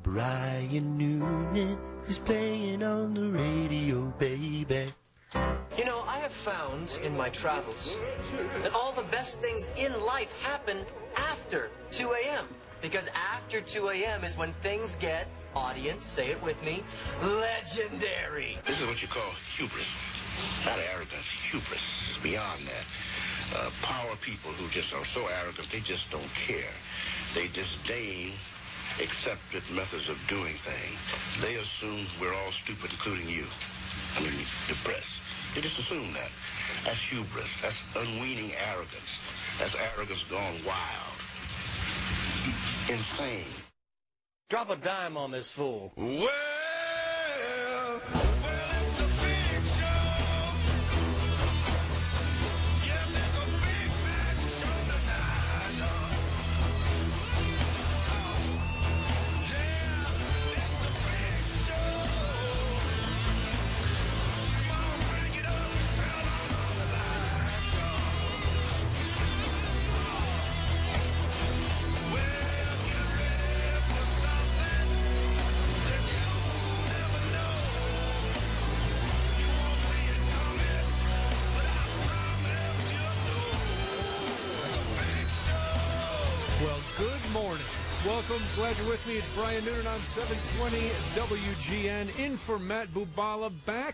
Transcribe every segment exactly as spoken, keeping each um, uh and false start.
Brian Noonan is playing on the radio, baby. You know, I have found in my travels that all the best things in life happen after two a.m. Because after two a.m. is when things get, audience, say it with me, legendary. This is what you call hubris. Not arrogance, hubris. It's beyond that. Uh, power people who just are so arrogant, they just don't care. They disdain accepted methods of doing things. They assume we're all stupid, including you. I mean, the press. They just assume that. That's hubris. That's unweaning arrogance. That's arrogance gone wild. Insane. Drop a dime on this fool. Well... Welcome. Glad you're with me. It's Brian Noonan on seven twenty W G N. In for Matt Bubala, back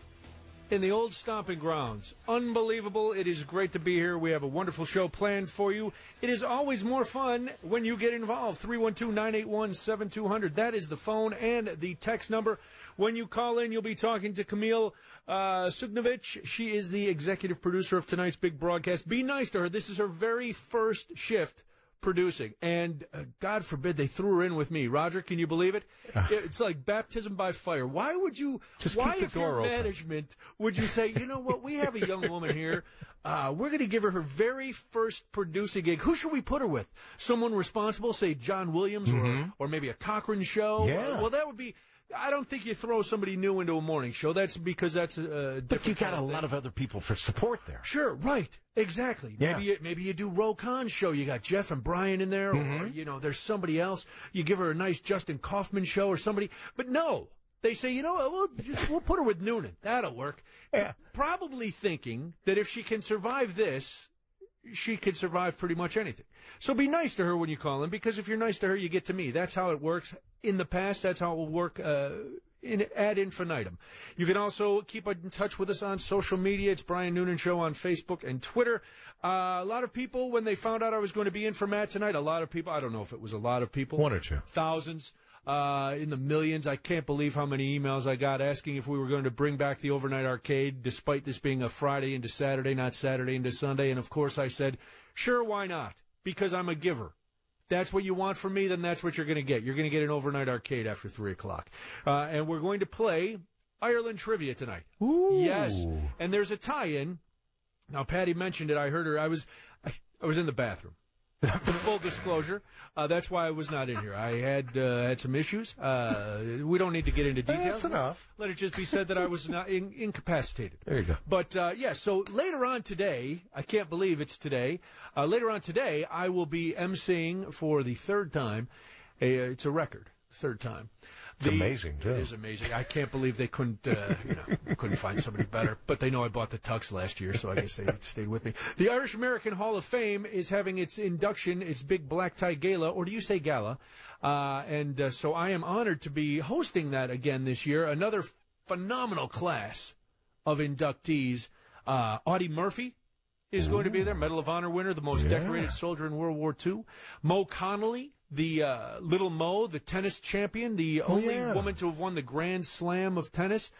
in the old stomping grounds. Unbelievable. It is great to be here. We have a wonderful show planned for you. It is always more fun when you get involved. three one two, nine eight one, seven two zero zero. That is the phone and the text number. When you call in, you'll be talking to Camille uh, Sugnovich. She is the executive producer of tonight's big broadcast. Be nice to her. This is her very first shift producing, and uh, God forbid they threw her in with me. Roger, can you believe it? Uh, it's like baptism by fire. Why would you, just why keep the if door you're open. management, would you say, you know what, we have a young woman here, uh, we're going to give her her very first producing gig. Who should we put her with? Someone responsible, say John Williams, mm-hmm. or, or maybe a Cochran show? Yeah. Uh, well, that would be... I don't think you throw somebody new into a morning show. That's because that's a, a different But you got kind a of lot of other people for support there. Sure, right, exactly. Yeah. Maybe you, maybe you do Ro Khan's show. You got Jeff and Brian in there, mm-hmm. or you know, there's somebody else. You give her a nice Justin Kaufman show or somebody. But no, they say, you know, we'll just, we'll put her with Noonan. That'll work. Yeah. Probably thinking that if she can survive this, she could survive pretty much anything. So be nice to her when you call in, because if you're nice to her, you get to me. That's how it works. In the past, that's how it will work. Uh, In, ad infinitum. You can also keep in touch with us on social media. It's Brian Noonan Show on Facebook and Twitter. Uh, a lot of people, when they found out I was going to be in for Matt tonight, a lot of people, I don't know if it was a lot of people. One or two. Thousands, uh, in the millions. I can't believe how many emails I got asking if we were going to bring back the overnight arcade, despite this being a Friday into Saturday, not Saturday into Sunday. And, of course, I said, sure, why not? Because I'm a giver. That's what you want from me, then that's what you're going to get. You're going to get an overnight arcade after three o'clock. Uh, and we're going to play Ireland Trivia tonight. Ooh. Yes. And there's a tie-in. Now, Patty mentioned it. I heard her. I was I, I was in the bathroom. Full disclosure. Uh, that's why I was not in here. I had uh, had some issues. Uh, we don't need to get into details. That's enough. Let it just be said that I was not in, incapacitated. There you go. But, uh, yeah, so later on today, I can't believe it's today, uh, later on today, I will be emceeing for the third time. A, it's a record, third time. It's the, amazing, too. It is amazing. I can't believe they couldn't, uh, you know, couldn't find somebody better. But they know I bought the tux last year, so I guess they stayed with me. The Irish American Hall of Fame is having its induction, its big black tie gala, or do you say gala? Uh, and uh, so I am honored to be hosting that again this year. Another phenomenal class of inductees. Uh, Audie Murphy is Ooh. going to be there, Medal of Honor winner, the most yeah. decorated soldier in World War Two. Mo Connolly, the uh, little Mo, the tennis champion, the oh, only yeah. woman to have won the Grand Slam of tennis.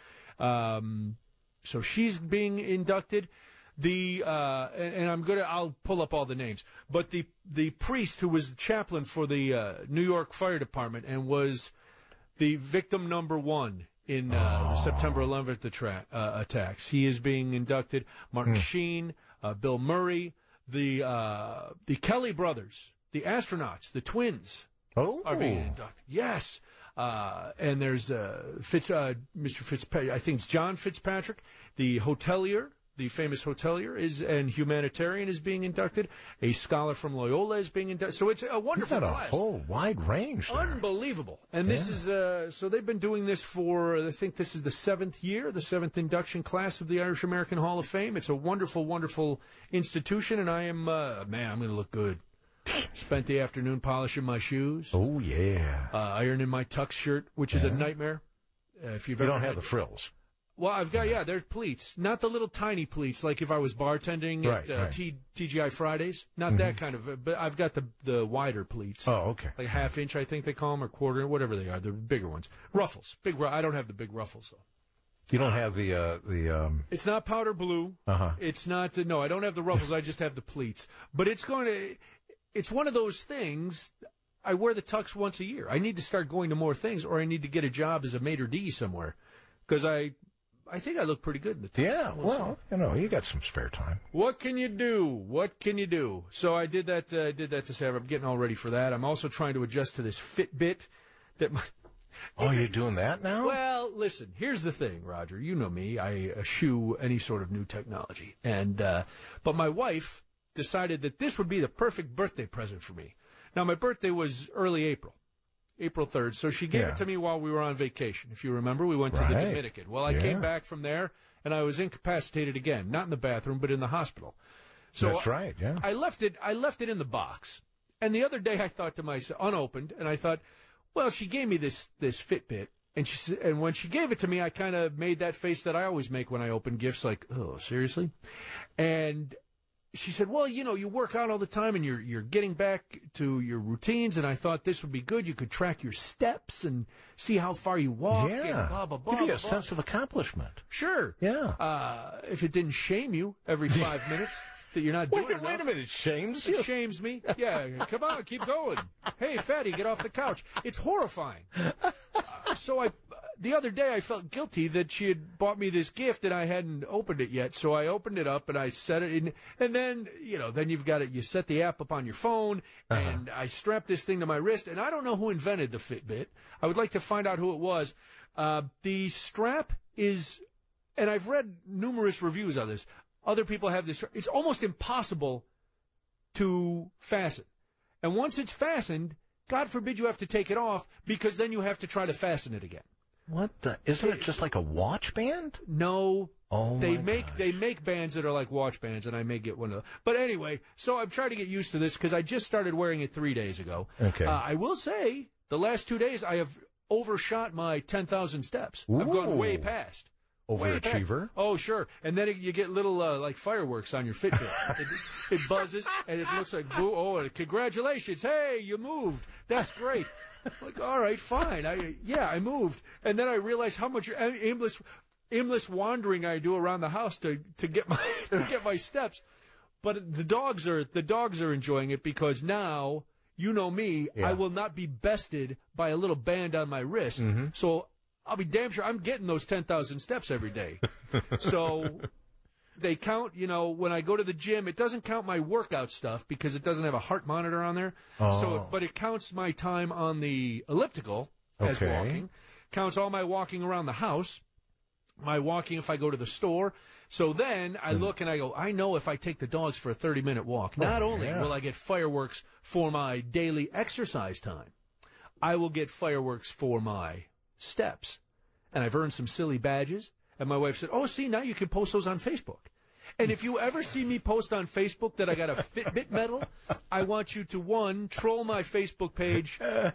Um, so she's being inducted. The uh, and, and I'm gonna I'll pull up all the names, but the the priest who was the chaplain for the uh, New York Fire Department and was the victim number one in uh, oh. the September eleventh attra- uh, attacks. He is being inducted. Martin hmm. Sheen, uh, Bill Murray, the uh, the Kelly brothers, the astronauts, the twins oh. are being inducted. Yes. Uh, and there's uh, Fitz, uh, Mister Fitzpatrick, I think it's John Fitzpatrick, the hotelier, the famous hotelier, is and humanitarian is being inducted. A scholar from Loyola is being inducted. So it's a wonderful You've got class. a whole wide range there. Unbelievable. And this Yeah. is, uh, so they've been doing this for, I think this is the seventh year, the seventh induction class of the Irish American Hall of Fame. It's a wonderful, wonderful institution, and I am, uh, man, I'm going to look good. Spent the afternoon polishing my shoes, Oh, yeah. uh, ironing my tux shirt, which is a Yeah. nightmare. Uh, if you've You ever don't had- have the frills. Well, I've got, yeah, there's pleats. Not the little tiny pleats like if I was bartending Right, at uh, right. T- TGI Fridays. Not that kind of, uh, but I've got the the wider pleats. Oh, okay. Like half inch, I think they call them, or quarter, whatever they are, the bigger ones. Ruffles. Big. ru- I don't have the big ruffles, though. You don't have the, uh, the, um, It's not powder blue. uh-huh. It's not, uh, no, I don't have the ruffles. I just have the pleats. But it's going to, it's one of those things. I wear the tux once a year. I need to start going to more things, or I need to get a job as a maitre d' somewhere. Because I, I think I look pretty good in the tux. Yeah, We'll well, see. you know, you got some spare time. What can you do? What can you do? So I did that. Uh, I did that to say I'm getting all ready for that. I'm also trying to adjust to this Fitbit. That my, Oh, you're doing that now? well, listen. Here's the thing, Roger. You know me. I eschew any sort of new technology. And uh, but my wife decided that this would be the perfect birthday present for me. Now my birthday was early April. April third, so she gave Yeah. it to me while we were on vacation. If you remember, we went to the Right. Dominican. Well, I Yeah. came back from there, and I was incapacitated again. Not in the bathroom, but in the hospital. So That's right, yeah. I left it. I left it in the box. And the other day, I thought to myself, unopened, and I thought, well, she gave me this this Fitbit, and she s- and when she gave it to me, I kind of made that face that I always make when I open gifts, like, oh, seriously? And she said, well, you know, you work out all the time and you're you're getting back to your routines, and I thought this would be good. You could track your steps and see how far you walk. Yeah. And blah, blah, blah, Give you blah, a blah. sense of accomplishment. Sure. Yeah. Uh, if it didn't shame you every five minutes that you're not doing Wait, enough. wait a minute, shames It you? shames me. Yeah, come on, keep going. Hey, fatty, get off the couch. It's horrifying. Uh, so I, the other day, I felt guilty that she had bought me this gift and I hadn't opened it yet. So I opened it up and I set it in. And then, you know, then you've got it. You set the app up on your phone, Uh-huh. and I strapped this thing to my wrist. And I don't know who invented the Fitbit. I would like to find out who it was. Uh, the strap is, and I've read numerous reviews of this. Other people have this. It's almost impossible to fasten. And once it's fastened, God forbid you have to take it off, because then you have to try to fasten it again. What the? Isn't it just like a watch band? No, Oh, they my make gosh. they make bands that are like watch bands, and I may get one of those. But anyway, so I'm trying to get used to this because I just started wearing it three days ago. Okay. Uh, I will say the last two days I have overshot my ten thousand steps. I've gone Ooh. way past. Way back. Overachiever. Oh, sure. And then it, you get little, uh, like, fireworks on your Fitbit. it, it buzzes, and it looks like, boo, oh, and congratulations. Hey, you moved. That's great. Like, all right, fine. I Yeah, I moved. And then I realized how much aimless aimless wandering I do around the house to, to get my to get my steps. But the dogs are the dogs are enjoying it, because now, you know me, Yeah. I will not be bested by a little band on my wrist. Mm-hmm. So I'll be damn sure I'm getting those ten thousand steps every day. So they count, you know, when I go to the gym, it doesn't count my workout stuff because it doesn't have a heart monitor on there. Oh. So, but it counts my time on the elliptical as Okay. walking, counts all my walking around the house, my walking if I go to the store. So then I look and I go, I know if I take the dogs for a thirty-minute walk, not Oh, only yeah. will I get fireworks for my daily exercise time, I will get fireworks for my steps. And I've earned some silly badges. And my wife said, oh, see, now you can post those on Facebook. And if you ever see me post on Facebook that I got a Fitbit medal, I want you to, one, troll my Facebook page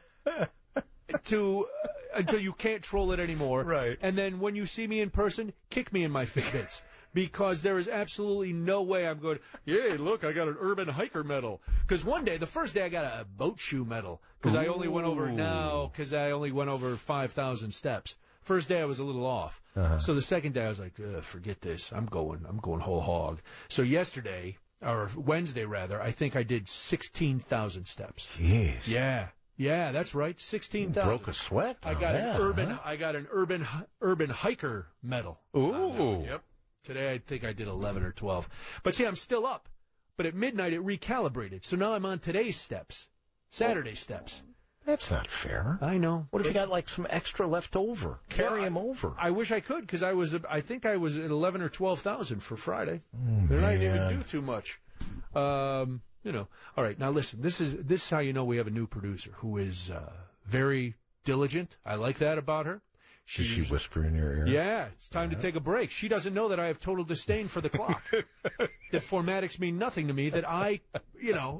to uh, until you can't troll it anymore. Right. And then when you see me in person, kick me in my Fitbits. Because there is absolutely no way I'm going, yay, look, I got an urban hiker medal. Because one day, the first day, I got a boat shoe medal. Because I only went over, Ooh. no, because I only went over five thousand steps. First day I was a little off. Uh-huh. So the second day I was like, Ugh, forget this. I'm going. I'm going whole hog. So yesterday, or Wednesday rather, I think I did sixteen thousand steps. Jeez. Yeah. Yeah, that's right. sixteen thousand. Broke a sweat. I on got that, an urban huh? I got an urban urban hiker medal. Ooh. on that one. Yep. Today I think I did eleven or twelve. But see, I'm still up. But at midnight it recalibrated. So now I'm on today's steps. Saturday steps. That's not fair. I know. What if you got like some extra left over? Carry Well, him over. I wish I could, because I was, I think I was at eleven or twelve thousand for Friday. Oh, and I didn't even man. do too much. Um, you know. All right, now listen. This is this is how you know we have a new producer who is uh, very diligent. I like that about her. Does she whisper in your ear? Yeah, it's time to take a break. She doesn't know that I have total disdain for the clock. That formatics mean nothing to me. That I, you know,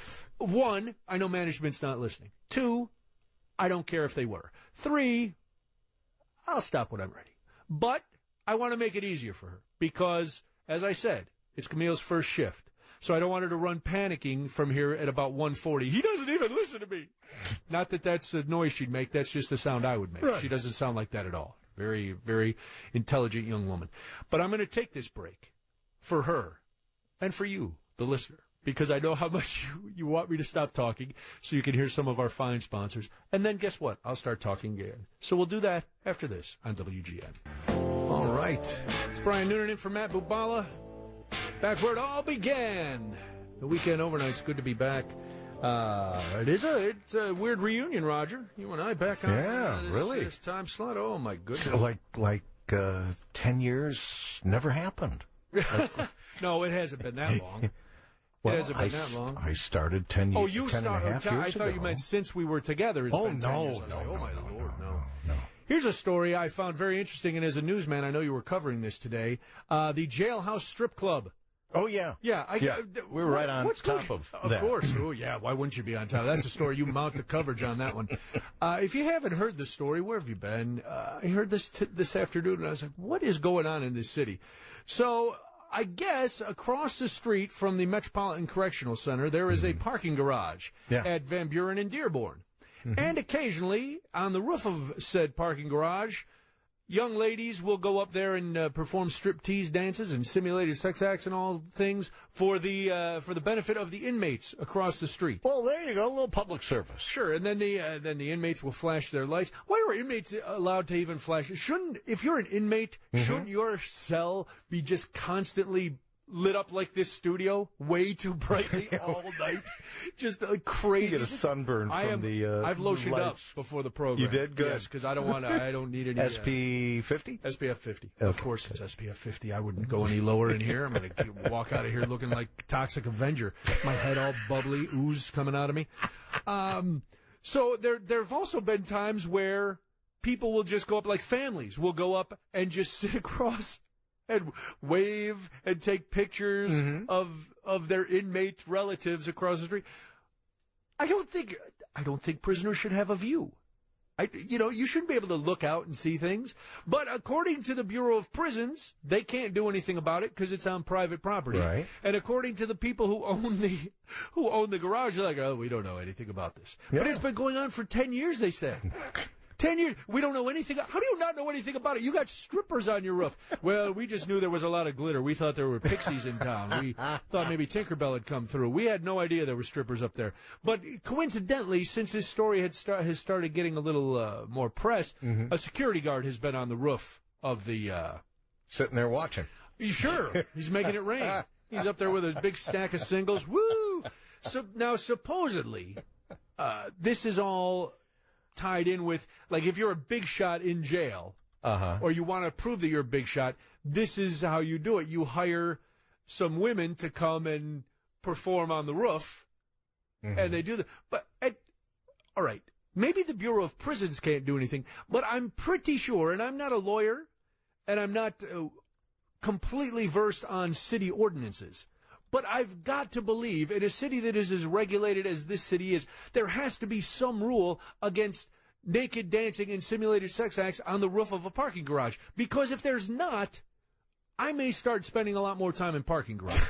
one, I know management's not listening. Two, I don't care if they were. Three, I'll stop when I'm ready. But I want to make it easier for her because, as I said, it's Camille's first shift. So I don't want her to run panicking from here at about one forty. He doesn't even listen to me. Not that that's the noise she'd make. That's just the sound I would make. Right. She doesn't sound like that at all. Very, very intelligent young woman. But I'm going to take this break for her and for you, the listener, because I know how much you, you want me to stop talking so you can hear some of our fine sponsors. And then guess what? I'll start talking again. So we'll do that after this on W G N. All right. It's Brian Noonan in for Matt Bubala. Back where it all began. The weekend overnight's good to be back. Uh, it is a it's a weird reunion, Roger. You and I back on Yeah, uh, this, really. this time slot. Oh my goodness. Like like uh, ten years never happened. No, it hasn't been that long. Well, it hasn't I, been that long. I started ten years. Oh, you ten and a started. half I years thought ago. you meant since we were together. It's Oh been ten no, years. I no, was like, no, oh my no, lord, no, no. no. Here's a story I found very interesting, and as a newsman, I know you were covering this today. Uh, the Jailhouse Strip Club. Oh yeah. Yeah, I, Yeah, uh, we were right on what's top going- of Of that. course. Oh, yeah. Why wouldn't you be on top? That's a story. You mount the coverage on that one. Uh, if you haven't heard the story, where have you been? Uh, I heard this t- this afternoon, and I was like, what is going on in this city? So I guess across the street from the Metropolitan Correctional Center, there is a parking garage Yeah. at Van Buren and Dearborn. And occasionally, on the roof of said parking garage, young ladies will go up there and uh, perform striptease dances and simulated sex acts and all things for the uh, for the benefit of the inmates across the street. Well, there you go, a little public service. Sure, and then the uh, then the inmates will flash their lights. Why are inmates allowed to even flash? Shouldn't if you're an inmate, Mm-hmm. shouldn't your cell be just constantly lit up like this studio, way too brightly all night, just like You crazy? get a sunburn I from am. the. Uh, I've lotioned up lights. before the program. You did? Good. Yes, because I don't want. I don't need any. uh, S P fifty. S P F fifty. Okay. Of course it's S P F fifty. I wouldn't go any lower in here. I'm going to walk out of here looking like Toxic Avenger. My head all bubbly, ooze coming out of me. Um, so there there have also been times where people will just go up, like families will go up and just sit across and wave and take pictures Mhm. of of their inmate relatives across the street. I don't think I don't think prisoners should have a view. I, you know, you shouldn't be able to look out and see things. But according to the Bureau of Prisons, they can't do anything about it because it's on private property. Right. And according to the people who own the who own the garage, they're like, oh, we don't know anything about this. But Yeah. it's been going on for ten years, they say. Ten years. We don't know anything. How do you not know anything about it? You got strippers on your roof. Well, we just knew there was a lot of glitter. We thought there were pixies in town. We thought maybe Tinkerbell had come through. We had no idea there were strippers up there. But coincidentally, since this story had start, has started getting a little uh, more press, Mm-hmm. a security guard has been on the roof of the... Uh, Sitting there watching. Sure. He's making it rain. He's up there with a big stack of singles. Woo! So now, supposedly, uh, this is all tied in with, like, if you're a big shot in jail, Uh huh. or you want to prove that you're a big shot, this is how you do it. You hire some women to come and perform on the roof, and they do the. But at, all right, maybe the Bureau of Prisons can't do anything, but I'm pretty sure, and I'm not a lawyer, and I'm not uh, completely versed on city ordinances. But I've got to believe in a city that is as regulated as this city is, there has to be some rule against naked dancing and simulated sex acts on the roof of a parking garage. Because if there's not, I may start spending a lot more time in parking garages.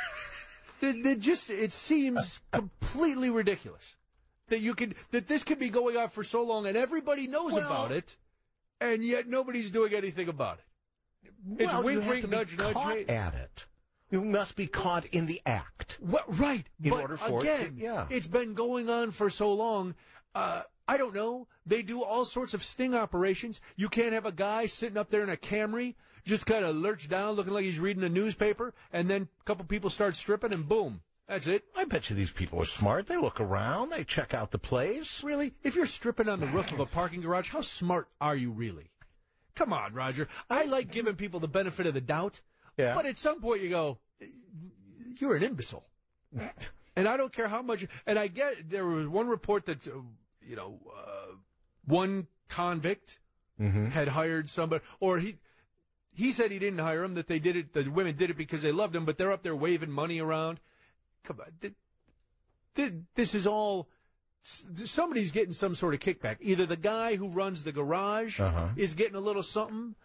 it, it just it seems completely ridiculous that you could that this could be going on for so long and everybody knows Well- about it, and yet nobody's doing anything about it. It's well, wink, you have wink, to be nudge, nudge, caught mate. at it. You must be caught in the act. What, right. In but order for it again, to- yeah. it's been going on for so long. Uh, I don't know. They do all sorts of sting operations. You can't have a guy sitting up there in a Camry just kind of lurch down looking like he's reading a newspaper, and then a couple people start stripping, and boom, That's it. I bet you these people are smart. They look around. They check out the place. Really? If you're stripping on the roof of a parking garage, how smart are you really? Come on, Roger. I like giving people the benefit of the doubt. Yeah. But at some point you go, you're an imbecile. And I don't care how much. And I get there was one report that, uh, you know, uh, one convict Mm-hmm. had hired somebody, or he he said he didn't hire him, that they did it, the women did it because they loved him, but they're up there waving money around. Come on. Th- th- this is all, somebody's getting some sort of kickback. Either the guy who runs the garage uh-huh. is getting a little something,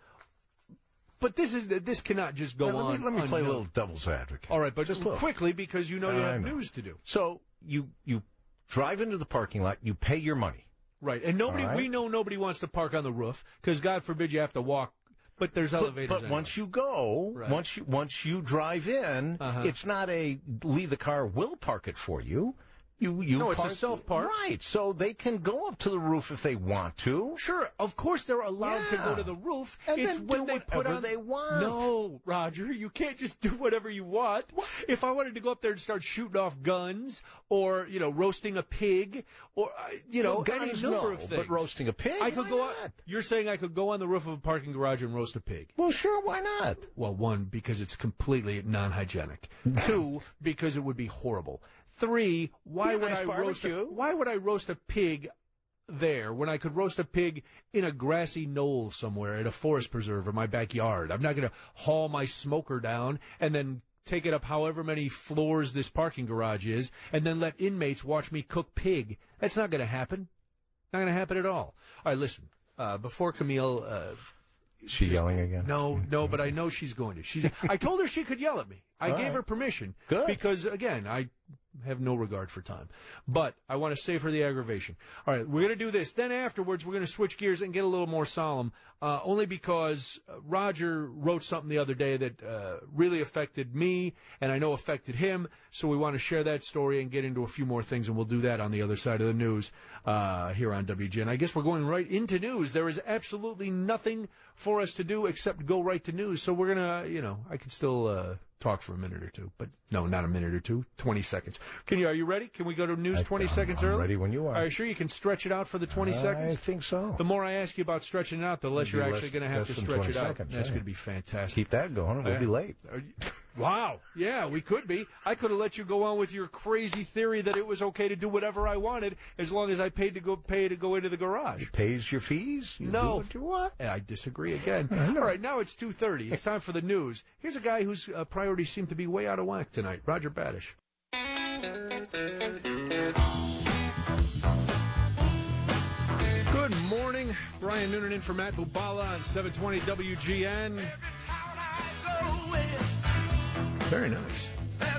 but this is this cannot just go now, on. Let me, let me play a unknown. little devil's advocate. All right, but just just quickly, because you know you I have know. news to do. So you you drive into the parking lot, you pay your money. Right, and nobody, right. we know nobody wants to park on the roof, because God forbid you have to walk, but there's elevators. But, but anyway. once you go, Right. once you once you drive in, Uh-huh. it's not a leave the car, we'll park it for you. You you No, it's a park, self-park. Right, so they can go up to the roof if they want to. Sure, of course they're allowed to Yeah. go to the roof. And it's then when do they put whatever on they want. No, Roger, you can't just do whatever you want. If I wanted to go up there and start shooting off guns, or you know, roasting a pig, or uh, you know, Well, any guns, number no, of things. but roasting a pig, I could why go. not? Out, you're saying I could go on the roof of a parking garage and roast a pig? Well, sure, why not? Well, one, because it's completely non-hygienic. Two, because it would be horrible. Three, why Be a would nice I roast a, barbecue. why would I roast a pig there when I could roast a pig in a grassy knoll somewhere at a forest preserve or my backyard? I'm not going to haul my smoker down and then take it up however many floors this parking garage is and then let inmates watch me cook pig. That's not going to happen. Not going to happen at all. All right, listen. Uh, before Camille... Uh, Is she yelling again? No, no, but I know she's going to. She's. I told her she could yell at me. I All gave right. her permission. Good. Because, again, I have no regard for time. But I want to save her the aggravation. All right, we're going to do this. Then afterwards, we're going to switch gears and get a little more solemn, uh, only because uh, Roger wrote something the other day that uh, really affected me, and I know affected him. So we want to share that story and get into a few more things, and we'll do that on the other side of the news uh, here on W G N. I guess we're going right into news. There is absolutely nothing for us to do except go right to news. So we're going to, you know, I could still uh, talk for a minute or two, but no, not a minute or two, twenty seconds. Can you, are you ready? Can we go to news I- twenty I'm- seconds I'm early? ready when you are. Are you sure you can stretch it out for the twenty I seconds? think so. The more I ask you about stretching it out, the less It'll you're be actually less- going to have less to than stretch twenty it out. seconds, That's yeah. going to be fantastic. Keep that going. We'll Yeah. be late. Are you- Wow. Yeah, we could be. I could have let you go on with your crazy theory that it was okay to do whatever I wanted as long as I paid to go pay to go into the garage. Pays your fees. You No. do what you want. And I disagree again. I know. All right, now it's two thirty. It's time for the news. Here's a guy whose uh, priorities seem to be way out of whack tonight. Roger Badish. Good morning. Brian Noonan in for Matt Bubala on seven twenty W G N. Very nice.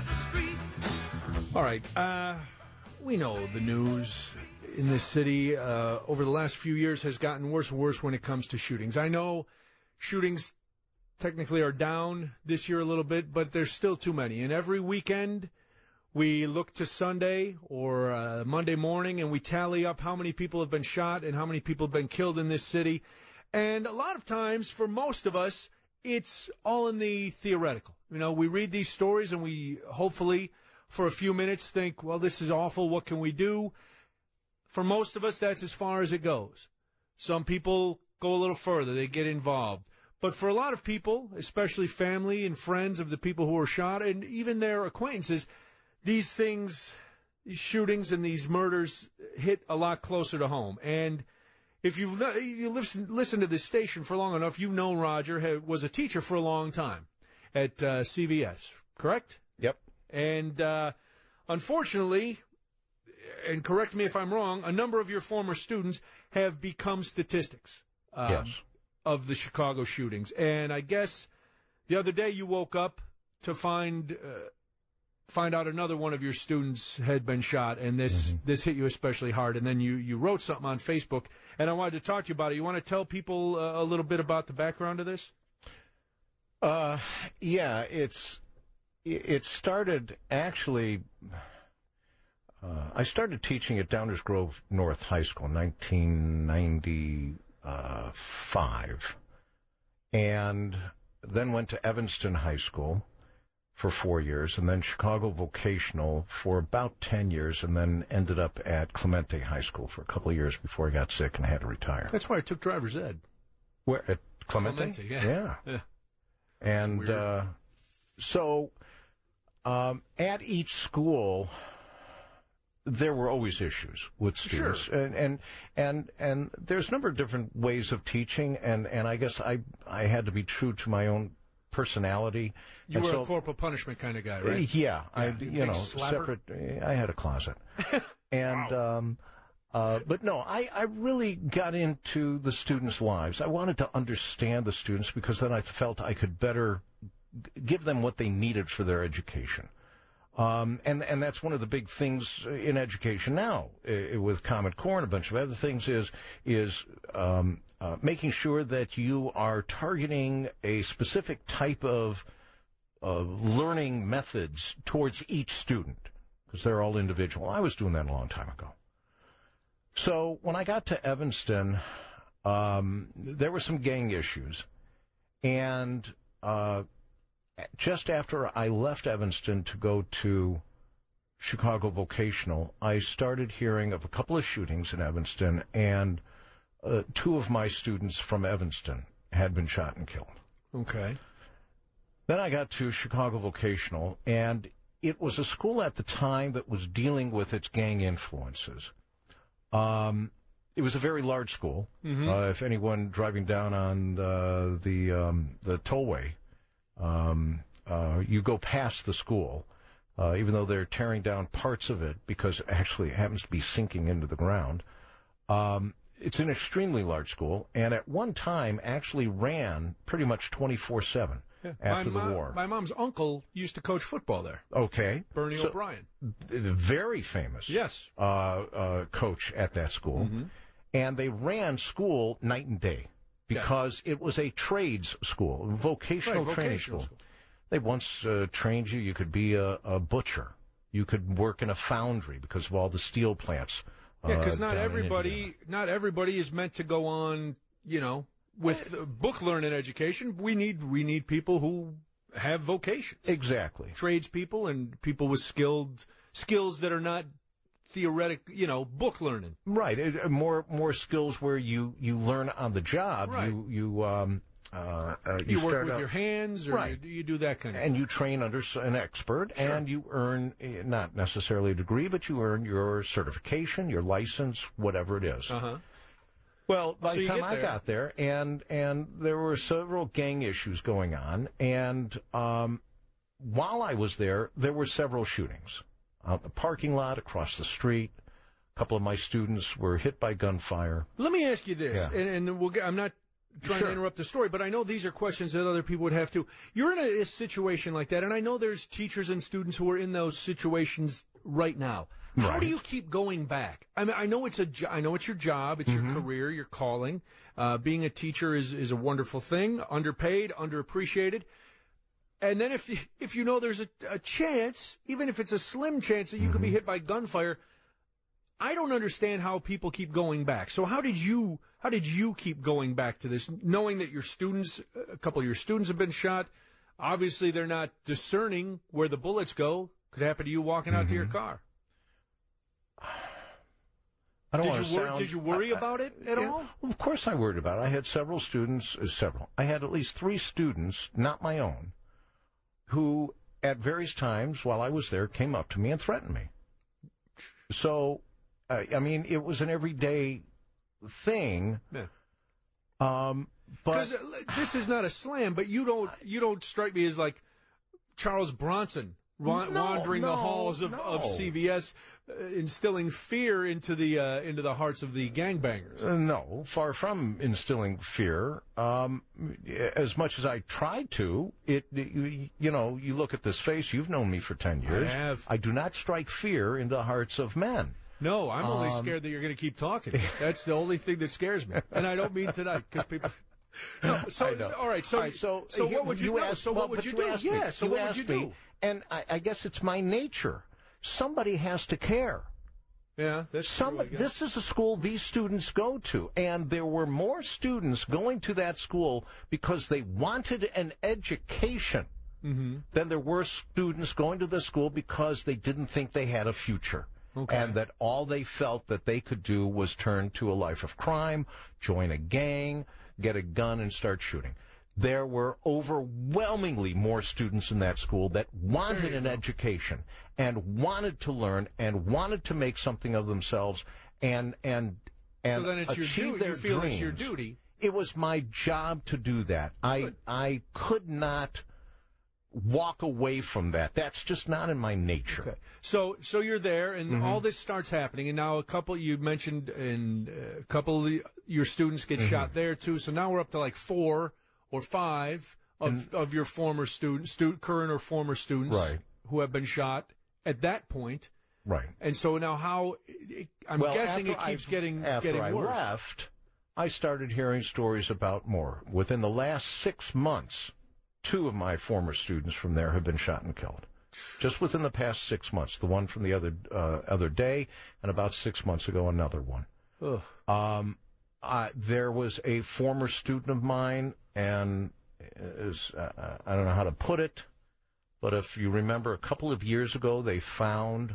All right. Uh, we know the news in this city uh, over the last few years has gotten worse and worse when it comes to shootings. I know shootings technically are down this year a little bit, but there's still too many. And every weekend we look to Sunday or uh, Monday morning and we tally up how many people have been shot and how many people have been killed in this city. And a lot of times, for most of us, it's all in the theoretical. You know, we read these stories and we hopefully for a few minutes think, well, this is awful. What can we do? For most of us, that's as far as it goes. Some people go a little further. They get involved. But for a lot of people, especially family and friends of the people who were shot and even their acquaintances, these things, these shootings and these murders hit a lot closer to home. And if you've you listen, listen to this station for long enough, you've known Roger had, was a teacher for a long time at uh, C V S, correct? Yep. And uh, unfortunately, and correct me if I'm wrong, a number of your former students have become statistics um, Yes. of the Chicago shootings. And I guess the other day you woke up to find uh, find out another one of your students had been shot, and this Mm-hmm. this hit you especially hard. And then you, you wrote something on Facebook, and I wanted to talk to you about it. You want to tell people uh, a little bit about the background of this? Uh, yeah, it's it started actually. Uh, I started teaching at Downers Grove North High School in nineteen ninety-five, and then went to Evanston High School, for four years, and then Chicago Vocational for about ten years, and then ended up at Clemente High School for a couple of years before I got sick and had to retire. That's why I took driver's ed. Where, at Clemente? Clemente, yeah. Yeah. yeah. And uh, so um, at each school, there were always issues with students. Sure. And, and and and there's a number of different ways of teaching, and, and I guess I I had to be true to my own personality. You and were so, a corporal punishment kind of guy, right? Uh, yeah, I Yeah, you big know slapper? separate. I had a closet, and Wow. um, uh, but no, I I really got into the students' lives. I wanted to understand the students because then I felt I could better g- give them what they needed for their education. Um, and and that's one of the big things in education now, uh, with Common Core and a bunch of other things, is is um, uh, making sure that you are targeting a specific type of uh, learning methods towards each student, because they're all individual. I was doing that a long time ago. So when I got to Evanston, um, there were some gang issues, and uh, just after I left Evanston to go to Chicago Vocational, I started hearing of a couple of shootings in Evanston, and uh, two of my students from Evanston had been shot and killed. Okay. Then I got to Chicago Vocational, and it was a school at the time that was dealing with its gang influences. Um, it was a very large school. Mm-hmm. Uh, if anyone driving down on the the, um, the tollway, um, uh, you go past the school, uh, even though they're tearing down parts of it because actually it happens to be sinking into the ground. Um, it's an extremely large school, and at one time actually ran pretty much twenty-four seven Yeah. after my the mo- war. My mom's uncle used to coach football there. Okay. Bernie So- O'Brien. Very famous. Yes. Uh, uh, coach at that school. Mm-hmm. And they ran school night and day because it was a trades school, a vocational Right, training vocational school. school. They once uh, trained you. You could be a, a butcher. You could work in a foundry because of all the steel plants. Yeah, because uh, not down in everybody, Indiana. not everybody is meant to go on, you know, with uh, book learning education. We need, we need people who have vocations, Exactly. tradespeople, and people with skilled skills that are not theoretic, you know, book learning. Right. It, uh, more more skills where you, you learn on the job. Right. You you um uh, uh You, you, work start with out, your hands, or Right. you, you do that kind of and thing. you train under s- an expert, Sure. and you earn eh, not necessarily a degree, but you earn your certification, your license, whatever it is. Uh-huh. Well, by So the you time get I there. got there, and and there were several gang issues going on, and um, while I was there, there were several shootings out in the parking lot, across the street. A couple of my students were hit by gunfire. Let me ask you this, Yeah. and, and we'll get, I'm not trying Sure. to interrupt the story, but I know these are questions that other people would have too. You're in a, a situation like that, and I know there's teachers and students who are in those situations right now. How Right. do you keep going back? I mean, I know it's a, jo- I know it's your job, it's Mm-hmm. your career, your calling. Uh, being a teacher is is a wonderful thing, underpaid, underappreciated. And then if you, if you know there's a, a chance, even if it's a slim chance that you could be Mm-hmm. hit by gunfire, I don't understand how people keep going back. So how did you how did you keep going back to this, knowing that your students, a couple of your students have been shot? Obviously, they're not discerning where the bullets go. Could happen to you walking out to your car. I don't Did want you, to wor- sound, did you worry I- I- about it at yeah, all? Of course I worried about it. I had several students, uh, several. I had at least three students, not my own, who at various times while I was there came up to me and threatened me. So, uh, I mean, it was an everyday thing. Yeah. Um, but Because this is not a slam, but you don't you don't strike me as like Charles Bronson wa- No, wandering the no, halls of, no. of C V S, uh, instilling fear into the uh, into the hearts of the gangbangers. Uh, no, far from instilling fear. Um, as much as I tried to, it, you, you know, you look at this face. You've known me for ten years. I have. I do not strike fear into the hearts of men. No, I'm only Um, scared that you're going to keep talking. That's the only thing that scares me, and I don't mean tonight because people. No, so I know. all right, so All right, so, so here- what would you, do? asked- so well, what would but you do? asked me- Yeah, so you what would you asked me, do? And I, I guess it's my nature. Somebody has to care. Yeah, that's Some, true. I guess. this is a school these students go to, and there were more students going to that school because they wanted an education Mm-hmm. Then there were students going to the school because they didn't think they had a future. Okay. And that all they felt that they could do was turn to a life of crime, join a gang, get a gun, and start shooting. There were overwhelmingly more students in that school that wanted an go. education and wanted to learn and wanted to make something of themselves and and and so then it's achieve your duty. their You feel dreams. it's your duty. It was my job to do that. I Good. I could not walk away from that. That's just not in my nature. Okay. So so you're there, and mm-hmm. all this starts happening, and now a couple you mentioned, and uh, a couple of the, your students get mm-hmm. shot there too. So now we're up to like four or five of and, of your former students, stu- current or former students, right. who have been shot at that point. Right. And so now how? It, I'm well, guessing it keeps I, getting after getting I worse. left, I started hearing stories about more. Within the last six months, two of my former students from there have been shot and killed. Just within the past six months. The one from the other uh, other day, and about six months ago, another one. Ugh. Um, I, there was a former student of mine, and is, uh, I don't know how to put it, but if you remember, a couple of years ago, they found.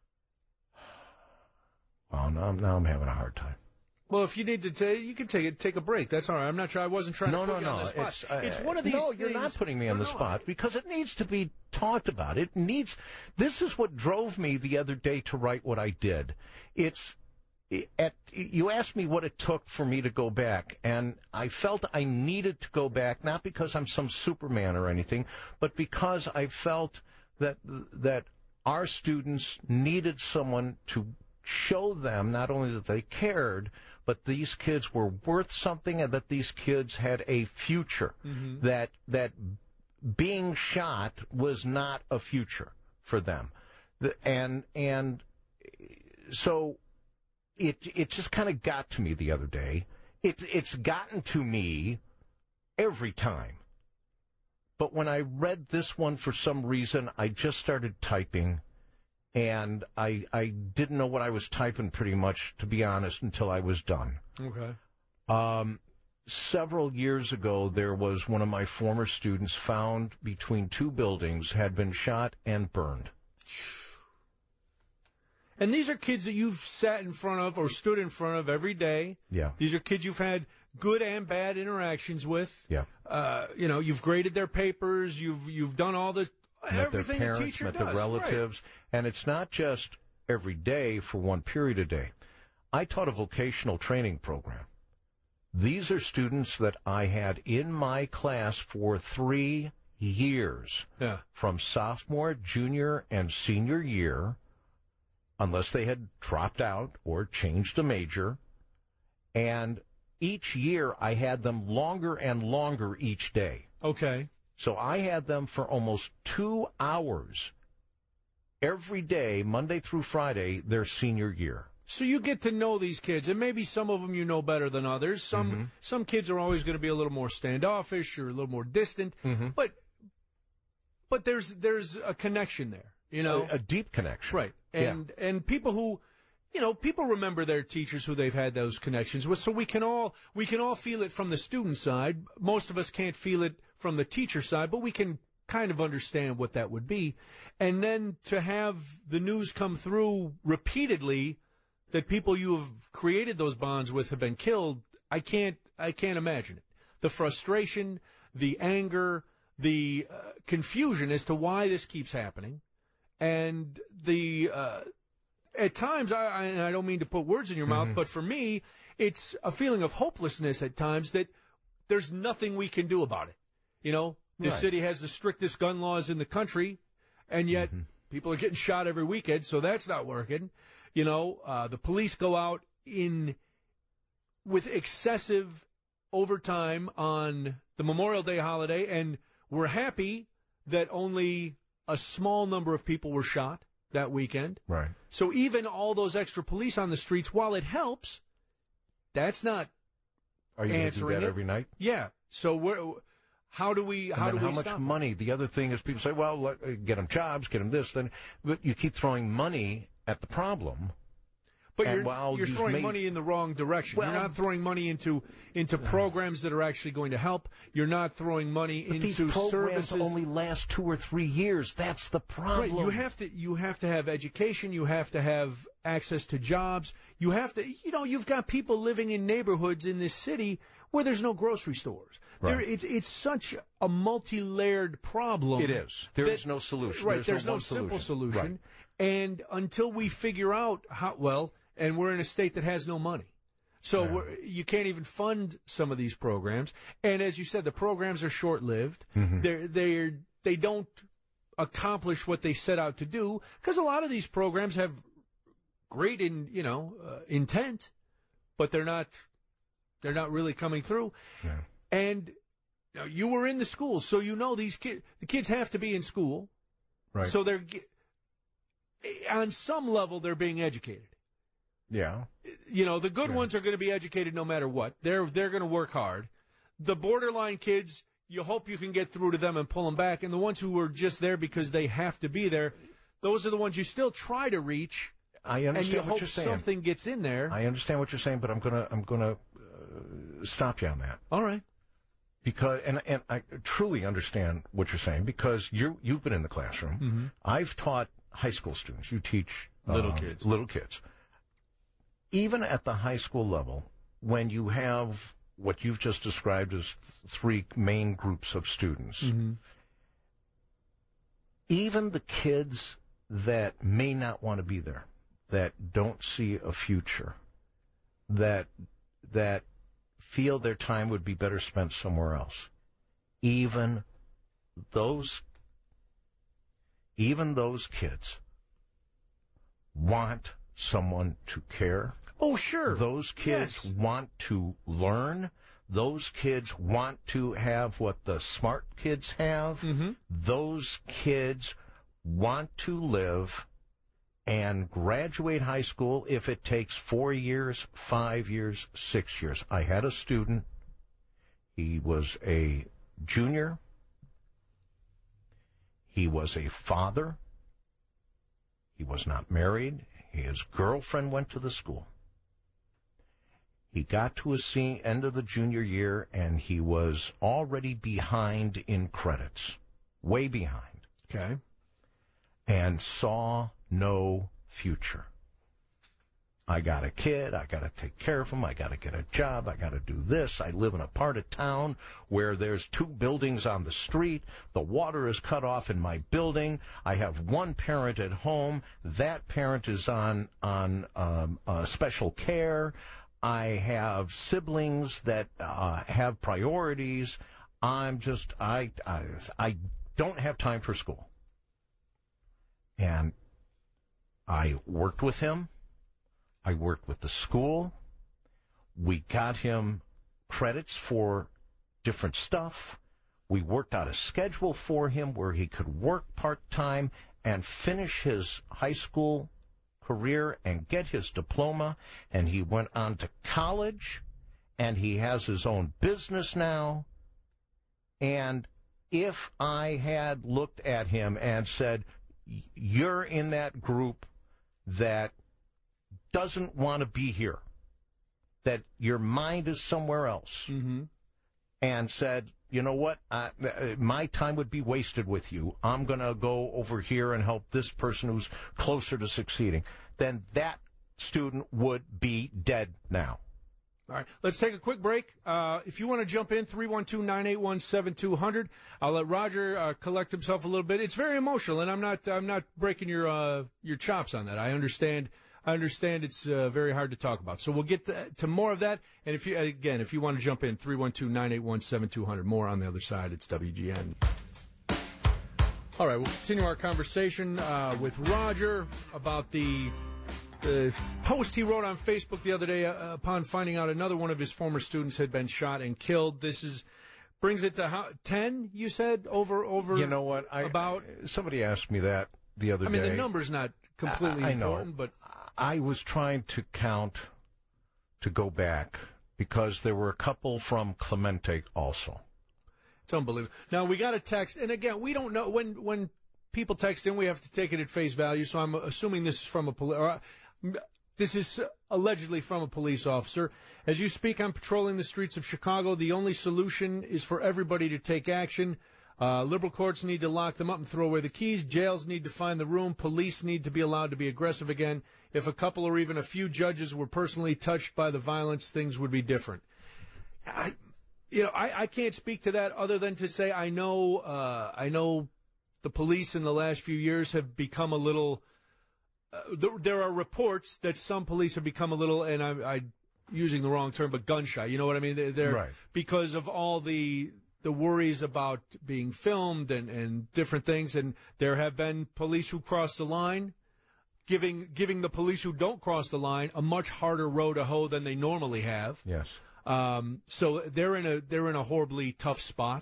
Well, now, now I'm having a hard time. Well, if you need to take, you can take it, take a break. That's all right. I'm not trying. I wasn't trying no, to put no, you on no. the spot. It's, uh, it's one of these. No, things, you're not putting me on no, the no. spot because it needs to be talked about. It needs. This is what drove me the other day to write what I did. It's. At, you asked me what it took for me to go back, and I felt I needed to go back, not because I'm some Superman or anything, but because I felt that that our students needed someone to show them not only that they cared, but these kids were worth something and that these kids had a future, mm-hmm. that that being shot was not a future for them. The, and and so it it just kind of got to me the other day. It, it's gotten to me every time. But when I read this one, for some reason, I just started typing, and I I didn't know what I was typing pretty much, to be honest, until I was done. Okay. Um, several years ago, there was one of my former students found between two buildings, had been shot and burned. And these are kids that you've sat in front of or stood in front of every day. Yeah. These are kids you've had good and bad interactions with. Yeah. Uh, you know, you've graded their papers. You've you've done all the met everything their parents, a teacher met does. their relatives, right. And it's not just every day for one period a day. I taught a vocational training program. These are students that I had in my class for three years, yeah. from sophomore, junior, and senior year, unless they had dropped out or changed a major. And each year I had them longer and longer each day. Okay. So I had them for almost two hours every day, Monday through Friday, their senior year. So you get to know these kids, and maybe some of them you know better than others. Some mm-hmm. some kids are always going to be a little more standoffish or a little more distant, mm-hmm. but but there's there's a connection there, you know, a, a deep connection, right? And yeah. and people who, you know, people remember their teachers who they've had those connections with. So we can all we can all feel it from the student side. Most of us can't feel it from the teacher side, but we can kind of understand what that would be. And then to have the news come through repeatedly that people you have created those bonds with have been killed, I can't I can't imagine it. The frustration, the anger, the uh, confusion as to why this keeps happening, and the uh, at times, I, I, and I don't mean to put words in your mouth, mm-hmm. but for me, it's a feeling of hopelessness at times that there's nothing we can do about it. You know, this right. city has the strictest gun laws in the country, and yet mm-hmm. people are getting shot every weekend, so that's not working. You know, uh, the police go out in with excessive overtime on the Memorial Day holiday, and we're happy that only a small number of people were shot that weekend. Right. So even all those extra police on the streets, while it helps, that's not Are you going to do answering that it. every night? Yeah. So we're, how do we how and then do how we much stop money? The other thing is people say, well, let, get them jobs, get them this, then, but you keep throwing money at the problem. But and you're, while you're you've throwing made, money in the wrong direction. Well, you're not throwing money into into programs that are actually going to help. You're not throwing money but into these programs services. only last two or three years. That's the problem. Right. You have to you have to have education. You have to have access to jobs. You have to, you know, you've got people living in neighborhoods in this city where there's no grocery stores. Right. There, it's it's such a multi-layered problem. It is. There that, is no solution. Right. There's, There's no, no, one simple solution. solution. Right. And until we figure out how, well, and we're in a state that has no money. So Yeah. we're, you can't even fund some of these programs. And as you said, the programs are short-lived. Mm-hmm. They're, they're, they don't accomplish what they set out to do because a lot of these programs have great in, you know, uh, intent, but they're not they're not really coming through. Yeah. And you know, you were in the school, so you know these kids. The kids have to be in school, Right. so they're on some level they're being educated. Yeah. You know, the good Yeah. ones are going to be educated no matter what. They're they're going to work hard. The borderline kids, you hope you can get through to them and pull them back. And the ones who are just there because they have to be there, those are the ones you still try to reach. I understand and you what hope you're saying. something gets in there. I understand what you're saying, but I'm gonna I'm gonna uh, stop you on that. All right. Because and and I truly understand what you're saying because you you've been in the classroom. Mm-hmm. I've taught high school students. You teach Little um, kids. Little kids. Even at the high school level, when you have what you've just described as th- three main groups of students, Mm-hmm. even the kids that may not want to be there, that don't see a future, that that feel their time would be better spent somewhere else, even those even those kids want someone to care. Oh, sure. Those kids Yes. want to learn. Those kids want to have what the smart kids have. Mm-hmm. Those kids want to live and graduate high school if it takes four years, five years, six years. I had a student. He was a junior. He was a father. He was not married. His girlfriend went to the school. He got to his se- end of the junior year, and he was already behind in credits, way behind, Okay. and saw no future. I got a kid. I got to take care of him. I got to get a job. I got to do this. I live in a part of town where there's two buildings on the street. The water is cut off in my building. I have one parent at home. That parent is on on um, uh, special care. I have siblings that uh, have priorities. I'm just I, I I don't have time for school. And I worked with him. I worked with the school. We got him credits for different stuff. We worked out a schedule for him where he could work part-time and finish his high school career and get his diploma. And he went on to college, and he has his own business now. And if I had looked at him and said, you're in that group that doesn't want to be here, that your mind is somewhere else, Mm-hmm. and said, you know what, uh, my time would be wasted with you. I'm going to go over here and help this person who's closer to succeeding. Then that student would be dead now. All right, let's take a quick break. Uh, if you want to jump in, three one two, nine eight one, seven two zero zero. I'll let Roger uh, collect himself a little bit. It's very emotional, and I'm not I'm not breaking your uh, your chops on that. I understand. I understand it's uh, very hard to talk about. So we'll get to, to more of that. And if you again, if you want to jump in, three one two, nine eight one, seven two zero zero. More on the other side. It's W G N. All right, we'll continue our conversation uh, with Roger about the the post he wrote on Facebook the other day uh, upon finding out another one of his former students had been shot and killed. This is brings it to how, ten, you said, over over. You know what? I, about somebody asked me that the other I mean, day. the number's not completely I, I know. important, but I was trying to count to go back because there were a couple from Clemente also. it's unbelievable. Now, we got a text, and again, we don't know. When when people text in, we have to take it at face value, so I'm assuming this is from a poli- or, uh, This is allegedly from a police officer. As you speak, I'm patrolling the streets of Chicago. The only solution is for everybody to take action. Uh, liberal courts need to lock them up and throw away the keys. Jails need to find the room. Police need to be allowed to be aggressive again. If a couple or even a few judges were personally touched by the violence, things would be different. I, you know, I, I can't speak to that other than to say I know, uh, I know the police in the last few years have become a little. Uh, there, there are reports that some police have become a little, and I'm I, using the wrong term, but gun shy. You know what I mean? They're, they're right. Because of all the. the worries about being filmed and, and different things, and there have been police who cross the line, giving giving the police who don't cross the line a much harder row to hoe than they normally have. Yes. Um, so they're in a they're in a horribly tough spot.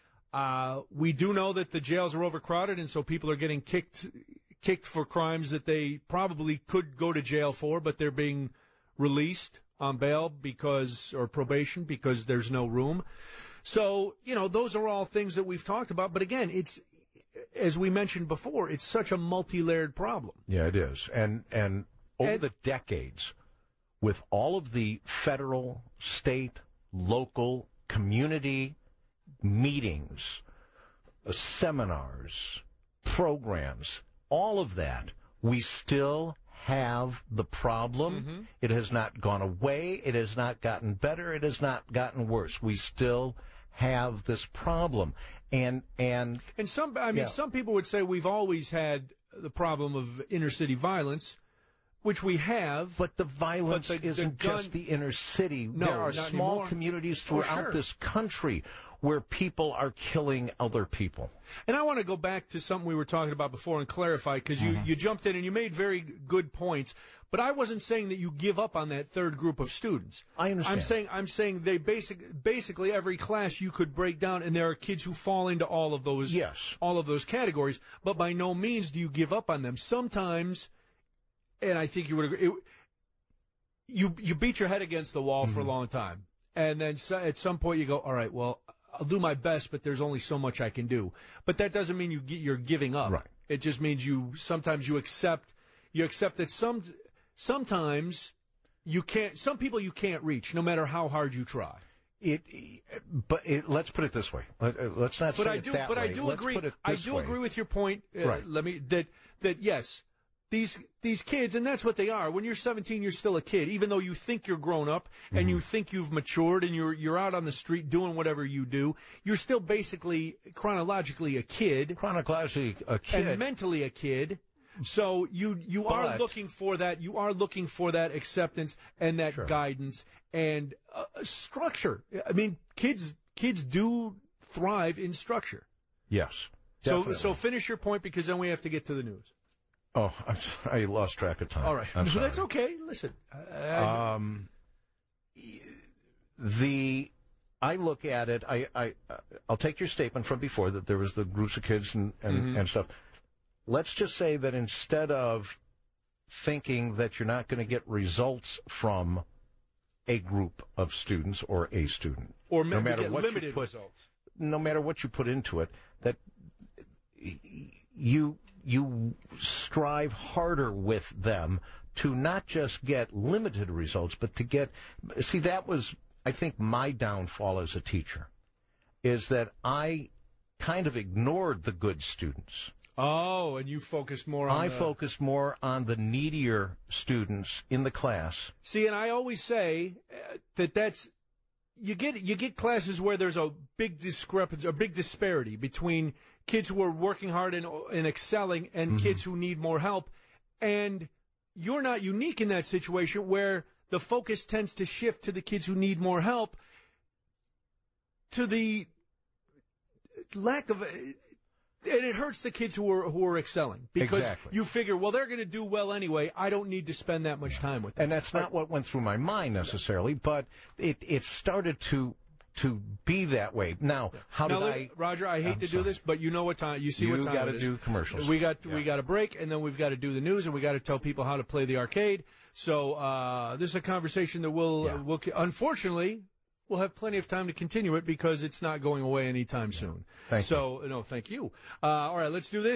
Uh, we do know that the jails are overcrowded, and so people are getting kicked kicked for crimes that they probably could go to jail for, but they're being released on bail because or probation because there's no room. So, you know, those are all things that we've talked about. But again, it's, as we mentioned before, it's such a multi-layered problem. Yeah, it is. And and over And- the decades, with all of the federal, state, local, community meetings, uh, seminars, programs, all of that, we still have the problem. Mm-hmm. It has not gone away. It has not gotten better. It has not gotten worse. We still have this problem. And and And some, I mean, Yeah. some people would say we've always had the problem of inner city violence, which we have. but the violence But the- the isn't gun- just the inner city. No, there are not small anymore. communities Oh, throughout sure. this country where people are killing other people. And I want to go back to something we were talking about before and clarify, because you, Mm-hmm. you jumped in and you made very good points. But I wasn't saying that you give up on that third group of students. I understand. I'm saying I'm saying they basic basically every class you could break down, and there are kids who fall into all of those Yes. all of those categories. But by no means do you give up on them. Sometimes, and I think you would agree, it, you you beat your head against the wall Mm-hmm. for a long time, and then so, at some point you go, all right, well, I'll do my best, but there's only so much I can do. But that doesn't mean you get, you're giving up. Right. It just means you sometimes you accept you accept that some sometimes you can't. Some people you can't reach, no matter how hard you try. It, but it, let's put it this way. Let, uh, let's not But say I it do. that But way. I do Let's agree. put it I this do way. agree with your point. Uh, Right. Let me that that yes. These these kids, and that's what they are. When you're seventeen, you're still a kid, even though you think you're grown up and Mm-hmm. you think you've matured and you're you're out on the street doing whatever you do. You're still basically chronologically a kid Chronologically, a kid. and mentally a kid. So you you are But- looking for that. You are looking for that acceptance and that Sure. guidance and uh, structure. I mean, kids kids do thrive in structure. yes. So Definitely. so finish your point, because then we have to get to the news. Oh, I'm sorry, I lost track of time. All right. I'm sorry. That's okay. Listen. I- Um, the I look at it. I I I'll take your statement from before that there was the groups of kids and and, Mhm. and stuff. Let's just say that instead of thinking that you're not going to get results from a group of students or a student, or no maybe matter get what you limited put- results. no matter what you put into it, that you you strive harder with them to not just get limited results, but to get, see, that was, I think, my downfall as a teacher, is that I kind of ignored the good students. Oh, and you focus more on I the... focused more on the needier students in the class. See, and I always say uh, that that's you get you get classes where there's a big discrepancy, a big disparity between kids who are working hard and, and excelling and Mm-hmm. kids who need more help, and you're not unique in that situation where the focus tends to shift to the kids who need more help, to the lack of. And it hurts the kids who are who are excelling, because Exactly. you figure, well, they're going to do well anyway. I don't need to spend that much time with them. And that's not what went through my mind necessarily, but it, it started to to be that way. Now, how now, did look, I... Roger, I hate I'm to sorry. do this, but you know what time. You see You what time gotta it is. do commercials. We got Yeah. we got a break, and then we've got to do the news, and we got to tell people how to play the arcade. So uh, this is a conversation that will Yeah. uh, will unfortunately we'll have plenty of time to continue it, because it's not going away anytime soon. Thank so no, thank you. Uh, all right, let's do this.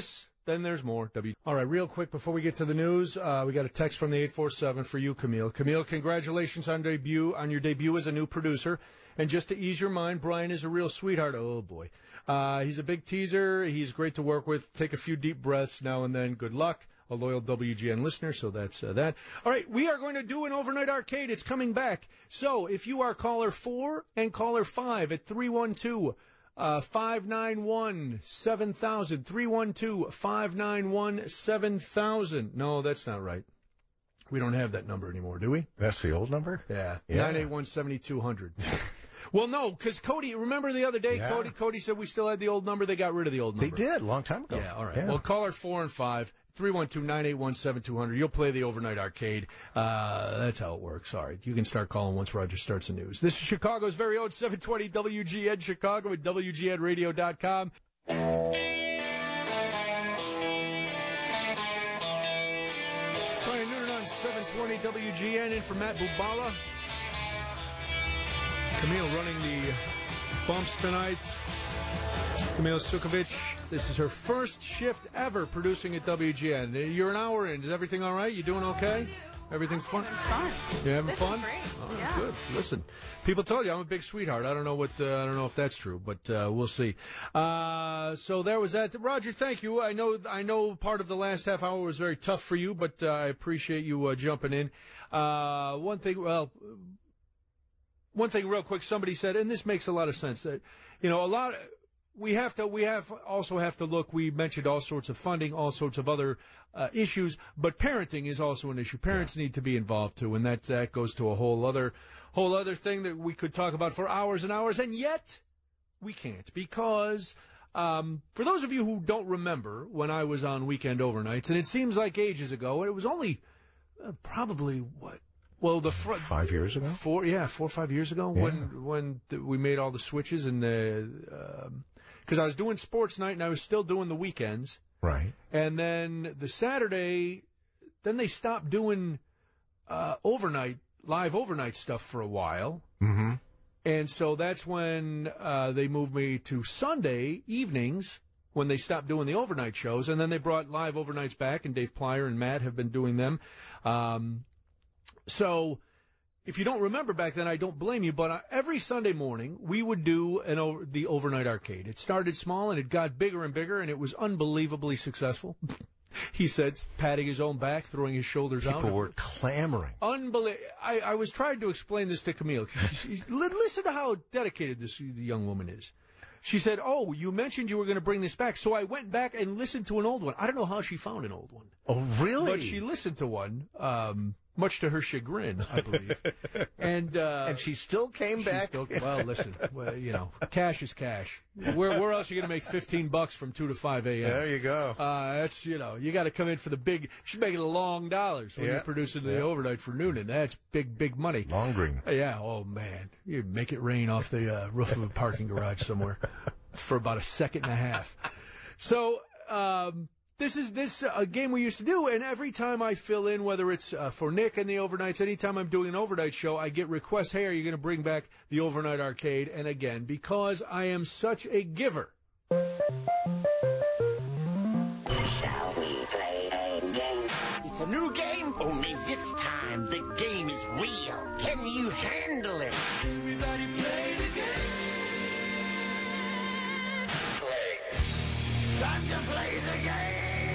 then there's more. W. All right, real quick before we get to the news, uh, we got a text from the eight four seven for you, Camille. Camille, congratulations on debut on your debut as a new producer. And just to ease your mind, Brian is a real sweetheart. Oh, boy. Uh, he's a big teaser. He's great to work with. Take a few deep breaths now and then. Good luck. A loyal W G N listener, so that's uh, that. All right, we are going to do an overnight arcade. It's coming back. So if you are caller four and caller five at three one two, five nine one, seven thousand, three one two, five nine one, seven thousand. No, that's not right. We don't have that number anymore, do we? That's the old number? Yeah, yeah. nine eight one, seven two zero zero. Well, no, because Cody, remember the other day, yeah. Cody Cody said we still had the old number. They got rid of the old number. They did, a long time ago. Yeah, all right. Yeah. Well, caller four and five, three one two, nine eight one, seven two zero zero. You'll play the overnight arcade. Uh, that's how it works. All right. You can start calling once Roger starts the news. This is Chicago's very own seven twenty W G N Chicago at W G N radio dot com. Brian Noonan on seven twenty W G N in for Matt Bubala. Camille running the bumps tonight. Camille Sukovic, this is her first shift ever producing at W G N. You're an hour in. Is everything all right? You doing okay? Everything fun? Fun. You having this fun? Is great. Oh, yeah. Good. Listen, people told you I'm a big sweetheart. I don't know what. Uh, I don't know if that's true, but uh, we'll see. Uh, so there was that. Roger, thank you. I know. I know. Part of the last half hour was very tough for you, but uh, I appreciate you uh, jumping in. Uh, one thing. Well. One thing real quick, somebody said, and this makes a lot of sense, that, you know, a lot, we have to, we have also have to look, we mentioned all sorts of funding, all sorts of other uh, issues, but parenting is also an issue. Parents yeah. need to be involved too, and that, that goes to a whole other, whole other thing that we could talk about for hours and hours, and yet we can't, because um, for those of you who don't remember when I was on Weekend Overnights, and it seems like ages ago, it was only uh, probably, what, Well, the fr- five years ago, four yeah, four or five years ago, yeah. when when th- we made all the switches, and because uh, um, I was doing sports night and I was still doing the weekends, right? And then the Saturday, then they stopped doing uh, overnight live overnight stuff for a while, mm-hmm. and so that's when uh, they moved me to Sunday evenings. When they stopped doing the overnight shows, and then they brought live overnights back, and Dave Plyer and Matt have been doing them. Um, So, if you don't remember back then, I don't blame you, but uh, every Sunday morning, we would do an over, the overnight arcade. It started small, and it got bigger and bigger, and it was unbelievably successful. He said, patting his own back, throwing his shoulders People out. People were clamoring. Unbelievable. I, I was trying to explain this to Camille. She, she, listen to how dedicated this young woman is. She said, oh, you mentioned you were going to bring this back, so I went back and listened to an old one. I don't know how she found an old one. Oh, really? But she listened to one, um, much to her chagrin, I believe. and uh, and she still came she back? Still, well, listen, well, you know, cash is cash. Where, where else are you going to make fifteen bucks from two to five a.m.? There you go. Uh, that's, you know, you got to come in for the big, she's making the long dollars when yeah. you're producing the yeah. overnight for Noonan. That's big, big money. Long green. Yeah, oh, man. You make it rain off the uh, roof of a parking garage somewhere for about a second and a half. So, um, this is this a uh, game we used to do, and every time I fill in, whether it's uh, for Nick and the overnights, anytime I'm doing an overnight show, I get requests, hey, are you going to bring back the overnight arcade? And again, because I am such a giver. Shall we play a game? It's a new game, only this time the game is real. Can you handle it? Everybody play the game. Play. Time to play the game.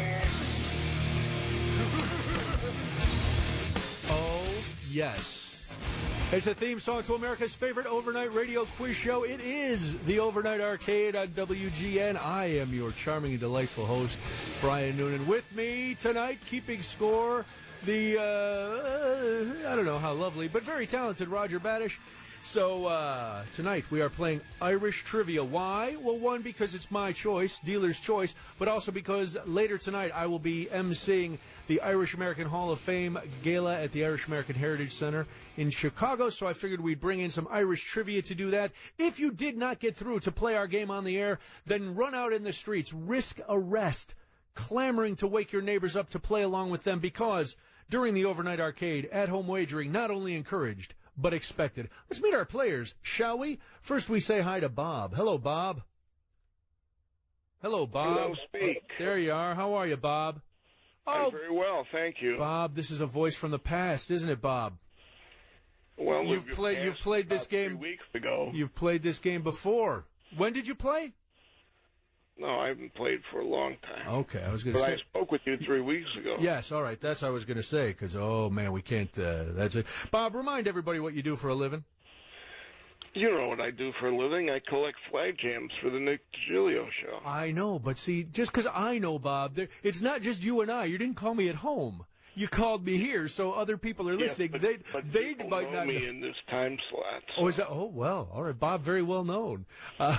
Oh, yes. It's a theme song to America's favorite overnight radio quiz show. It is the Overnight Arcade on W G N. I am your charming and delightful host, Brian Noonan. With me tonight, keeping score, the, uh, I don't know how lovely, but very talented Roger Badish. So uh, tonight we are playing Irish Trivia. Why? Well, one, because it's my choice, dealer's choice, but also because later tonight I will be emceeing the Irish American Hall of Fame Gala at the Irish American Heritage Center in Chicago, so I figured we'd bring in some Irish trivia to do that. If you did not get through to play our game on the air, then run out in the streets, risk arrest, clamoring to wake your neighbors up to play along with them, because during the overnight arcade, at-home wagering not only encouraged, but expected. Let's meet our players, shall we? First, we say hi to Bob. Hello, Bob. Hello, Bob. Hello, speak. There you are. How are you, Bob? Oh, I'm very well, thank you. Bob, this is a voice from the past, isn't it, Bob? Well, you've we've played. You've played this game. Three weeks ago. You've played this game before. When did you play? No, I haven't played for a long time. Okay, I was going to but say. I spoke with you three weeks ago. Yes, all right. That's what I was going to say. Because oh man, we can't. Uh, that's it. Bob, remind everybody what you do for a living. You know what I do for a living. I collect flag jams for the Nick DiGilio show. I know, but see, just because I know, Bob, there, it's not just you and I. You didn't call me at home. You called me here, so other people are yes, listening. But, they but they people might know not me know. in this time slot. So. Oh, is that? Oh, well, all right, Bob, very well known. Uh,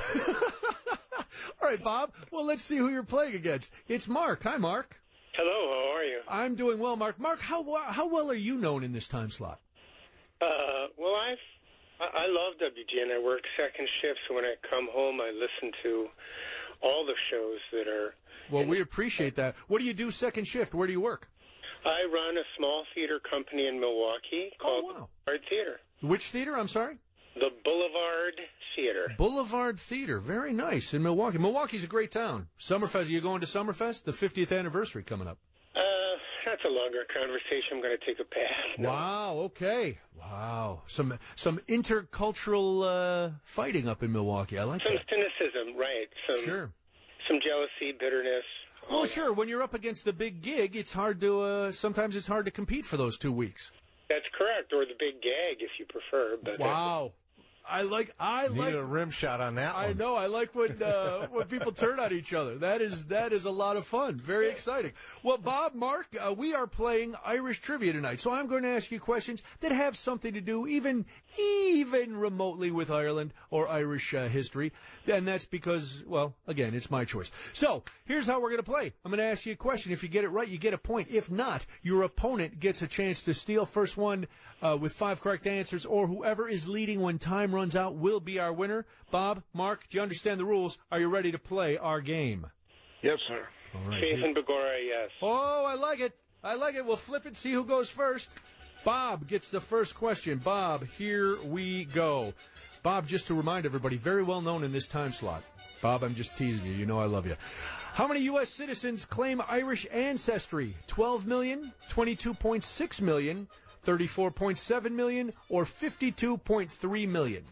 all right, Bob. Well, let's see who you're playing against. It's Mark. Hi, Mark. Hello. How are you? I'm doing well, Mark. Mark, how how well are you known in this time slot? Uh, well, I've I love W G N. I work second shift, so when I come home, I listen to all the shows that are. Well, we appreciate that. What do you do second shift? Where do you work? I run a small theater company in Milwaukee called oh, wow. Boulevard Theater. Which theater? I'm sorry? The Boulevard Theater. Boulevard Theater. Very nice in Milwaukee. Milwaukee's a great town. Summerfest. Are you going to Summerfest? The fiftieth anniversary coming up. Uh, that's a longer conversation. I'm going to take a pass. No. Wow. Okay. Wow. Some some intercultural uh, fighting up in Milwaukee. I like some that. Some cynicism, right? Some, sure. Some jealousy, bitterness. Well, sure. When you're up against the big gig, it's hard to. Uh, sometimes it's hard to compete for those two weeks. That's correct, or the big gag, if you prefer. But wow. I like. I Need like a rim shot on that one. I know. I like when uh, when people turn on each other. That is that is a lot of fun. Very exciting. Well, Bob, Mark, uh, we are playing Irish trivia tonight, so I'm going to ask you questions that have something to do, even even remotely, with Ireland or Irish uh, history. And that's because, well, again, it's my choice. So here's how we're going to play. I'm going to ask you a question. If you get it right, you get a point. If not, your opponent gets a chance to steal. First one uh, with five correct answers, or whoever is leading when time runs out will be our winner. Bob, Mark, do you understand the rules? Are you ready to play our game? Yes, sir. All right. Faith and Begora, yes. Oh, I like it. I like it. We'll flip it, see who goes first. Bob gets the first question. Bob, here we go. Bob, just to remind everybody, very well known in this time slot. Bob, I'm just teasing you. You know I love you. How many U S citizens claim Irish ancestry? twelve million, twenty-two point six million, thirty-four point seven million, or fifty-two point three million?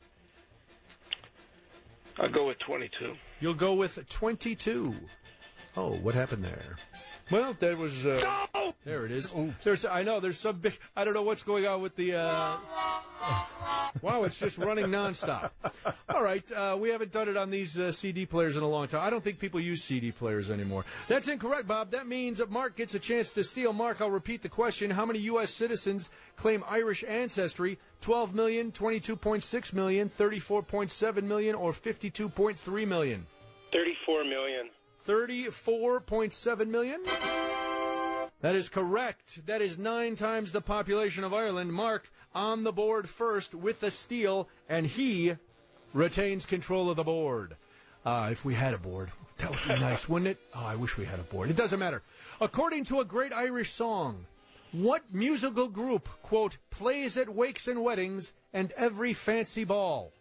I'll go with twenty-two. You'll go with twenty-two. Oh, what happened there? Well, that was... Uh, no! There it is. There's, I know, there's some big... I don't know what's going on with the... Uh, wow, it's just running nonstop. All right, uh, we haven't done it on these uh, C D players in a long time. I don't think people use C D players anymore. That's incorrect, Bob. That means that Mark gets a chance to steal. Mark, I'll repeat the question. How many U S citizens claim Irish ancestry? twelve million, twenty-two point six million, thirty-four point seven million, or fifty-two point three million? thirty-four million. thirty-four point seven million? That is correct. That is nine times the population of Ireland. Mark on the board first with the steal, and he retains control of the board. Uh, if we had a board, that would be nice, wouldn't it? Oh, I wish we had a board. It doesn't matter. According to a great Irish song, what musical group, quote, plays at wakes and weddings and every fancy ball?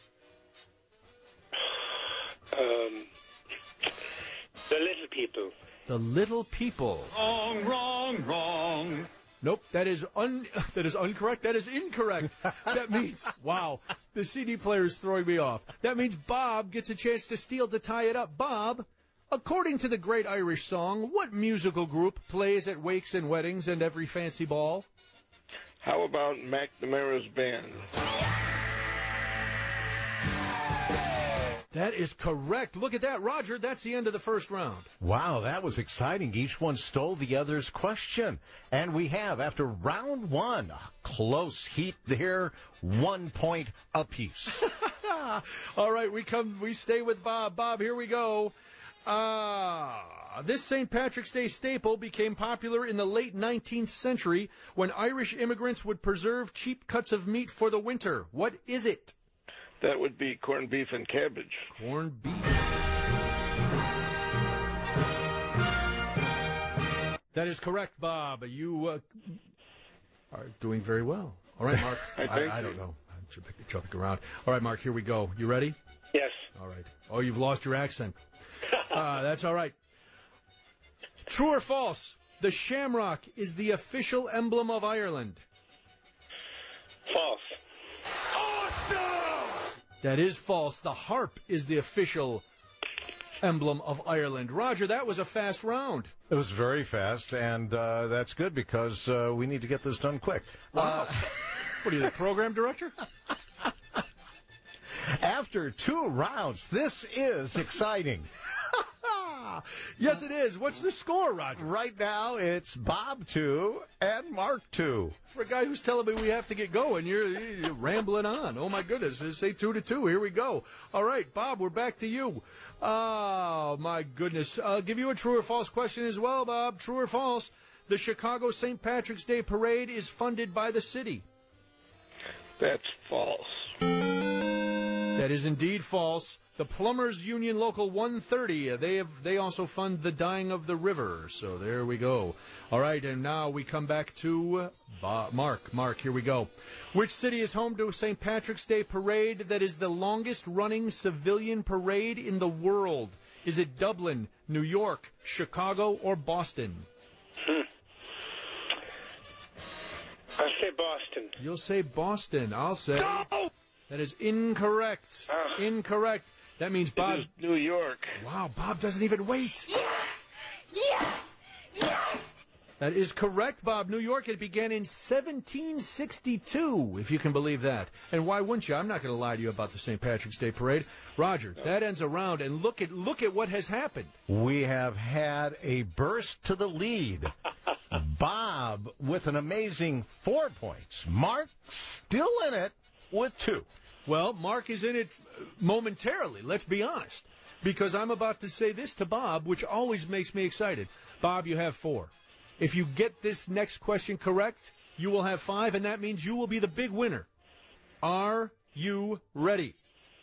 Um... The Little People. The Little People. Wrong, wrong, wrong. Nope, that is un that is incorrect. That is incorrect. That means, wow, the C D player is throwing me off. That means Bob gets a chance to steal to tie it up. Bob, according to the great Irish song, what musical group plays at wakes and weddings and every fancy ball? How about McNamara's band? That is correct. Look at that. Roger, that's the end of the first round. Wow, that was exciting. Each one stole the other's question. And we have, after round one, a close heat there, one point apiece. All right, we come. We stay with Bob. Bob, here we go. Uh, this Saint Patrick's Day staple became popular in the late nineteenth century when Irish immigrants would preserve cheap cuts of meat for the winter. What is it? That would be corned beef and cabbage. Corned beef. That is correct, Bob. You uh, are doing very well. All right, Mark. I, I, I don't know. jumping, jumping around. All right, Mark, here we go. You ready? Yes. All right. Oh, you've lost your accent. uh, that's all right. True or false? The shamrock is the official emblem of Ireland. False. Awesome! That is false. The harp is the official emblem of Ireland. Roger, that was a fast round. It was very fast, and uh, that's good because uh, we need to get this done quick. Wow. Uh, what are you, the program director? After two rounds, this is exciting. Yes, it is. What's the score, Roger? Right now, it's Bob two and Mark two. For a guy who's telling me we have to get going, you're, you're rambling on. Oh, my goodness. Say two to two. Here we go. All right, Bob, we're back to you. Oh, my goodness. I'll give you a true or false question as well, Bob. True or false? The Chicago Saint Patrick's Day Parade is funded by the city. That's false. That is indeed false. The Plumbers Union Local one thirty, they have they also fund the dyeing of the river. So there we go. All right, and now we come back to Bob, Mark. Mark, here we go. Which city is home to a Saint Patrick's Day parade that is the longest-running civilian parade in the world? Is it Dublin, New York, Chicago, or Boston? Hmm. I'll say Boston. You'll say Boston. I'll say... No! That is incorrect. Uh, incorrect. That means Bob... It is New York. Wow, Bob doesn't even wait. Yes! Yes! Yes! That is correct, Bob. New York, it began in seventeen sixty-two, if you can believe that. And why wouldn't you? I'm not going to lie to you about the Saint Patrick's Day Parade. Roger, that ends a round, and look at look at what has happened. We have had a burst to the lead. Bob with an amazing four points. Mark still in it with two. Well, Mark is in it momentarily, let's be honest, because I'm about to say this to Bob, which always makes me excited. Bob, you have four. If you get this next question correct, you will have five, and that means you will be the big winner. Are you ready?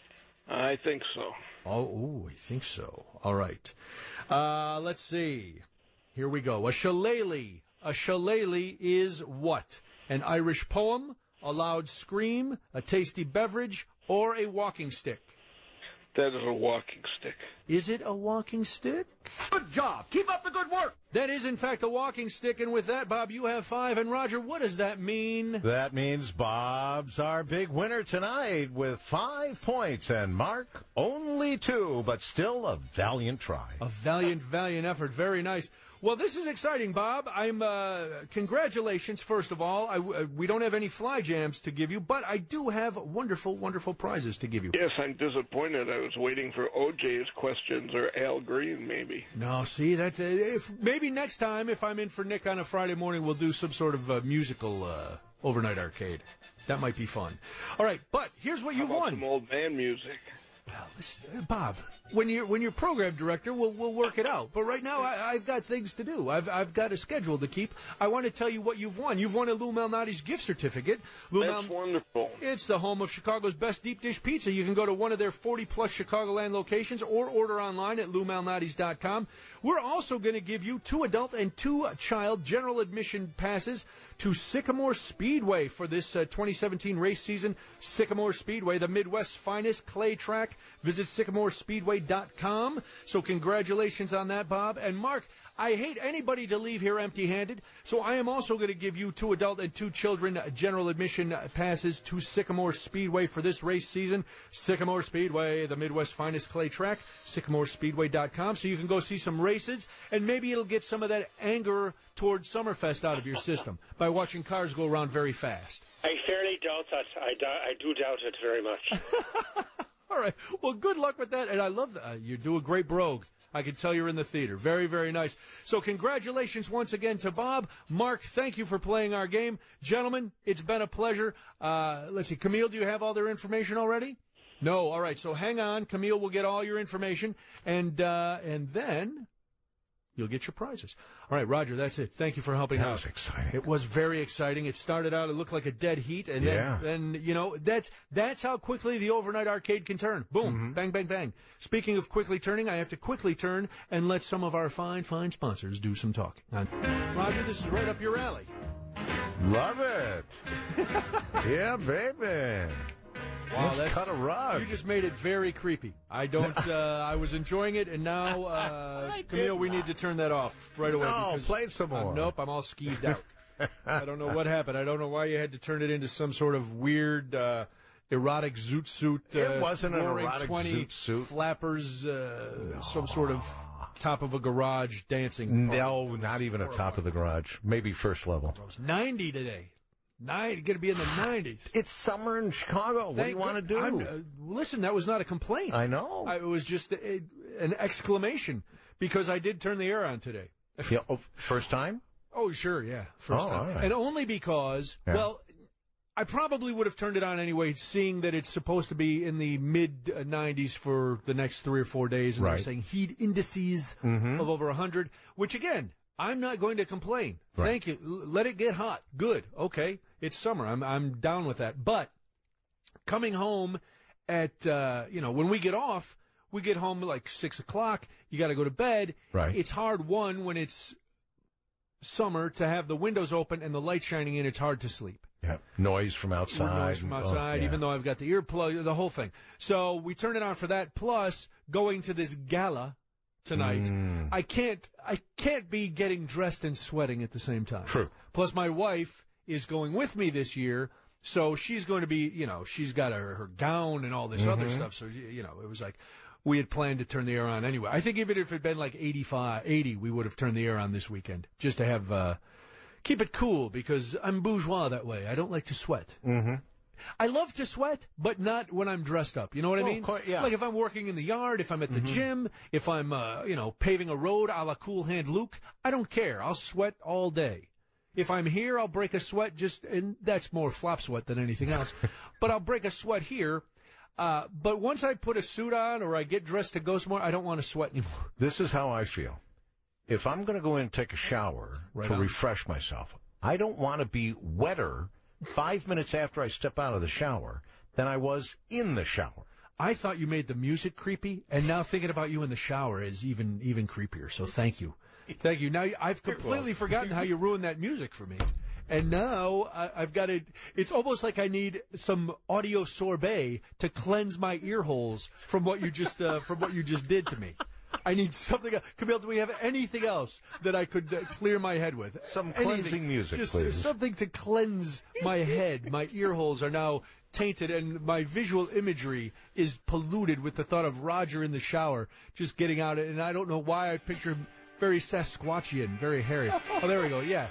I think so. Oh, ooh, I think so. All right. Uh, let's see. Here we go. A shillelagh. A shillelagh is what? An Irish poem, a loud scream, a tasty beverage, or a walking stick? That is a walking stick. Is it a walking stick? Good job. Keep up the good work. That is, in fact, a walking stick. And with that, Bob, you have five. And, Roger, what does that mean? That means Bob's our big winner tonight with five points. And Mark, only two, but still a valiant try. A valiant, valiant effort. Very nice. Well, this is exciting, Bob. I'm uh, congratulations, first of all. I, uh, we don't have any fly jams to give you, but I do have wonderful, wonderful prizes to give you. Yes, I'm disappointed. I was waiting for O J's questions or Al Green, maybe. No, see, that's uh, if maybe next time, if I'm in for Nick on a Friday morning, we'll do some sort of uh, musical uh, overnight arcade. That might be fun. All right, but here's what How you've about won. Some old man music. Well, listen, Bob, when you're when you're program director, we'll we'll work it out. But right now, I, I've got things to do. I've I've got a schedule to keep. I want to tell you what you've won. You've won a Lou Malnati's gift certificate. Lou That's Mal- wonderful. It's the home of Chicago's best deep dish pizza. You can go to one of their forty plus Chicagoland locations or order online at lou malnatis dot com. We're also going to give you two adult and two child general admission passes to Sycamore Speedway for this uh, twenty seventeen race season. Sycamore Speedway, the Midwest's finest clay track. Visit sycamore speedway dot com. So congratulations on that, Bob. And Mark, I hate anybody to leave here empty-handed, so I am also going to give you two adult and two children general admission passes to Sycamore Speedway for this race season. Sycamore Speedway, the Midwest's finest clay track, sycamore speedway dot com, so you can go see some races, and maybe it'll get some of that anger towards Summerfest out of your system by watching cars go around very fast. I fairly doubt that. I, do, I do doubt it very much. All right. Well, good luck with that. And I love that. Uh, you do a great brogue. I can tell you're in the theater. Very, very nice. So congratulations once again to Bob. Mark, thank you for playing our game. Gentlemen, it's been a pleasure. Uh, let's see. Camille, do you have all their information already? No. All right. So hang on. Camille will get all your information. And, uh, and then you'll get your prizes. All right, Roger, that's it. Thank you for helping that out. That was exciting. It was very exciting. It started out, it looked like a dead heat, and yeah. then, then, you know, that's that's how quickly the overnight arcade can turn. Boom, mm-hmm. bang, bang, bang. Speaking of quickly turning, I have to quickly turn and let some of our fine, fine sponsors do some talking. Now, Roger, this is right up your alley. Love it. Yeah, baby. Wow, Let's that's, cut a rug. You just made it very creepy. I don't. Uh, I was enjoying it, and now, uh, Camille, we need to turn that off right away. No, because play some more. Uh, nope, I'm all skeeved out. I don't know what happened. I don't know why you had to turn it into some sort of weird uh, erotic zoot suit. Uh, It wasn't an roaring erotic twenty zoot suit. Flappers, uh, no. Some sort of top of a garage dancing. No, party. Not even a top of the garage. Maybe first level. It was ninety today. Nine, going to be in the nineties. It's summer in Chicago. What Thank do you want to do? I'm, uh, listen, that was not a complaint. I know. I, it was just a, a, an exclamation because I did turn the air on today. Yeah, oh, first time? Oh, sure, yeah, first oh, time. All right. And only because, yeah. well, I probably would have turned it on anyway, seeing that it's supposed to be in the mid nineties for the next three or four days, and right. they're saying heat indices mm-hmm. of over one hundred, which, again, I'm not going to complain. Right. Thank you. L- let it get hot. Good. Okay. It's summer. I'm I'm down with that. But coming home at, uh, you know, when we get off, we get home at like six o'clock. You got to go to bed. Right. It's hard, one, when it's summer to have the windows open and the light shining in. It's hard to sleep. Yeah. Noise from outside. Noise from outside, oh, yeah. even though I've got the earplug, the whole thing. So we turn it on for that. Plus, going to this gala tonight, mm. I can't I can't be getting dressed and sweating at the same time. True. Plus, my wife is going with me this year, so she's going to be, you know, she's got her, her gown and all this mm-hmm. other stuff. So, you know, it was like we had planned to turn the air on anyway. I think even if it had been like eighty-five, eighty, we would have turned the air on this weekend just to have uh, keep it cool because I'm bourgeois that way. I don't like to sweat. Mm-hmm. I love to sweat, but not when I'm dressed up. You know what I oh, mean? Course, yeah. Like if I'm working in the yard, if I'm at the mm-hmm. gym, if I'm, uh, you know, paving a road a la Cool Hand Luke, I don't care. I'll sweat all day. If I'm here, I'll break a sweat just, and that's more flop sweat than anything else, but I'll break a sweat here. Uh, but once I put a suit on or I get dressed to go somewhere, I don't want to sweat anymore. This is how I feel. If I'm going to go in and take a shower right to on. refresh myself, I don't want to be wetter five minutes after I step out of the shower than I was in the shower. I thought you made the music creepy, and now thinking about you in the shower is even even creepier. So thank you. Thank you. Now, I've completely forgotten how you ruined that music for me. And now I, I've got it. It's almost like I need some audio sorbet to cleanse my ear holes from what you just uh, from what you just did to me. I need something else. Camille, do we have anything else that I could uh, clear my head with? Some cleansing anything. music, Just please. Something to cleanse my head. My ear holes are now tainted, and my visual imagery is polluted with the thought of Roger in the shower just getting out. And I don't know why I picture him very Sasquatchian, very hairy. Oh, there we go. Yeah.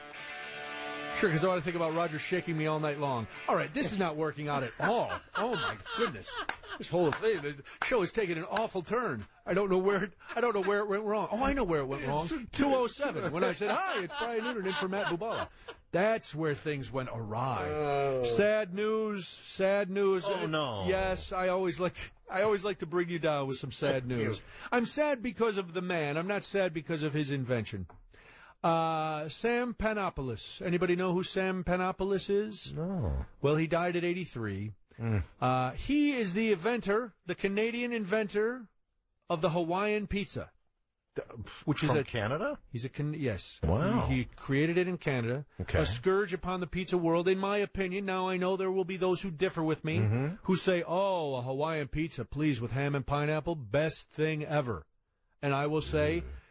Sure, because I want to think about Roger shaking me all night long. All right, this is not working out at all. Oh, my goodness. This whole thing, the show is taking an awful turn. I don't know where it, I don't know where it went wrong. Oh, I know where it went wrong. two oh seven, when I said, hi, it's Brian Noonan in for Matt Bubala. That's where things went awry. Oh. Sad news, sad news. Oh, no. Yes, I always like to, I always like to bring you down with some sad Thank news. you. I'm sad because of the man. I'm not sad because of his invention. Uh, Sam Panopoulos. Anybody know who Sam Panopoulos is? No. Well, he died at eighty-three. Mm. Uh, he is the inventor, the Canadian inventor of the Hawaiian pizza, which From is a Canada? He's a can, yes. Wow. He, he created it in Canada. Okay. A scourge upon the pizza world, in my opinion. Now I know there will be those who differ with me, mm-hmm. who say, "Oh, a Hawaiian pizza, please, with ham and pineapple, best thing ever." And I will say, mm.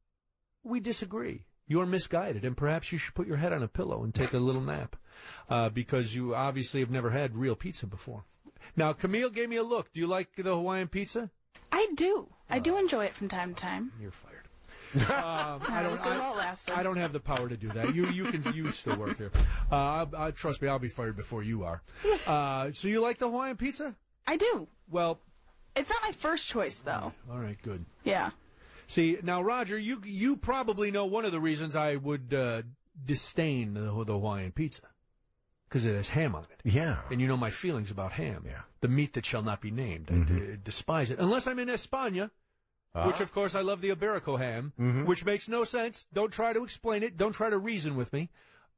we disagree. You're misguided, and perhaps you should put your head on a pillow and take a little nap, uh, because you obviously have never had real pizza before. Now, Camille gave me a look. Do you like the Hawaiian pizza? I do. I do enjoy it from time to time. You're fired. um, I don't. I, I don't have the power to do that. You you can you still work there. Uh, I, I, trust me, I'll be fired before you are. Uh, so you like the Hawaiian pizza? I do. Well, it's not my first choice though. All right, good. Yeah. See, now, Roger, you you probably know one of the reasons I would uh, disdain the, the Hawaiian pizza. Because it has ham on it. Yeah. And you know my feelings about ham. Yeah. The meat that shall not be named. Mm-hmm. I d- despise it. Unless I'm in España, uh, which, of course, I love the Iberico ham, mm-hmm. which makes no sense. Don't try to explain it. Don't try to reason with me.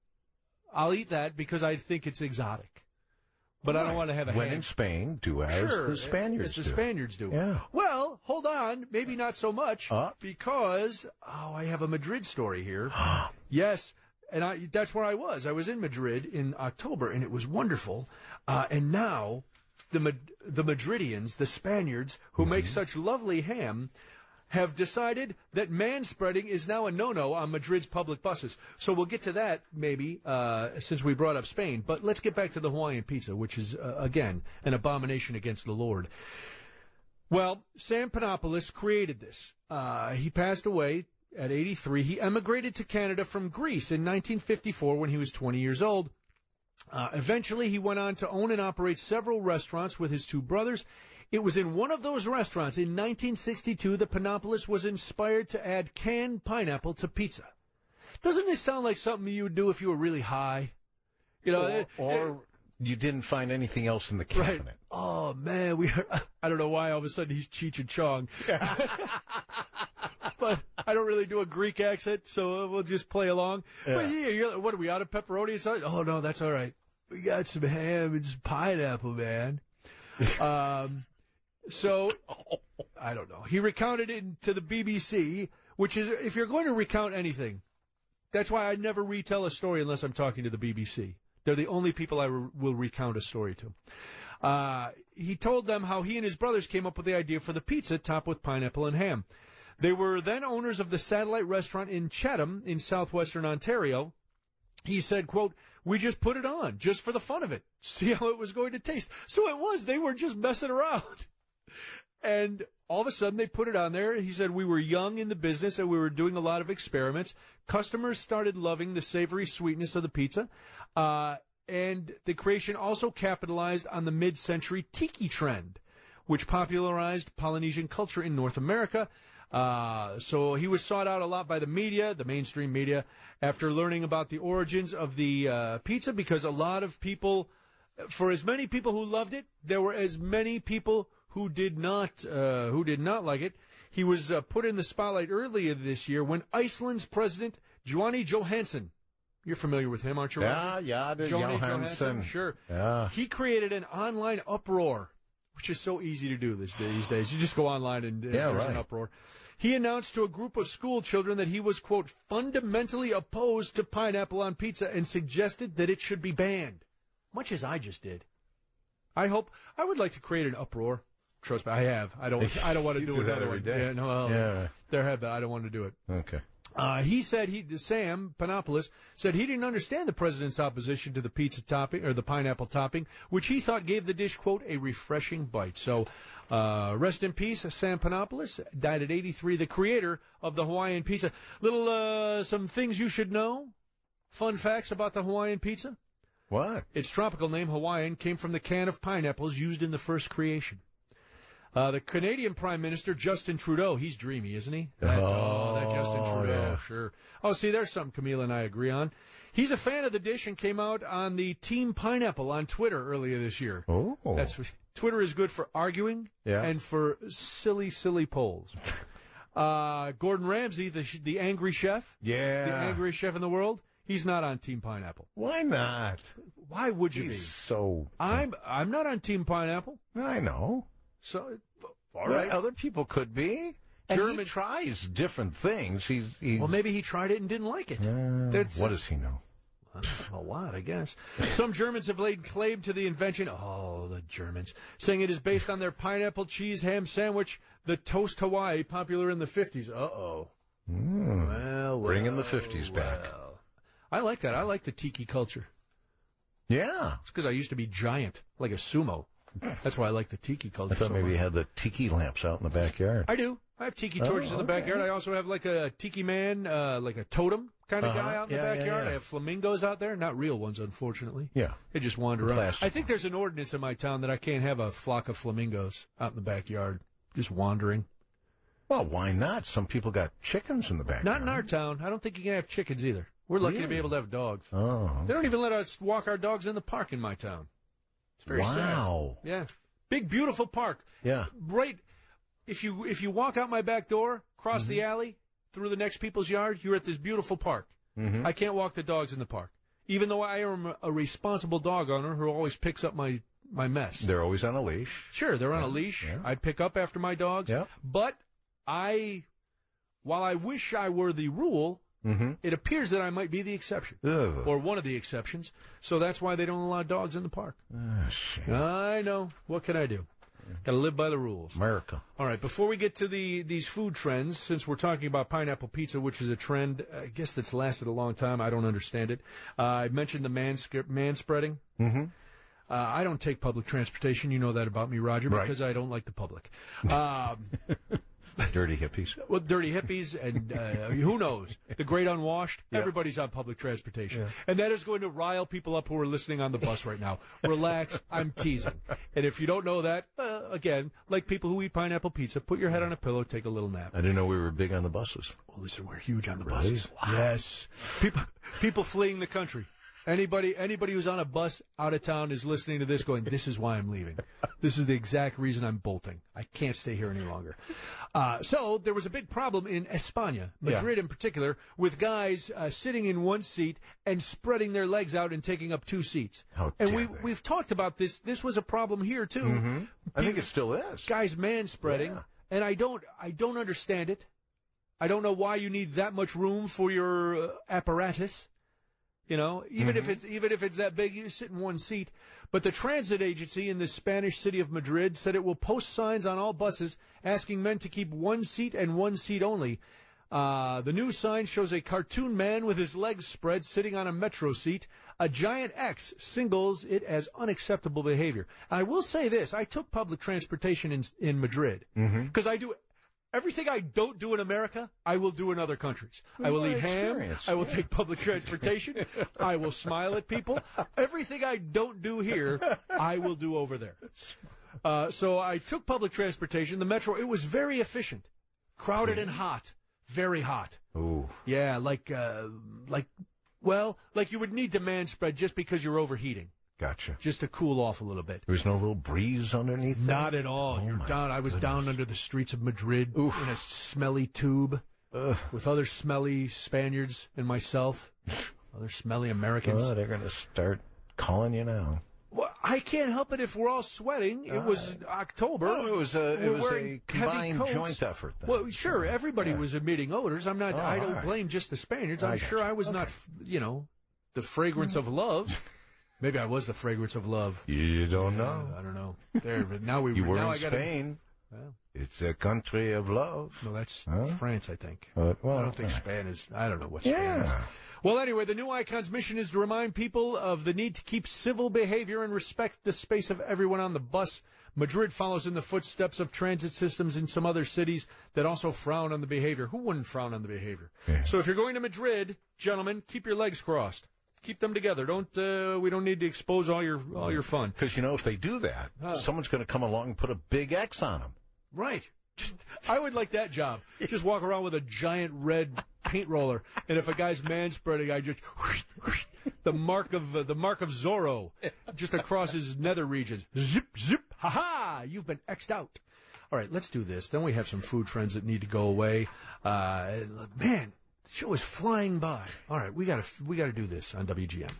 I'll eat that because I think it's exotic. But right. I don't want to have a when ham. in Spain, do as sure, the Spaniards as do. the Spaniards do. Yeah. Well, hold on. Maybe not so much. Uh? Because, oh, I have a Madrid story here. Yes. And I, that's where I was. I was in Madrid in October, and it was wonderful. Uh, and now the Mad- the Madridians, the Spaniards, who mm-hmm. make such lovely ham, have decided that manspreading is now a no-no on Madrid's public buses. So we'll get to that, maybe, uh, since we brought up Spain. But let's get back to the Hawaiian pizza, which is, uh, again, an abomination against the Lord. Well, Sam Panopoulos created this. Uh, he passed away at eighty-three. He emigrated to Canada from Greece in nineteen fifty-four when he was twenty years old. Uh, eventually, he went on to own and operate several restaurants with his two brothers. It was in one of those restaurants in nineteen sixty-two that Panopoulos was inspired to add canned pineapple to pizza. Doesn't this sound like something you would do if you were really high? You know, or, it, or it, you didn't find anything else in the cabinet. Right. Oh, man, we are, I don't know why all of a sudden he's Cheech and Chong. But I don't really do a Greek accent, so we'll just play along. Yeah. But yeah, you're, what are we, out of pepperoni? Oh, no, that's all right. We got some ham and some pineapple, man. um, so, I don't know. He recounted it to the B B C, which is, if you're going to recount anything, that's why I never retell a story unless I'm talking to the B B C. They're the only people I re- will recount a story to. Uh, he told them how he and his brothers came up with the idea for the pizza topped with pineapple and ham. They were then owners of the Satellite Restaurant in Chatham in southwestern Ontario. He said, quote, we just put it on just for the fun of it, see how it was going to taste. So it was. They were just messing around. And all of a sudden they put it on there. He said we were young in the business and we were doing a lot of experiments. Customers started loving the savory sweetness of the pizza. Uh, and the creation also capitalized on the mid-century tiki trend, which popularized Polynesian culture in North America. Uh, so he was sought out a lot by the media, the mainstream media, after learning about the origins of the uh, pizza, because a lot of people, for as many people who loved it, there were as many people who did not, uh, who did not like it. He was uh, put in the spotlight earlier this year when Iceland's president, Jóni Jóhannsson, you're familiar with him, aren't you? Yeah, yeah, the Jóni Jóhannsson. Jóhannsson, sure. Yeah. He created an online uproar, which is so easy to do this day, these days. You just go online and uh, yeah, there's right. an uproar. He announced to a group of school children that he was, quote, fundamentally opposed to pineapple on pizza and suggested that it should be banned, much as I just did. I hope I would like to create an uproar. Trust me, I have. I don't. I don't want to you do, do another that every one. day. Yeah, no, well, yeah. There have that. I don't want to do it. Okay. Uh, he said he, Sam Panopoulos said he didn't understand the president's opposition to the pizza topping or the pineapple topping, which he thought gave the dish, quote, a refreshing bite. So, uh, rest in peace, Sam Panopoulos, died at eighty-three, the creator of the Hawaiian pizza. Little, uh, some things you should know. Fun facts about the Hawaiian pizza. What? Its tropical name, Hawaiian, came from the can of pineapples used in the first creation. Uh, the Canadian Prime Minister, Justin Trudeau, he's dreamy, isn't he? That, oh, oh, that Justin Trudeau, yeah. sure. Oh, see, there's something Camille and I agree on. He's a fan of the dish and came out on the Team Pineapple on Twitter earlier this year. Oh. That's Twitter is good for arguing yeah. and for silly, silly polls. uh, Gordon Ramsay, the the angry chef, yeah, the angriest chef in the world, he's not on Team Pineapple. Why not? Why would you he's be? So I'm I'm not on Team Pineapple. I know. So, all well, right. Other people could be. And German he tries different things. He's, he's well, maybe he tried it and didn't like it. Uh, what does he know? A lot, I guess. Some Germans have laid claim to the invention. Oh, the Germans, saying it is based on their pineapple cheese ham sandwich, the Toast Hawaii, popular in the fifties. Uh oh. Mm. Well, well, bringing the fifties well. back. I like that. I like the tiki culture. Yeah, it's because I used to be giant, like a sumo. That's why I like the tiki culture. I thought so maybe much. you had the tiki lamps out in the backyard. I do. I have tiki torches oh, in the okay. backyard. I also have like a tiki man, uh, like a totem kind of uh-huh. guy out in yeah, the backyard. Yeah, yeah. I have flamingos out there, not real ones, unfortunately. Yeah, they just wander around. Plastic. I think there's an ordinance in my town that I can't have a flock of flamingos out in the backyard, just wandering. Well, why not? Some people got chickens in the backyard. Not in our town. I don't think you can have chickens either. We're lucky really? to be able to have dogs. Oh, okay. They don't even let us walk our dogs in the park in my town. It's very wow. sad. Yeah. Big, beautiful park. Yeah. Right. If you if you walk out my back door, cross mm-hmm. the alley, through the next people's yard, you're at this beautiful park. Mm-hmm. I can't walk the dogs in the park, even though I am a responsible dog owner who always picks up my, my mess. They're always on a leash. Sure, they're on yeah. a leash. Yeah. I pick up after my dogs. Yeah. But I, while I wish I were the rule, Mm-hmm. It appears that I might be the exception, Ugh. or one of the exceptions. So that's why they don't allow dogs in the park. Ah, shit. I know. What can I do? Got to live by the rules. America. All right. Before we get to the these food trends, since we're talking about pineapple pizza, which is a trend, I guess that's lasted a long time. I don't understand it. Uh, I mentioned the man man spreading. Mm-hmm. Uh, I don't take public transportation. You know that about me, Roger, Right. because I don't like the public. Um, Dirty hippies. well, dirty hippies and uh, who knows? The great unwashed. Yeah. Everybody's on public transportation. Yeah. And that is going to rile people up who are listening on the bus right now. Relax. I'm teasing. And if you don't know that, uh, again, like people who eat pineapple pizza, put your head on a pillow, take a little nap. I didn't know we were big on the buses. Well, listen, we're huge on the Really? buses. Yes. People, people fleeing the country. Anybody anybody who's on a bus out of town is listening to this going, this is why I'm leaving. This is the exact reason I'm bolting. I can't stay here any longer. Uh, so there was a big problem in España, Madrid in particular, with guys uh, sitting in one seat and spreading their legs out and taking up two seats. How and dare we, they. we've talked about this. This was a problem here, too. Mm-hmm. I think it still is. Guys man-spreading. Yeah. And I don't, I don't understand it. I don't know why you need that much room for your uh, apparatus. You know, even Mm-hmm. if it's even if it's that big, you sit in one seat. But the transit agency in the Spanish city of Madrid said it will post signs on all buses asking men to keep one seat and one seat only. Uh, the new sign shows a cartoon man with his legs spread sitting on a metro seat. A giant X singles it as unacceptable behavior. I will say this: I took public transportation in in Madrid because Mm-hmm. I do. Everything I don't do in America, I will do in other countries. I will What eat ham. experience. I will Yeah. take public transportation. I will smile at people. Everything I don't do here, I will do over there. Uh, so I took public transportation, the metro. It was very efficient, crowded and hot, very hot. Ooh. Yeah, like uh, like well, like you would need to man spread just because you're overheating, Gotcha. just to cool off a little bit. There was no little breeze underneath there? Not at all. Oh, You're my down. I was goodness. down under the streets of Madrid Oof. in a smelly tube Ugh. with other smelly Spaniards and myself, other smelly Americans. Oh, they're going to start calling you now. Well, I can't help it if we're all sweating. It was October. Oh, it was a it We're was wearing a heavy combined coats. joint effort. Then. Well, sure, everybody Yeah. was emitting odors. I'm not. Oh, I don't all right. blame just the Spaniards. I'm I sure gotcha. I was not. You know, the fragrance of love. Maybe I was the fragrance of love. You don't Uh, know. I don't know. There, but now we. You were now in I gotta, Spain. Well, It's a country of love. no, that's Huh? France, I think. Uh, well, I don't think uh, Spain is. I don't know what Spain is. Yeah. Well, anyway, the new Icon's mission is to remind people of the need to keep civil behavior and respect the space of everyone on the bus. Madrid follows in the footsteps of transit systems in some other cities that also frown on the behavior. Who wouldn't frown on the behavior? Yeah. So if you're going to Madrid, gentlemen, keep your legs crossed. Keep them together. Don't. Uh, we don't need to expose all your all your fun. Because, you know, if they do that, Huh. someone's going to come along and put a big X on them. Right. I would like that job. Just walk around with a giant red paint roller, and if a guy's manspreading, I just the mark of uh, the mark of Zorro just across his nether regions. Zip zip. Ha ha! You've been X'd out. All right, let's do this. Then we have some food trends that need to go away. Uh, man, the show is flying by. All right, we gotta we gotta do this on W G N.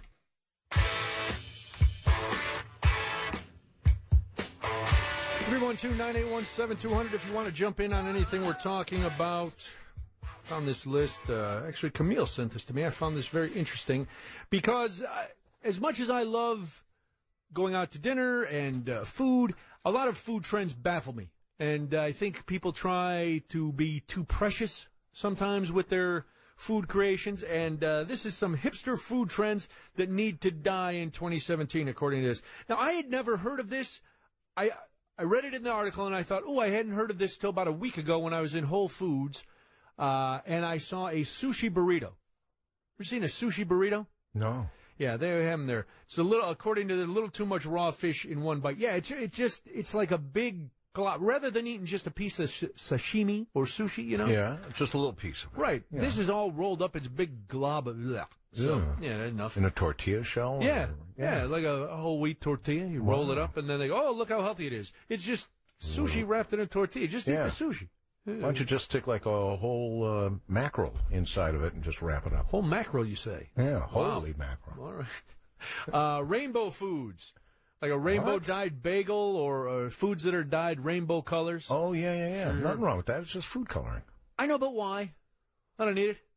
three one two, nine eight one, seven two zero zero if you want to jump in on anything we're talking about. On this list, uh, actually, Camille sent this to me. I found this very interesting because uh, as much as I love going out to dinner and uh, food, a lot of food trends baffle me. And uh, I think people try to be too precious sometimes with their food creations. And uh, this is some hipster food trends that need to die in twenty seventeen, according to this. Now, I had never heard of this. I I read it in the article, and I thought, oh, I hadn't heard of this till about a week ago when I was in Whole Foods. Uh, and I saw a sushi burrito. Ever seen a sushi burrito? No. Yeah, they have them there. It's a little, according to the little too much raw fish in one bite. Yeah, it's it just it's like a big glob. Rather than eating just a piece of sh- sashimi or sushi, you know. Yeah, just a little piece of it. Right. Yeah. This is all rolled up. It's a big glob of bleh. So Yeah. yeah, enough. In a tortilla shell? Yeah, or- yeah, like a, a whole wheat tortilla. You roll it Wow. up, and then they go, oh, look how healthy it is. It's just sushi wrapped in a tortilla. Just Yeah. eat the sushi. Why don't you just stick like a whole uh, mackerel inside of it and just wrap it up? Whole mackerel, you say? Yeah, Wow. holy mackerel. All right. Uh, rainbow foods, like a rainbow What? dyed bagel or uh, foods that are dyed rainbow colors. Oh, yeah, yeah, yeah. Sure. Nothing wrong with that. It's just food coloring. I know, but why? I don't need it.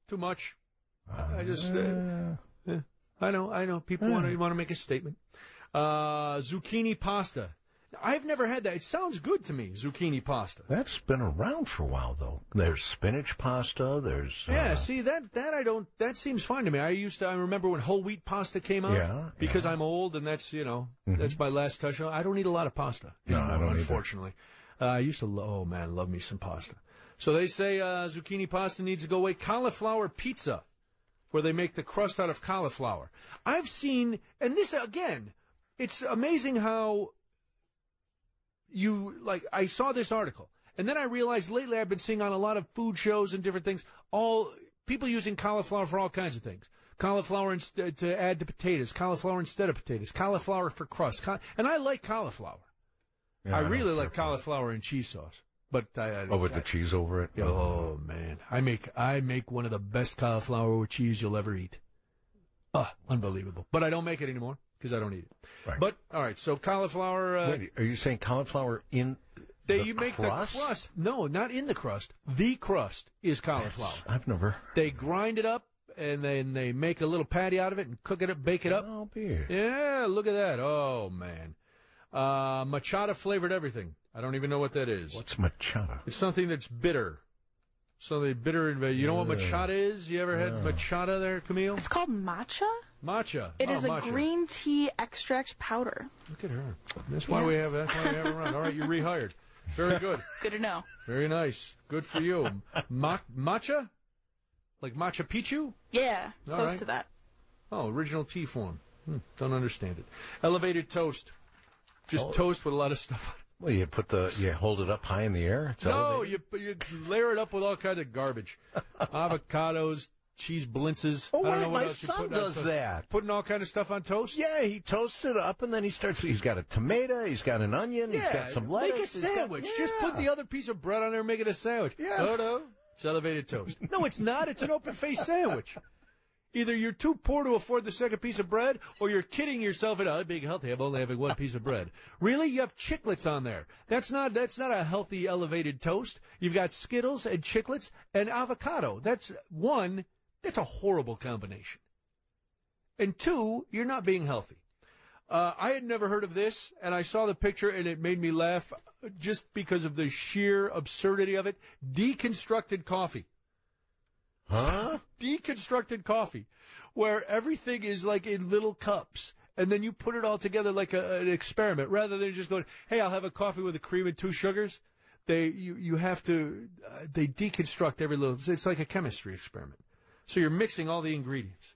too much. I just, uh, eh, I know, I know. People want to want to make a statement. Uh, zucchini pasta. I've never had that. It sounds good to me, zucchini pasta. That's been around for a while, though. There's spinach pasta. There's uh... yeah. See that that I don't. That seems fine to me. I used to. I remember when whole wheat pasta came out. Yeah. Because yeah. I'm old, and that's you know mm-hmm. that's my last touch. I don't eat a lot of pasta. No, I don't. Unfortunately, uh, I used to. Lo- oh man, love me some pasta. So they say uh, zucchini pasta needs to go away. Cauliflower pizza, where they make the crust out of cauliflower. I've seen, and this again, it's amazing how. You like I saw this article, and then I realized lately I've been seeing on a lot of food shows and different things, all people using cauliflower for all kinds of things. Cauliflower instead to add to potatoes, cauliflower instead of potatoes, cauliflower for crust, and I like cauliflower. Yeah, I I really like cauliflower and cheese sauce, but I, I oh, with I, the cheese over it. Oh man, I make I make one of the best cauliflower with cheese you'll ever eat. Ah, unbelievable. But I don't make it anymore. Because I don't eat it. Right. But, all right, so cauliflower... Uh, Wait, are you saying cauliflower in they, the you make crust? the crust. No, not in the crust. The crust is cauliflower. Yes, I've never... They grind it up, and then they make a little patty out of it and cook it up, bake it up. Oh, beer. Yeah, look at that. Oh, man. Uh, machata flavored everything. I don't even know what that is. What's machata? It's something that's bitter. Something bitter. And, you know what machata is? You ever had yeah. machata there, Camille? It's called matcha? Matcha. It oh, is a matcha. green tea extract powder. Look at her. That's why yes. we have. That's why we have her around. All right, you're rehired. Very good. Good to know. Very nice. Good for you. Ma- matcha, like Machu Picchu. Yeah, All close right. to that. Oh, original tea form. Hmm, don't understand it. Elevated toast. Just oh. toast with a lot of stuff on it. Well, you put the you hold it up high in the air. It's no, you you layer it up with all kinds of garbage, avocados. Cheese blintzes. Oh, I don't wait, know what my else son does that. Putting all kind of stuff on toast? Yeah, he toasts it up, and then he starts, he's got a tomato, he's got an onion, yeah, he's got some lettuce. Make a sandwich. Got, yeah. Just put the other piece of bread on there and make it a sandwich. Yeah. No, no. It's elevated toast. No, it's not. It's an open-faced sandwich. Either you're too poor to afford the second piece of bread, or you're kidding yourself into, oh, being healthy, I'm only having one piece of bread. Really? You have chiclets on there. That's not that's not a healthy elevated toast. You've got Skittles and chiclets and avocado. That's one... That's a horrible combination. And two, you're not being healthy. Uh, I had never heard of this, and I saw the picture, and it made me laugh just because of the sheer absurdity of it. Deconstructed coffee. Huh? Deconstructed coffee, where everything is like in little cups, and then you put it all together like a, an experiment, rather than just going, hey, I'll have a coffee with a cream and two sugars. They, you, you have to, uh, they deconstruct every little, it's like a chemistry experiment. So you're mixing all the ingredients.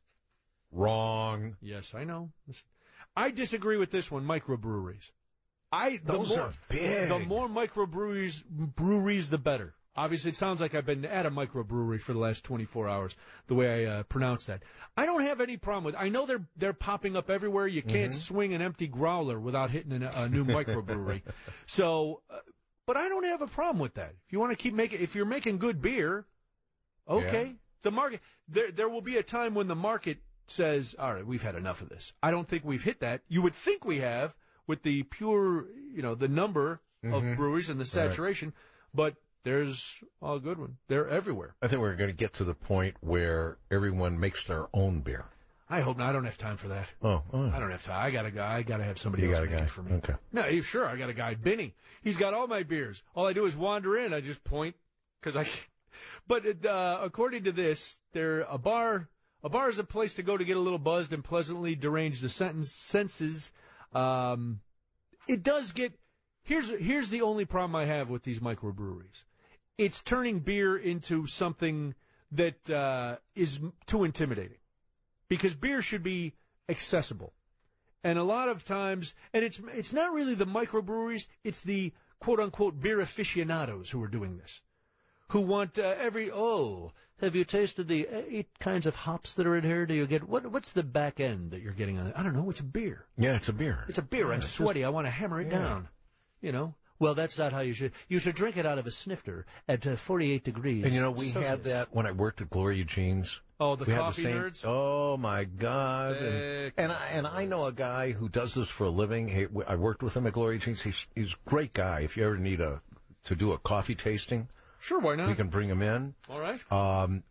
Wrong. Yes, I know. Listen, I disagree with this one, microbreweries. I the Those more, are big. The more microbreweries, breweries, the better. Obviously, it sounds like I've been at a microbrewery for the last twenty-four hours, the way I uh, pronounce that. I don't have any problem with it. I know they're they're popping up everywhere. You can't mm-hmm. swing an empty growler without hitting a, a new microbrewery. So, uh, but I don't have a problem with that. If you want to keep making, if you're making good beer, okay. Yeah. The market, there there will be a time when the market says, all right, we've had enough of this. I don't think we've hit that. You would think we have with the pure, you know, the number mm-hmm. of breweries and the saturation, right. But there's a good one. They're everywhere. I think we're going to get to the point where everyone makes their own beer. I hope not. I don't have time for that. Oh, oh. I don't have time. I got a guy. I got to have somebody you else got a make guy. it for me. Okay. No, sure. I got a guy, Benny. He's got all my beers. All I do is wander in. I just point because I. But uh, according to this, there a bar. A bar is a place to go to get a little buzzed and pleasantly derange the sentence, senses. Um, it does get. Here's here's the only problem I have with these microbreweries. It's turning beer into something that uh, is too intimidating, because beer should be accessible, and a lot of times, and it's it's not really the microbreweries, it's the quote unquote beer aficionados who are doing this, who want uh, every oh, have you tasted the eight kinds of hops that are in here? Do you get what? What's the back end that you're getting on it? I don't know. It's a beer. Yeah, it's a beer. It's a beer. Yeah, I'm sweaty. Just, I want to hammer it yeah. down. You know. Well, that's not how you should. You should drink it out of a snifter at uh, forty-eight degrees. And you know, we Celsius. had that when I worked at Gloria Jean's. Oh, the we coffee had the same, nerds. Oh my God! And, and I and I know a guy who does this for a living. He, I worked with him at Gloria Jean's. He's he's a great guy. If you ever need a to do a coffee tasting, sure, why not? We can bring him in. All right. Um, but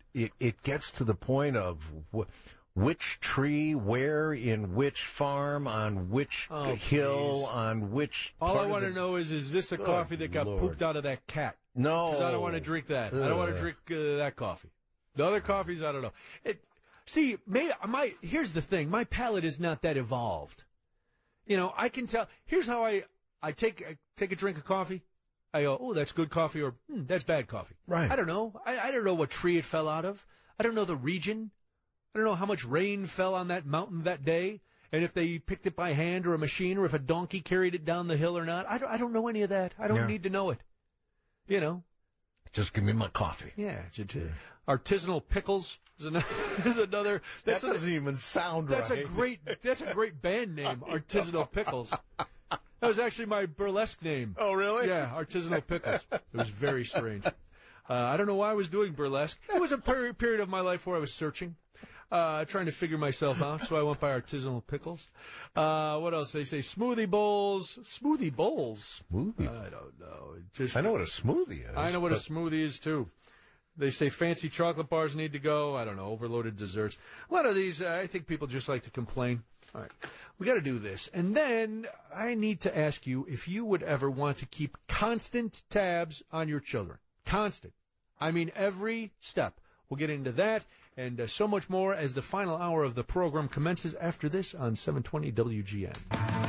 it, it gets to the point of wh- which tree, where, in which farm, on which Oh, hill, please. on which. All part I of want to the- know is, is this a Good coffee that got Lord. pooped out of that cat? No. Because I don't want to drink that. I don't want to Ugh. drink uh, that coffee. The other coffees, I don't know. It, see, may, my here's the thing. My palate is not that evolved. You know, I can tell. Here's how I I take I take a drink of coffee. I go, oh, that's good coffee, or hmm, that's bad coffee. Right. I don't know. I, I don't know what tree it fell out of. I don't know the region. I don't know how much rain fell on that mountain that day, and if they picked it by hand or a machine, or if a donkey carried it down the hill or not. I don't, I don't know any of that. I don't Yeah. need to know it. You know. Just give me my coffee. Yeah. It's a, artisanal pickles is another. Is another that's that doesn't a, even sound that's right. a great. That's a great band name. Artisanal Pickles. That was actually my burlesque name. Oh, really? Yeah, Artisanal Pickles. It was very strange. Uh, I don't know why I was doing burlesque. It was a per- period of my life where I was searching, uh, trying to figure myself out, so I went by Artisanal Pickles. Uh, what else? They say smoothie bowls. Smoothie bowls? Smoothie? I don't know. Just, I know what a smoothie is. I know what but... a smoothie is, too. They say fancy chocolate bars need to go. I don't know, overloaded desserts. A lot of these, uh, I think people just like to complain. All right, we got to do this. And then I need to ask you if you would ever want to keep constant tabs on your children. Constant. I mean, every step. We'll get into that and uh, so much more as the final hour of the program commences after this on seven twenty W G N.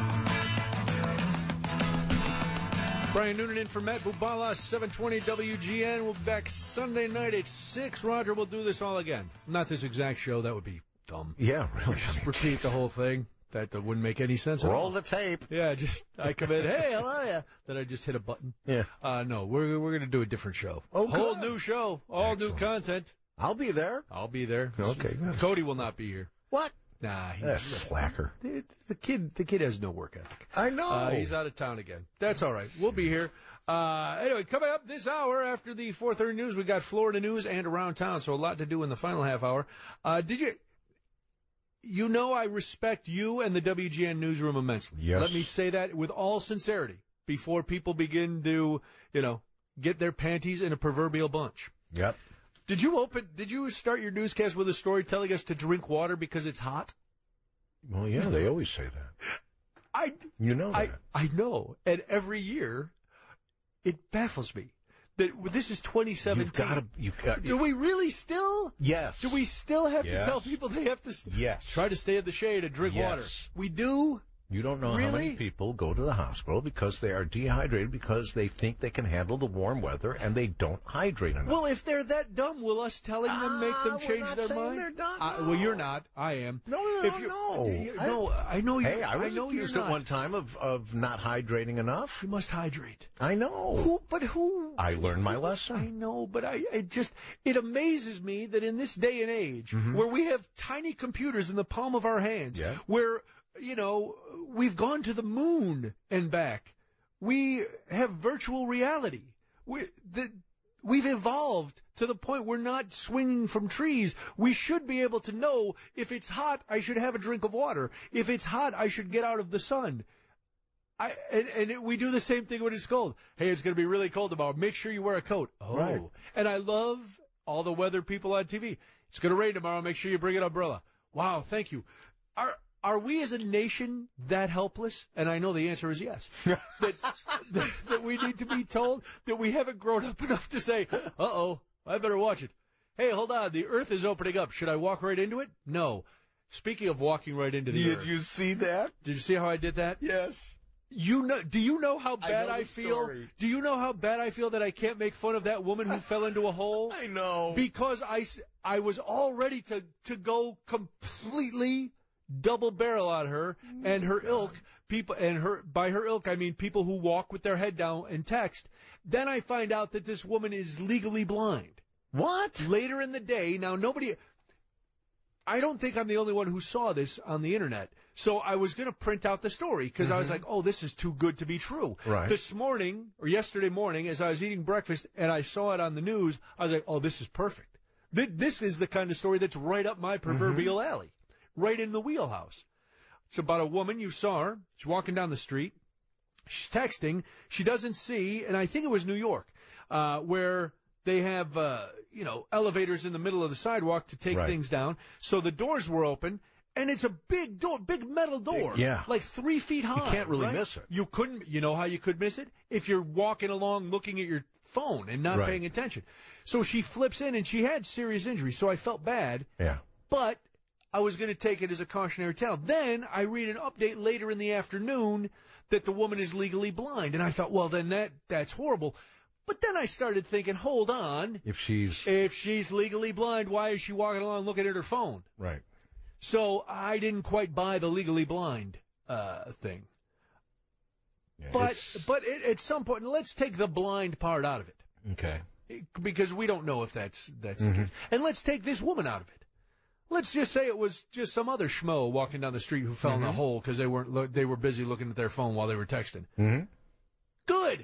Brian Noonan in for Matt Bubala, seven twenty W G N. We'll be back Sunday night at six. Roger, we'll do this all again. Not this exact show. That would be dumb. Yeah, really. Just repeat the whole thing. That uh, wouldn't make any sense at all. Roll the tape. Yeah, just I come in, hey, how are ya? Then I just hit a button. Yeah. Uh, no, we're we're gonna do a different show. Oh, whole good. new show, all Excellent. new content. I'll be there. I'll be there. Okay, good. Cody will not be here. What? Nah, he's That's slacker. the, the kid. The kid has no work ethic. I know. Uh, he's out of town again. That's all right. We'll be here. Uh, anyway, coming up this hour after the four thirty news, we got Florida news and around town, so a lot to do in the final half hour. Uh, did you? You know I respect you and the W G N newsroom immensely. Yes. Let me say that with all sincerity before people begin to, you know, get their panties in a proverbial bunch. Yep. Did you open? Did you start your newscast with a story telling us to drink water because it's hot? Well, yeah, they always say that. I You know that. I I know, and every year it baffles me that this is twenty seventeen. You've got to. You've got. Do we really still? Yes. Do we still have Yes. to tell people they have to st- Yes. try to stay in the shade and drink Yes. water? We do. You don't know how Really? many people go to the hospital because they are dehydrated because they think they can handle the warm weather and they don't hydrate enough. Well, if they're that dumb, will us telling them make Ah, them we're change not their saying mind? they're dumb, I- no. well, you're not. I am. no, no, if no, you're, no. you- I- no, I know you. Hey, I was know accused you're at not. one time of, of not hydrating enough. You must hydrate. I know. Who? But who? I learned my I lesson. know, but I it just it amazes me that in this day and age, Mhm. where we have tiny computers in the palm of our hands, Yeah. where you know we've gone to the moon and back, we have virtual reality. We the, we've evolved to the point we're not swinging from trees. We should be able to know if it's hot, I should have a drink of water. If it's hot, I should get out of the sun. I, and, and it, we do the same thing when it's cold. Hey, it's going to be really cold tomorrow. Make sure you wear a coat. Oh, Right. And I love all the weather people on T V. It's going to rain tomorrow. Make sure you bring an umbrella. Wow, thank you. Are are we as a nation that helpless? And I know the answer is yes. that, that that we need to be told that we haven't grown up enough to say, uh-oh, I better watch it. Hey, hold on. The earth is opening up. Should I walk right into it? No. Speaking of walking right into the Did earth. you see that? Did you see how I did that? Yes. You know? Do you know how bad know I, the feel? story. Do you know how bad I feel that I can't make fun of that woman who fell into a hole? I know. Because I, s- I was all ready to, to go completely double barrel on her and her ilk. People and her by her ilk I mean people who walk with their head down and text. Then I find out that this woman is legally blind. What? Later in the day, now nobody. I don't think I'm the only one who saw this on the internet. So I was going to print out the story because I was like, oh, this is too good to be true. Right. This morning or yesterday morning as I was eating breakfast and I saw it on the news, I was like, oh, this is perfect. Th- This is the kind of story that's right up my proverbial alley, right in the wheelhouse. It's about a woman. You saw her. She's walking down the street. She's texting. She doesn't see, and I think it was New York, uh, where They have, uh, you know, elevators in the middle of the sidewalk to take Right. things down. So the doors were open, and it's a big door, big metal door. Yeah. Like three feet high. You can't really right? miss it. You couldn't, you know how you could miss it? If you're walking along looking at your phone and not Right. paying attention. So she flips in, and she had serious injury, so I felt bad. Yeah. But I was going to take it as a cautionary tale. Then I read an update later in the afternoon that the woman is legally blind, and I thought, well, then that that's horrible. But then I started thinking, hold on. If she's If she's legally blind, why is she walking along looking at her phone? right. So I didn't quite buy the legally blind uh, thing. Yeah, But it's- but it, at some point, let's take the blind part out of it, okay. because we don't know if that's that's Mhm. the case. And let's take this woman out of it. Let's just say it was just some other schmo walking down the street who fell in a Mhm. hole because they weren't lo- they were busy looking at their phone while they were texting. Mm-hmm. Good.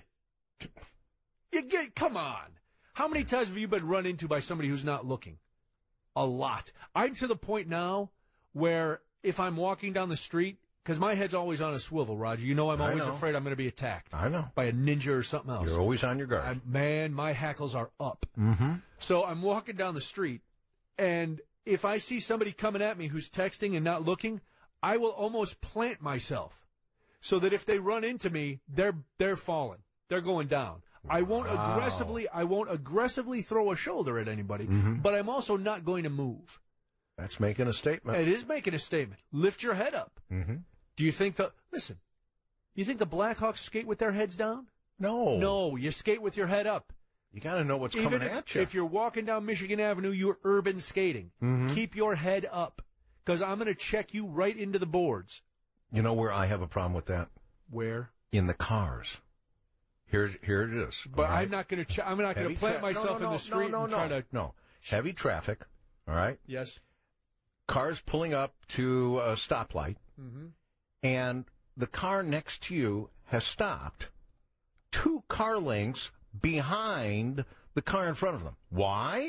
You get come on. How many times have you been run into by somebody who's not looking? A lot. I'm to the point now where if I'm walking down the street, because my head's always on a swivel, Roger. You know I'm I always know. afraid I'm going to be attacked I know. by a ninja or something else. You're always on your guard. I'm, man, my hackles are up. Mm-hmm. So I'm walking down the street, and if I see somebody coming at me who's texting and not looking, I will almost plant myself so that if they run into me, they're they're falling. They're going down. I won't Wow. aggressively I won't aggressively throw a shoulder at anybody, Mhm. but I'm also not going to move. That's making a statement. It is making a statement. Lift your head up. Mm-hmm. Do you think the listen? You think the Blackhawks skate with their heads down? No. No, you skate with your head up. You got to know what's Even coming if, at you. if you're walking down Michigan Avenue, you're urban skating. Mhm. Keep your head up, because I'm going to check you right into the boards. You know where I have a problem with that? Where? In the cars. Here, here it is. But all right? I'm not going to. Ch- I'm not going Heavy to plant tra- no, myself no, in no, the street no, no, and try no. to. No. Heavy traffic. All right. Yes. Cars pulling up to a stoplight, Mm-hmm. and the car next to you has stopped two car lengths behind the car in front of them. Why?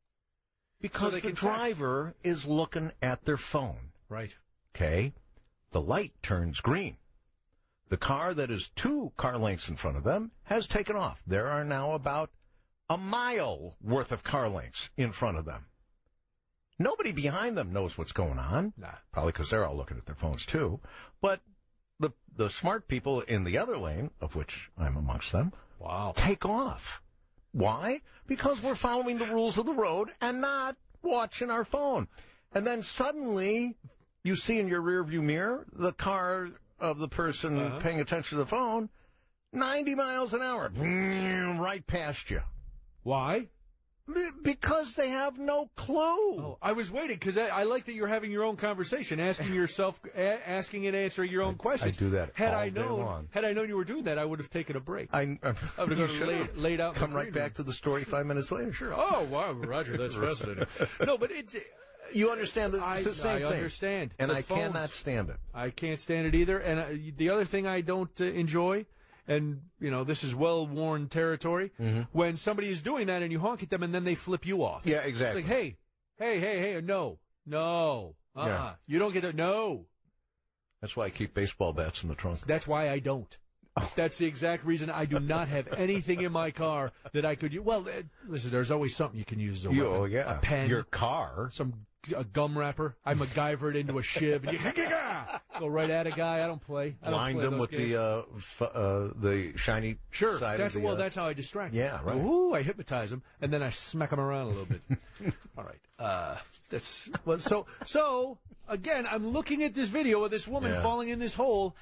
Because they the can text. driver is looking at their phone. Right. Okay? The light turns green. The car that is two car lengths in front of them has taken off. There are now about a mile worth of car lengths in front of them. Nobody behind them knows what's going on. Nah. Probably because they're all looking at their phones too. But the the smart people in the other lane, of which I'm amongst them, Wow. take off. Why? Because we're following the rules of the road and not watching our phone. And then suddenly you see in your rearview mirror the car of the person Uh-huh. paying attention to the phone, ninety miles an hour, right past you. Why? B- Because they have no clue. Oh, I was waiting because I, I like that you're having your own conversation, asking yourself, a- asking and answering your own questions. I do that Had all I day known, long. had I known you were doing that, I would have taken a break. I, I, I would you have should laid, have. laid out. in Come the right green back to the story five minutes later. room. Sure. Oh wow, Roger, that's fascinating. No, but it's. You understand this I, it's the same I thing. understand. And The I phones. cannot stand it. I can't stand it either. And uh, the other thing I don't uh, enjoy, and you know this is well-worn territory, Mm-hmm. when somebody is doing that and you honk at them and then they flip you off. Yeah, exactly. It's like, hey, hey, hey, hey, no, no, uh-uh. Yeah. You don't get to, no. That's why I keep baseball bats in the trunk. That's why I don't. That's the exact reason I do not have anything in my car that I could use. Well, uh, listen, there's always something you can use as a You- weapon. oh, yeah. A pen. Your car. Some a gum wrapper. I MacGyver it into a shiv. And you go right at a guy. I don't play. I don't Blind play them those with games. the uh, f- uh, the shiny Sure. side That's of the, well. uh, That's how I distract. yeah, them. right. Ooh, I hypnotize them and then I smack them around a little bit. All right. Uh, that's well. So so again, I'm looking at this video of this woman Yeah. falling in this hole.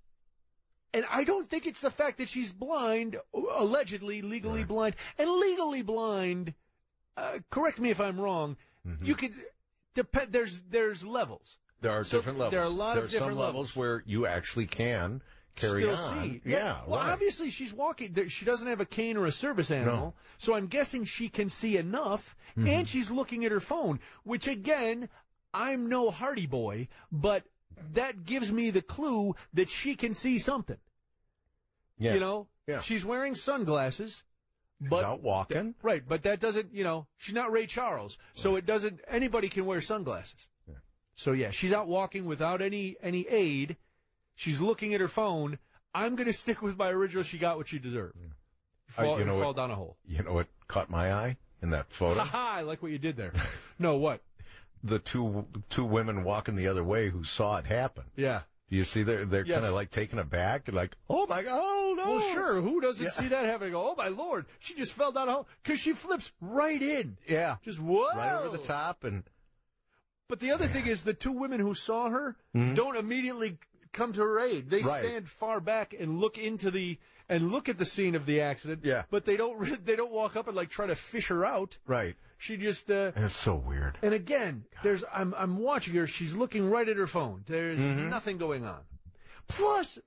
And I don't think it's the fact that she's blind, allegedly legally Right. blind, and legally blind. Uh, correct me if I'm wrong. Mhm. You could depend. There's there's levels. There are So different levels. there are a lot there of are different some levels. where you actually can carry Still on. see. Yeah, Well, right. obviously she's walking. there- She doesn't have a cane or a service animal, No. so I'm guessing she can see enough. Mhm. And she's looking at her phone, which again, I'm no Hardy Boy, but that gives me the clue that she can see something. Yeah. You know, Yeah. she's wearing sunglasses, but out walking. right, but that doesn't, you know, she's not Ray Charles, so it doesn't. Anybody can wear sunglasses. Yeah. So yeah, she's out walking without any any aid. She's looking at her phone. I'm going to stick with my original. She got what she deserved. Fall, I, you know fall what, down a hole. You know what caught my eye in that photo? Ha-ha, I like what you did there. No, what? The two two women walking the other way who saw it happen. Yeah. Do you see they're, they're Yes. kind of like taken aback? Like, oh, my God, oh, no. Well, sure. Who doesn't Yeah. see that happen and go, oh, my Lord, she just fell down a hole? Because she flips right in. Yeah. Just, whoa. Right over the top. And But the other thing is the two women who saw her Mhm. don't immediately come to her aid. They Right. stand far back and look into the and look at the scene of the accident. Yeah. But they don't re- they don't walk up and like try to fish her out. Right. She just uh, It's so weird. and again, there's I'm I'm watching her. She's looking right at her phone. There's Mhm. nothing going on. Plus,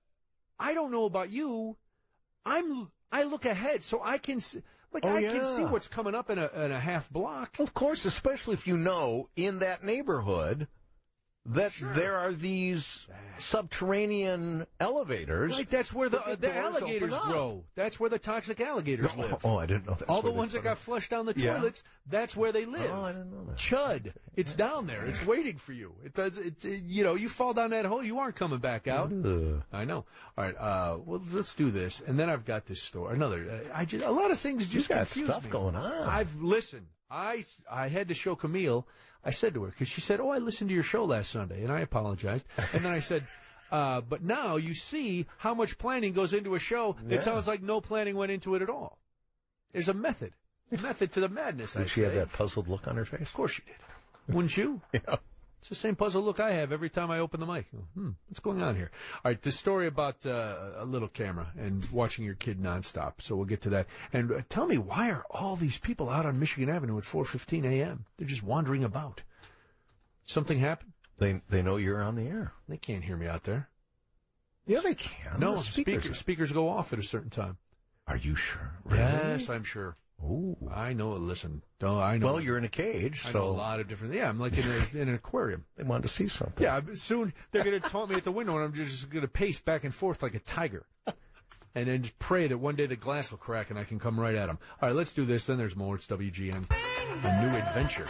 I don't know about you. I'm I look ahead so I can see, like Oh, I can see yeah. what's coming up in a in a half block. Of course, especially if you know in that neighborhood that Sure. there are these subterranean elevators. Like that's where the But the the doors alligators open up. grow. That's where the toxic alligators Oh, live. oh, I didn't know that. All the ones that got flushed down the Yeah. toilets, that's where they live. Oh, I didn't know that. Chud, it's down there. It's waiting for you. It does. It's it, you know, you fall down that hole, you aren't coming back out. Ugh. I know. All right. Uh, well, let's do this, and then I've got this story. Another. Uh, I just a lot of things just You got confuse stuff me. going on. I've listened. I I had to show Camille. I said to her because she said, "Oh, I listened to your show last Sunday," and I apologized. And then I said. Uh, but now you see how much planning goes into a show that Yeah. sounds like no planning went into it at all. There's a method. Method to the madness, Did I'd she say. have that puzzled look on her face? Of course she did. Wouldn't you? Yeah. It's the same puzzled look I have every time I open the mic. Hmm, what's going on here? All right, the story about uh, a little camera and watching your kid nonstop. So we'll get to that. And uh, tell me, why are all these people out on Michigan Avenue at four fifteen a.m.? They're just wandering about. Something happened? They they know you're on the air. They can't hear me out there. Yeah, they can. No, The speakers, speakers. speakers go off at a certain time. Are you sure? Really? Yes, I'm sure. Ooh. I know. Listen, don't I know? Well, you're in a cage, I so know a lot of different. Yeah, I'm like in, a, in an aquarium. they wanted to see something. Yeah, but soon they're going to taunt me at the window, and I'm just going to pace back and forth like a tiger, and then just pray that one day the glass will crack and I can come right at them. All right, let's do this. Then there's more. It's W G N, a new adventure.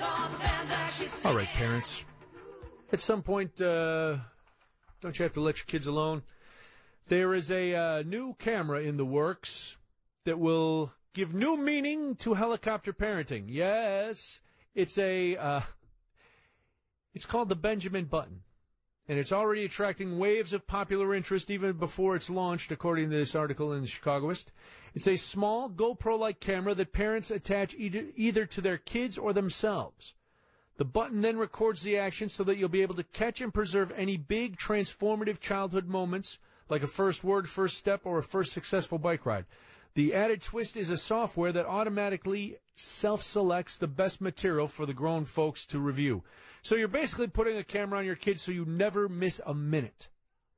All right, parents. At some point, uh, don't you have to let your kids alone? There is a uh, new camera in the works that will give new meaning to helicopter parenting. Yes, it's a uh, it's called the Benjamin Button, and it's already attracting waves of popular interest even before it's launched, according to this article in the Chicagoist. It's a small GoPro-like camera that parents attach either, either to their kids or themselves. The button then records the action so that you'll be able to catch and preserve any big, transformative childhood moments, like a first word, first step, or a first successful bike ride. The added twist is a software that automatically self-selects the best material for the grown folks to review. So you're basically putting a camera on your kids so you never miss a minute.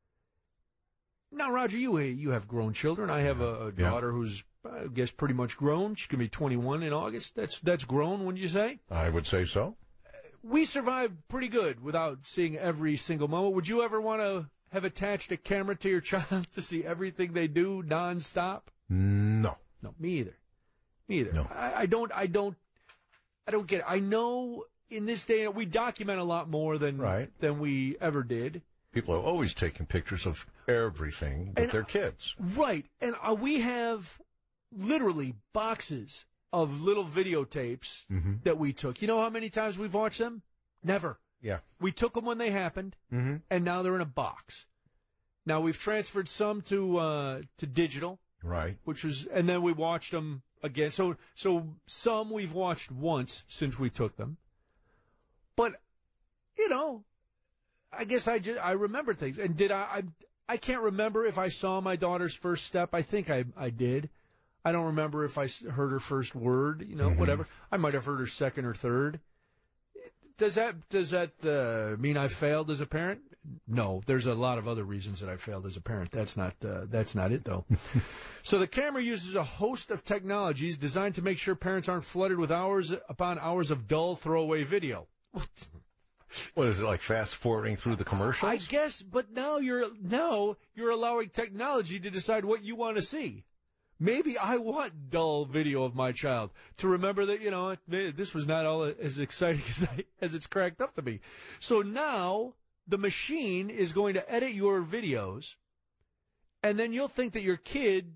Now, Roger, you you have grown children. I have a, a Yeah. daughter who's, I guess, pretty much grown. She can be twenty-one in August. That's that's grown, wouldn't you say? I would say so. We survived pretty good without seeing every single moment. Would you ever want to have attached a camera to your child to see everything they do nonstop? No. No, me either. Me either. No. I, I don't. I don't. I don't get it. I know in this day we document a lot more than Right. than we ever did. People are always taking pictures of everything with And- their kids. Right. And uh, we have literally boxes of little videotapes Mm-hmm. that we took. You know how many times we've watched them? Never. Yeah. We took them when they happened, Mm-hmm. and now they're in a box. Now we've transferred some to uh, to digital, Right. which was, and then we watched them again. So so some we've watched once since we took them. But you know, I guess I just I remember things. And did I I I can't remember if I saw my daughter's first step. I think I I did. I don't remember if I s- heard her first word, you know, Mhm. whatever. I might have heard her second or third. Does that does that uh, mean I failed as a parent? No, there's a lot of other reasons that I failed as a parent. That's not uh, that's not it though. So the camera uses a host of technologies designed to make sure parents aren't flooded with hours upon hours of dull throwaway video. What is it, like fast forwarding through the commercials? I guess, but now you're now you're allowing technology to decide what you want to see. Maybe I want dull video of my child to remember that, you know, this was not all as exciting as, I, as it's cracked up to be. So now the machine is going to edit your videos, and then you'll think that your kid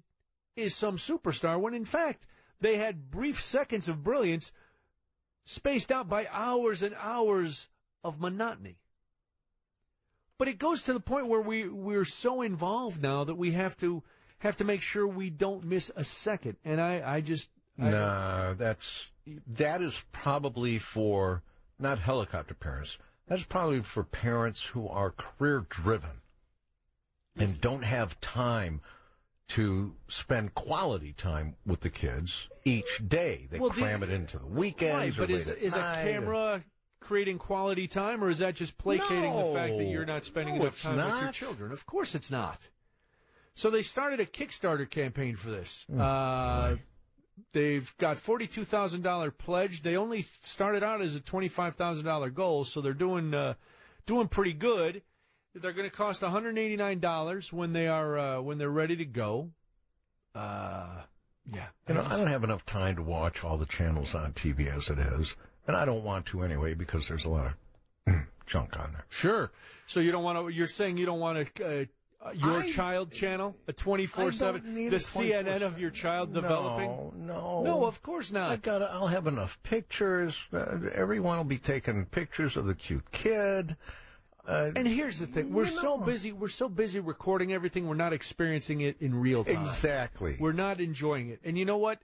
is some superstar, when in fact they had brief seconds of brilliance spaced out by hours and hours of monotony. But it goes to the point where we, we're so involved now that we have to have to make sure we don't miss a second. And I, I just... I no, that's that is probably for not helicopter parents. That's probably for parents who are career-driven and don't have time to spend quality time with the kids each day. They well, cram you, it into the weekends. Right, but or is, late is a camera creating quality time, or is that just placating no, the fact that you're not spending no, enough time not. with your children? Of course it's not. So they started a Kickstarter campaign for this. Mm, uh, right. They've got forty-two thousand dollars pledge. They only started out as a twenty-five thousand dollars goal, so they're doing uh, doing pretty good. They're going to cost one hundred eighty-nine dollars when they are uh, when they're ready to go. Uh, yeah, you know, I don't have enough time to watch all the channels on T V as it is, and I don't want to anyway because there's a lot of junk on there. Sure. So you don't want to. You're saying you don't want to. Uh, Uh, your I, child channel, a twenty-four seven, the C N N of your child developing? No, no. No, of course not. I got. I'll have enough pictures. Uh, everyone will be taking pictures of the cute kid. Uh, and here's the thing: we're know. so busy. We're so busy recording everything. We're not experiencing it in real time. Exactly. We're not enjoying it. And you know what?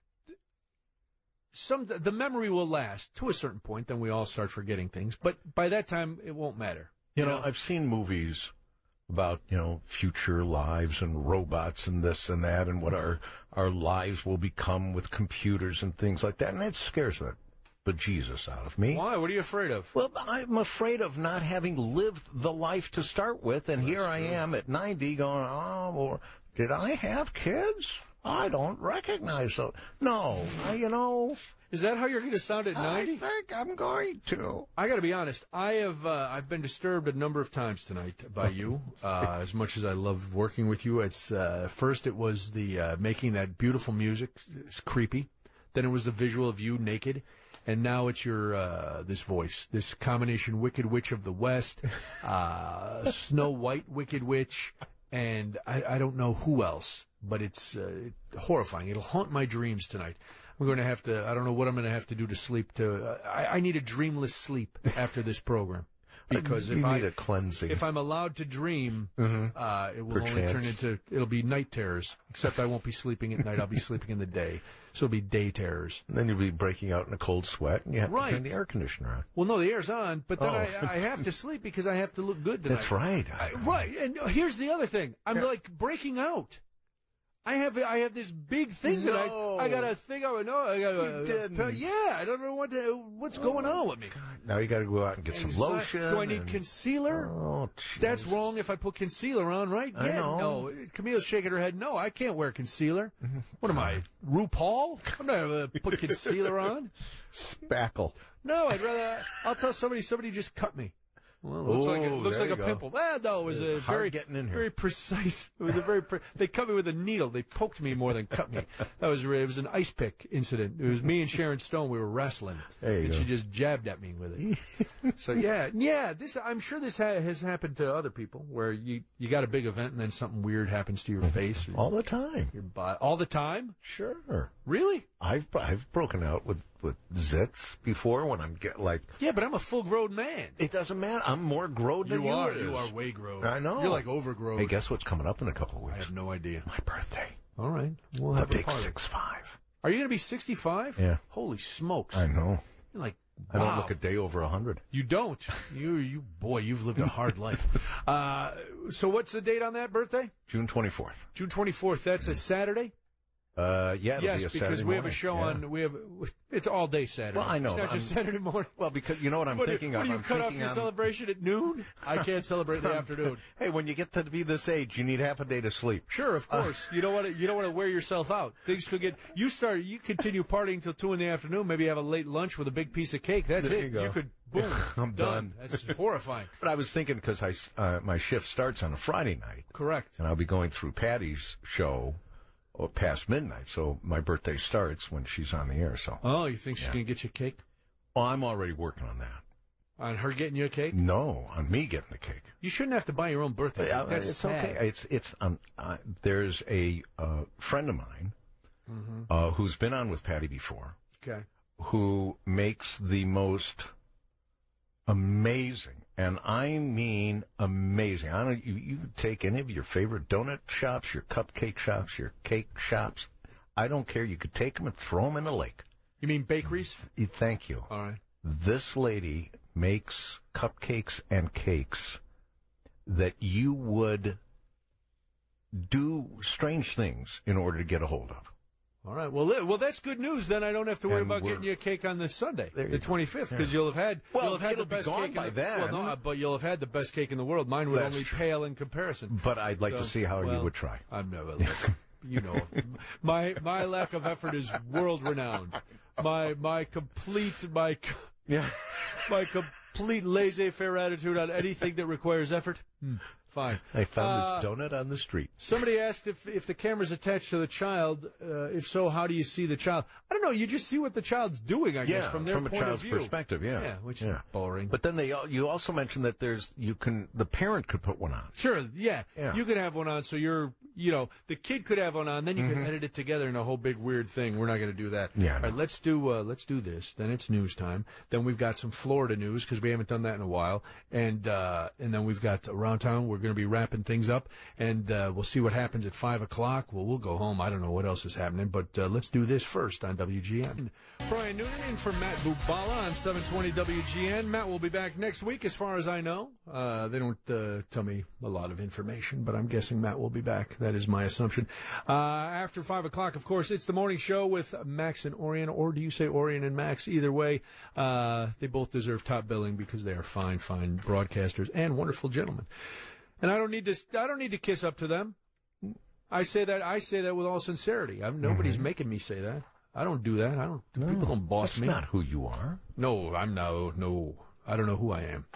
Some the memory will last to a certain point. Then we all start forgetting things. But by that time, it won't matter. You, you know, know, I've seen movies about, you know, future lives and robots and this and that and what our our lives will become with computers and things like that. And that scares the bejesus out of me. Why? What are you afraid of? Well, I'm afraid of not having lived the life to start with. And That's here I true. am at ninety going, oh, well, did I have kids? I don't recognize those. No, I, you know. Is that how you're going to sound at ninety? I think I'm going to. I got to be honest. I have uh, I've been disturbed a number of times tonight by you. Uh, as much as I love working with you, it's uh, first it was the uh, making that beautiful music. It's creepy. Then it was the visual of you naked, and now it's your uh, this voice, this combination Wicked Witch of the West, uh, Snow White Wicked Witch, and I, I don't know who else, but it's uh, horrifying. It'll haunt my dreams tonight. I'm going to have to, I don't know what I'm going to have to do to sleep. To uh, I, I need a dreamless sleep after this program. Because you if need I, a cleansing. if I'm allowed to dream, mm-hmm. uh, it will Perchance. only turn into, it'll be night terrors. Except I won't be sleeping at night. I'll be sleeping in the day. So it'll be day terrors. And then you'll be breaking out in a cold sweat, and you have right. to turn the air conditioner on. Well, no, the air's on, but then Oh. I, I have to sleep because I have to look good tonight. That's right. I, right. And here's the other thing. I'm Yeah. like breaking out. I have I have this big thing that No. I I got to think of. No, I got You didn't. to. Yeah, I don't know what to, what's going on with me. Now you got to go out and get some Anxi- lotion. Do I need and- concealer? Oh, That's Jesus. wrong if I put concealer on, right? I yeah, know. no. Camille's shaking her head. No, I can't wear concealer. What am I, RuPaul? I'm not going to put concealer on. Spackle. No, I'd rather. I'll tell somebody. Somebody just cut me. Well, it looks like it Oh, looks there like a you go. pimple. Well, no, it was a Hard very getting in here. very precise. It was a very. Pre- they cut me with a needle. They poked me more than cut me. That was re- it was an ice pick incident. It was me and Sharon Stone. We were wrestling, There you and go. she just jabbed at me with it. So yeah, yeah. This I'm sure this ha- has happened to other people where you you got a big event and then something weird happens to your face, or All the time. your body, all the time. Sure. Really? I've I've broken out with, with zits before when I'm get like. Yeah, but I'm a full grown man. It doesn't matter. I'm more growed than You you are. is. You are way grown. I know. You're like overgrown. Hey, guess what's coming up in a couple of I weeks? have no idea. My birthday. All right, we'll The have a big party. six five. Are you going to be sixty-five? Yeah. Holy smokes! I know. You're like, I don't wow. look a day over a hundred. You don't. You, you, boy, you've lived a hard life. Uh, so what's the date on that birthday? June twenty fourth. June twenty-fourth. That's a Saturday. Uh, yeah, it'll Yes, be a because Saturday we have a morning. show Yeah. on. We have. It's all day Saturday. Well, I know, It's not but just I'm- Saturday morning. Well, because you know what I'm what, thinking what of. do you I'm cut off thinking your I'm- celebration at noon? I can't celebrate in the afternoon. Hey, when you get to be this age, you need half a day to sleep. Sure, of course. you don't want to. You don't want to wear yourself out. Things could get. You start. You continue partying till two in the afternoon. Maybe have a late lunch with a big piece of cake. That's There it. you go. could. Boom. I'm done. That's horrifying. But I was thinking because I uh, my shift starts on a Friday night, Correct. and I'll be going through Patty's show or past midnight. So my birthday starts when she's on the air. So Oh, you think she's Yeah. gonna get you cake? well, I'm already working on that. On her getting you a cake? No, on me getting the cake. You shouldn't have to buy your own birthday cake. Uh, That's it's sad. okay. It's it's um. Uh, there's a uh, friend of mine Mm-hmm. uh, who's been on with Patty before. Okay. Who makes the most amazing, and I mean amazing. I don't. You, you can take any of your favorite donut shops, your cupcake shops, your cake shops. I don't care. You could take them and throw them in the lake. You mean bakeries? Thank you. All right. This lady makes cupcakes and cakes that you would do strange things in order to get a hold of. All right. Well, li- well, that's good news. Then I don't have to worry And about we're- getting you a cake on this Sunday, There you the go. twenty-fifth, because Yeah. you'll have had Well, you'll have had it'll the be best gone cake by in the, then. Well, no, uh, but you'll have had the best cake in the world. Mine would That's only true. pale in comparison. But I'd like So, to see how well, you would try. I'm never. You know, my my lack of effort is world renowned. My my complete my Yeah. my complete laissez-faire attitude on anything that requires effort. Hmm, fine. I found Uh, this donut on the street. Somebody asked if if the camera's attached to the child. Uh, if so, how do you see the child? I don't know. You just see what the child's doing, I Yeah, guess, from their from a point child's of view. perspective, yeah. Yeah, which Yeah. is boring. But then they al- you also mentioned that there's you can the parent could put one on. Sure, yeah. Yeah. You could have one on, so you're, you know, the kid could have one on, then you can edit it together in a whole big weird thing. We're not going to do that. Yeah, All right, let's do uh, let's do this. Then it's news time. Then we've got some Florida news because we haven't done that in a while, and uh, and then we've got around town. We're going to be wrapping things up, and uh, we'll see what happens at five o'clock. Well, we'll go home. I don't know what else is happening, but uh, let's do this first on W G N. Brian Noonan in for Matt Bubala on seven twenty W G N. Matt will be back next week, as far as I know. Uh, they don't uh, tell me a lot of information, but I'm guessing Matt will be back. That is my assumption. Uh, after five o'clock, of course, it's the morning show with Max and Orion, or do you say Orion and Max? Either way, uh, they both deserve top billing because they are fine, fine broadcasters and wonderful gentlemen. And I don't need to. I don't need to kiss up to them. I say that. I say that with all sincerity. I'm, nobody's Mhm. making me say that. I don't do that. I don't. No, people don't boss that's me. not who you are. No, I'm no. No. I don't know who I am.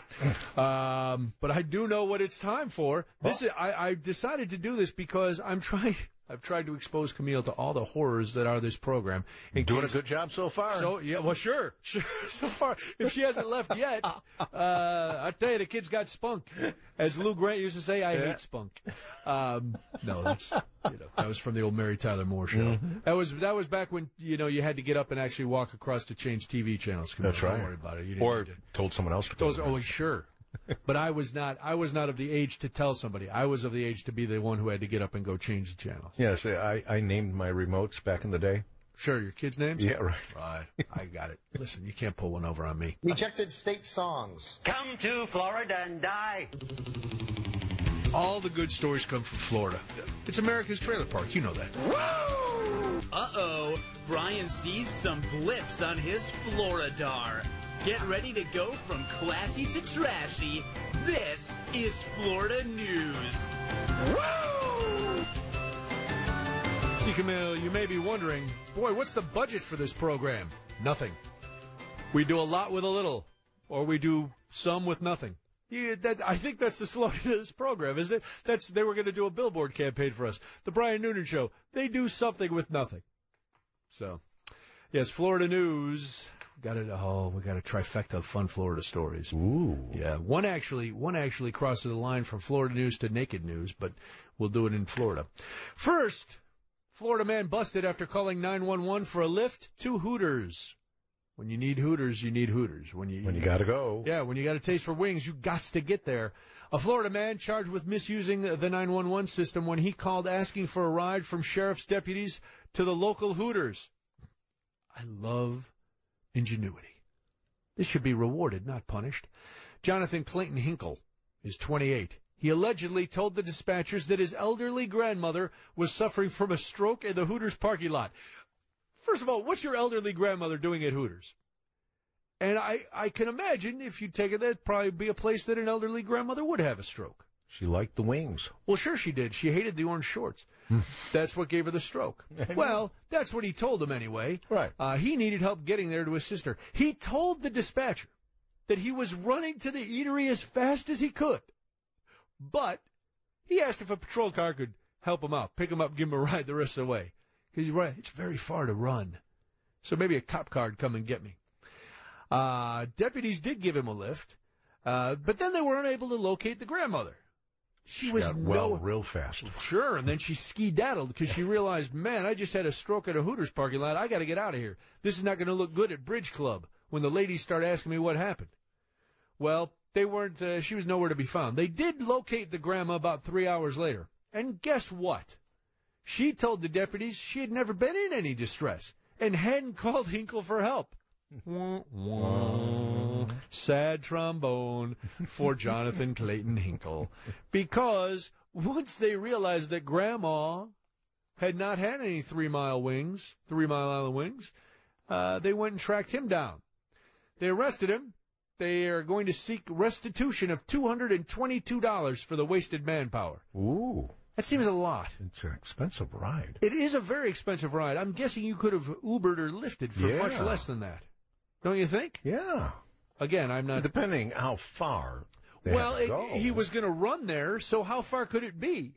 Um, but I do know what it's time for. This is, I, I decided to do this because I'm trying. I've tried to expose Camille to all the horrors that are this program. In Doing case- a good job so far. So yeah, well, sure, sure. So far, if she hasn't left yet, uh, I tell you, the kid's got spunk. As Lou Grant used to say, I Yeah. hate spunk. Um, no, that's you know that was from the old Mary Tyler Moore show. Mhm. That was that was back when you know you had to get up and actually walk across to change T V channels. Camille. That's Don't right. worry about it. You didn't Or need to- told someone else to. Those, go oh, there. sure. But I was not. I was not of the age to tell somebody. I was of the age to be the one who had to get up and go change the channels. Yes, I, I named my remotes back in the day. Sure, your kids' names. Yeah, right. Right. I got it. Listen, you can't pull one over on me. Rejected state songs. Come to Florida and die. All the good stories come from Florida. It's America's trailer park. You know that. Uh-oh. Brian sees some blips on his Floridar. Get ready to go from classy to trashy. This is Florida News. See, Camille, you may be wondering, boy, what's the budget for this program? Nothing. We do a lot with a little, or we do some with nothing. Yeah, that, I think that's the slogan of this program, isn't it? That's they were going to do a billboard campaign for us. The Brian Noonan Show. They do something with nothing. So, yes, Florida News. Got it. Oh, we got a trifecta of fun Florida stories. Ooh. Yeah, one actually, one actually crosses the line from Florida News to Naked News, but we'll do it in Florida. First, Florida man busted after calling nine one one for a lift to Hooters. When you need Hooters, you need Hooters. When you When you gotta go. Yeah, when you got a taste for wings, you gots to get there. A Florida man charged with misusing the nine one one system when he called asking for a ride from sheriff's deputies to the local Hooters. I love ingenuity. This should be rewarded, not punished. Jonathan Clayton Hinkle is twenty-eight. He allegedly told the dispatchers that his elderly grandmother was suffering from a stroke in the Hooters parking lot. First of all, what's your elderly grandmother doing at Hooters? And I, I can imagine if you take it, that'd probably be a place that an elderly grandmother would have a stroke. She liked the wings. Well, sure she did. She hated the orange shorts. That's what gave her the stroke. Well, that's what he told him anyway. Right. Uh, he needed help getting there to his sister. He told the dispatcher that he was running to the eatery as fast as he could. But he asked if a patrol car could help him out, pick him up, give him a ride the rest of the way. Because you're right, it's very far to run. So maybe a cop car would come and get me. Uh, deputies did give him a lift, uh, but then they were unable to locate the grandmother. She, She was got well no, real fast. Sure, and then she ski-daddled because she realized, man, I just had a stroke at a Hooters parking lot. I got to get out of here. This is not going to look good at Bridge Club when the ladies start asking me what happened. Well, they weren't. Uh, she was nowhere to be found. They did locate the grandma about three hours later. And guess what? She told the deputies she had never been in any distress and hadn't called Hinkle for help. Wah, wah. Sad trombone for Jonathan Clayton Hinkle. Because once they realized that Grandma had not had any three-mile wings, three-mile island wings, uh, they went and tracked him down. They arrested him. They are going to seek restitution of two hundred twenty-two dollars for the wasted manpower. Ooh. That seems a lot. It's an expensive ride. It is a very expensive ride. I'm guessing you could have Ubered or Lyfted for Yeah. much less than that. Don't you think? Yeah. Again, I'm not... Depending how far they Well, have to it, go. he was going to run there, so how far could it be?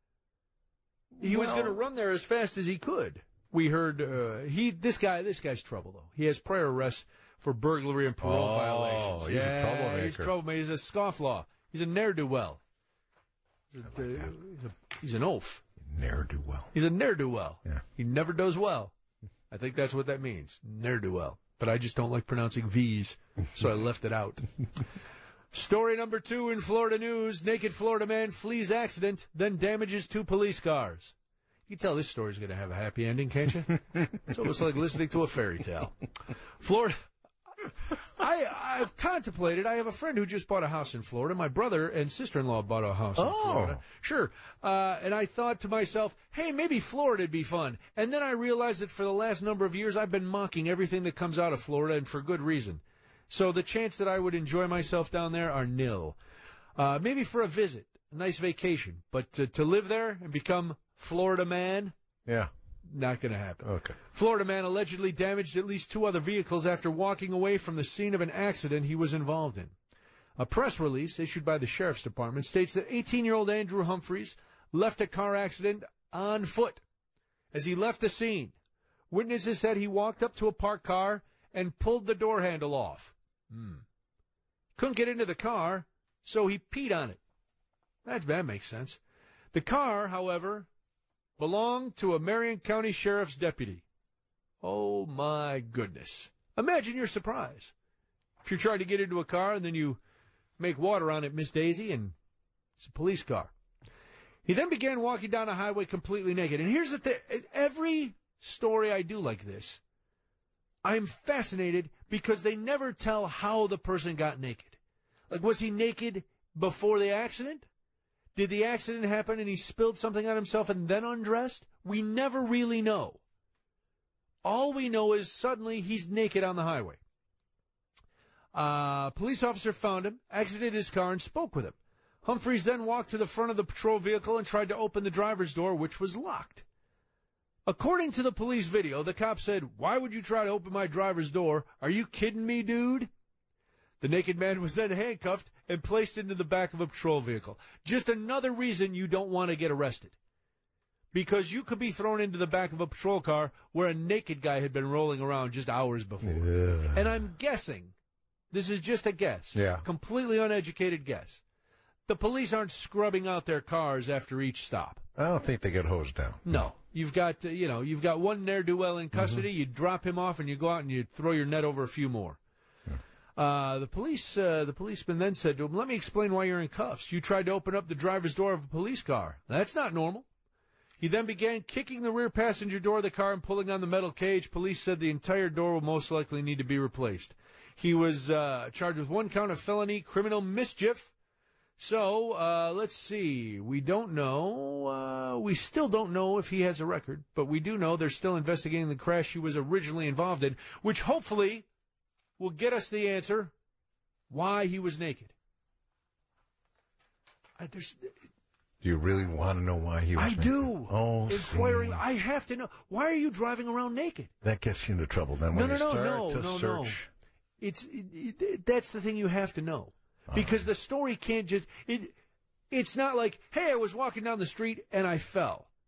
He was Well- going to run there as fast as he could. We heard uh, he this guy this guy's trouble though. He has prior arrests for burglary and parole Oh, violations. he's a yeah, troublemaker. He's a troublemaker. He's a scofflaw. He's a ne'er-do-well. He's, a, like uh, he's, a, he's an oaf. Ne'er-do-well. He's a ne'er-do-well. Yeah. He never does well. I think that's what that means. Ne'er-do-well. But I just don't like pronouncing V's, so I left it out. Story number two in Florida news. Naked Florida man flees accident, then damages two police cars. You can tell this story's going to have a happy ending, can't you? It's almost like listening to a fairy tale. Florida... I, I've contemplated. I have a friend who just bought a house in Florida. My brother and sister-in-law bought a house in Oh. Florida. Sure. Uh, and I thought to myself, hey, maybe Florida'd be fun. And then I realized that for the last number of years, I've been mocking everything that comes out of Florida, and for good reason. So the chance that I would enjoy myself down there are nil. Uh, maybe for a visit, a nice vacation. But to, to live there and become Florida man, Yeah. not going to happen. Okay. Florida man allegedly damaged at least two other vehicles after walking away from the scene of an accident he was involved in. A press release issued by the Sheriff's Department states that eighteen-year-old Andrew Humphreys left a car accident on foot. As he left the scene, witnesses said he walked up to a parked car and pulled the door handle off. Hmm. Couldn't get into the car, so he peed on it. That, that makes sense. The car, however, belonged to a Marion County Sheriff's deputy. Oh, my goodness. Imagine your surprise. If you're trying to get into a car and then you make water on it, Miss Daisy, and it's a police car. He then began walking down a highway completely naked. And here's the thing. Every story I do like this, I'm fascinated because they never tell how the person got naked. Like, was he naked before the accident? Did the accident happen and he spilled something on himself and then undressed? We never really know. All we know is suddenly he's naked on the highway. Uh, police officer found him, exited his car, and spoke with him. Humphreys then walked to the front of the patrol vehicle and tried to open the driver's door, which was locked. According to the police video, the cop said, "Why would you try to open my driver's door? Are you kidding me, dude?" The naked man was then handcuffed and placed into the back of a patrol vehicle. Just another reason you don't want to get arrested. Because you could be thrown into the back of a patrol car where a naked guy had been rolling around just hours before. Yeah. And I'm guessing, this is just a guess, Yeah. completely uneducated guess, the police aren't scrubbing out their cars after each stop. I don't think they get hosed down. No. You've got, uh, you know, you've got one ne'er-do-well in custody, Mm-hmm. you drop him off, and you go out and you throw your net over a few more. Uh, the police, uh, the policeman then said to him, "Let me explain why you're in cuffs. You tried to open up the driver's door of a police car. That's not normal." He then began kicking the rear passenger door of the car and pulling on the metal cage. Police said the entire door will most likely need to be replaced. He was uh, charged with one count of felony criminal mischief. So, uh, let's see. We don't know. Uh, we still don't know if he has a record, but we do know they're still investigating the crash he was originally involved in, which hopefully will get us the answer why he was naked. I, there's, Do you really want to know why he was I naked? do. Oh, Inquiring, see. I have to know. Why are you driving around naked? That gets you into trouble then when no, no, you no, start no, to no, search. no. It's it, it, that's the thing you have to know, because the story can't just. It, it's not like, hey, I was walking down the street and I fell.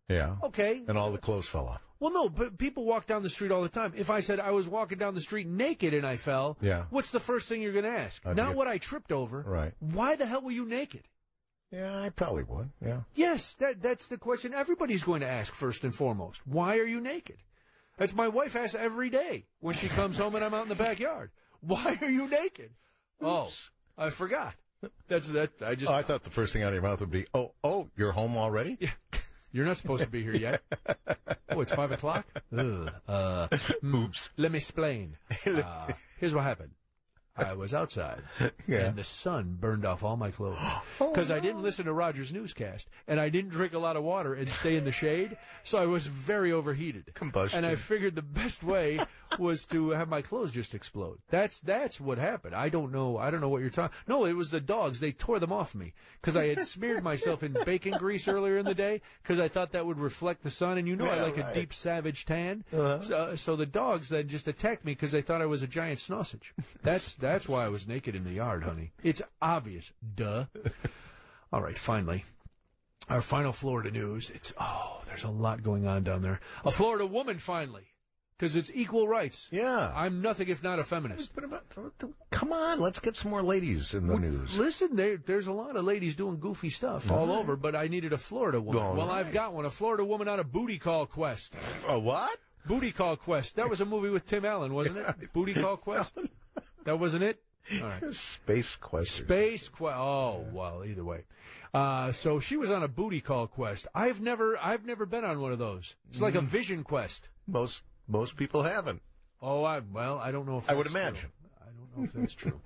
Yeah. Okay. And all the clothes fell off. Well, no, but people walk down the street all the time. If I said I was walking down the street naked and I fell, Yeah. what's the first thing you're going to ask? I'd Not get- what I tripped over. Right. Why the hell were you naked? Yeah, I probably would. Yeah. Yes, that that's the question everybody's going to ask first and foremost. Why are you naked? That's my wife asks every day when she comes home and I'm out in the backyard. Why are you naked? Oh, I forgot. That's that. I just. Oh, I thought the first thing out of your mouth would be, "Oh, oh, you're home already?" Yeah. You're not supposed to be here yet. Oh, it's five o'clock. Ugh. Uh, Oops. Let me explain. Uh, here's what happened. I was outside, Yeah. and the sun burned off all my clothes Oh, because I didn't listen to Roger's newscast, and I didn't drink a lot of water and stay in the shade, so I was very overheated. Combustion. And I figured the best way was to have my clothes just explode. That's that's what happened. I don't know. I don't know what you're talking. No, it was the dogs. They tore them off me because I had smeared myself in bacon grease earlier in the day because I thought that would reflect the sun, and you know I Yeah, like right. a deep savage tan. Uh-huh. So, so the dogs then just attacked me because they thought I was a giant sausage. That's that's why I was naked in the yard, honey. It's obvious. Duh. All right, finally. Our final Florida news. It's, oh, there's a lot going on down there. A Florida woman, finally. Because it's equal rights. Yeah. I'm nothing if not a feminist. But about, come on, let's get some more ladies in the Well, news. Listen, there, there's a lot of ladies doing goofy stuff all over, but I needed a Florida woman. All well, right. I've got one. A Florida woman on a booty call quest. A what? Booty Call Quest. That was a movie with Tim Allen, wasn't it? Booty Call Quest? That wasn't it? All right. Space Quest. Space Quest. Oh, well, either way. Uh, so she was on a booty call quest. I've never, I've never been on one of those. It's like a vision quest. Most most people haven't. Oh, I well, I don't know if I that's would imagine. True. I don't know if that's true.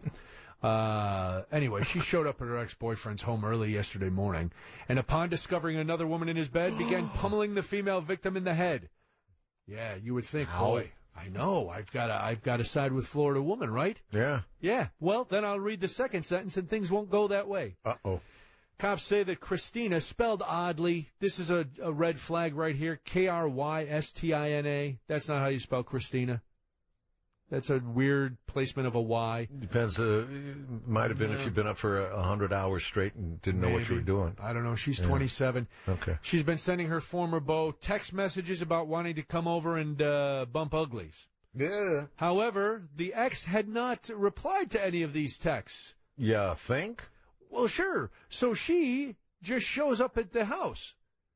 Uh, anyway, she showed up at her ex-boyfriend's home early yesterday morning, and upon discovering another woman in his bed, began pummeling the female victim in the head. Yeah, you would think, Ow. boy, I know, I've got to, I've got to side with Florida woman, right? Yeah. Yeah. Well, then I'll read the second sentence, and things won't go that way. Uh oh. Cops say that Christina, spelled oddly, this is a, a red flag right here, K R Y S T I N A. That's not how you spell Christina. That's a weird placement of a Y. Depends. Uh, might have been if you've been up for a hundred hours straight and didn't know what you were doing. I don't know. She's Yeah. twenty-seven. Okay. She's been sending her former beau text messages about wanting to come over and uh, bump uglies. Yeah. However, the ex had not replied to any of these texts. Yeah. Think. Well, sure. So she just shows up at the house.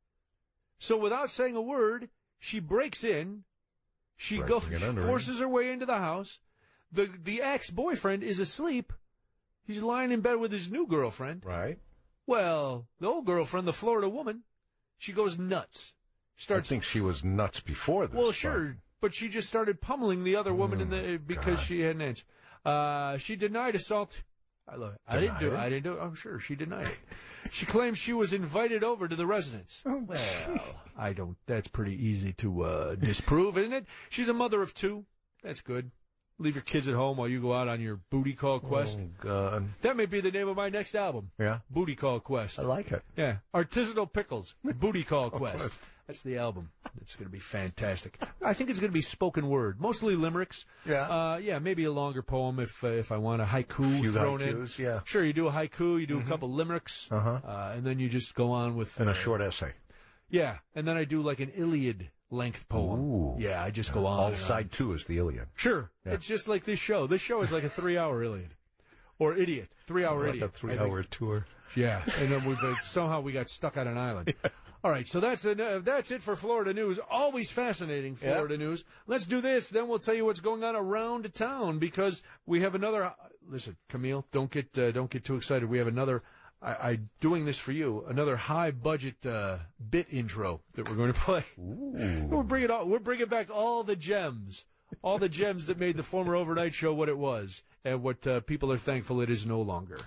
So without saying a word, she breaks in. She goes, Breaking it under, forces her way into the house. The the ex-boyfriend is asleep. He's lying in bed with his new girlfriend. Right. Well, the old girlfriend, the Florida woman, she goes nuts. Starts. I think she was nuts before this. Well, sure, but she just started pummeling the other woman in the because God. she had an answer. Uh, she denied assault. I love it. I didn't do it. Denied it? I didn't do it. I'm sure she denied it. She claims she was invited over to the residence. Well, I don't. That's pretty easy to uh, disprove, isn't it? She's a mother of two. That's good. Leave your kids at home while you go out on your booty call quest. Oh, God. That may be the name of my next album. Yeah. Booty Call Quest. I like it. Yeah. Artisanal Pickles. Booty Call Quest. Quest. That's the album. It's going to be fantastic. I think it's going to be spoken word, mostly limericks. Yeah. Uh, yeah, maybe a longer poem if uh, if I want a haiku Few thrown haikus, in. yeah. Sure, you do a haiku, you do a couple limericks, Uh-huh. uh, and then you just go on with And a uh, short essay. Yeah, and then I do like an Iliad length poem. Ooh. Yeah, I just go on. All and on. side two is the Iliad. Sure, Yeah. it's just like this show. This show is like a three-hour Iliad, or Idiot, three-hour Like Idiot. a I think. three-hour tour. Yeah, and then we've, uh, somehow we got stuck on an island. All right, so that's it, uh, that's it for Florida news. Always fascinating Florida news. Let's do this, then we'll tell you what's going on around town because we have another. Listen, Camille, don't get uh, don't get too excited. We have another. I, I doing this for you. Another high budget uh, bit intro that we're going to play. Ooh. We're bringing all, we're bringing back all the gems, all the gems that made the former overnight show what it was, and what uh, people are thankful it is no longer.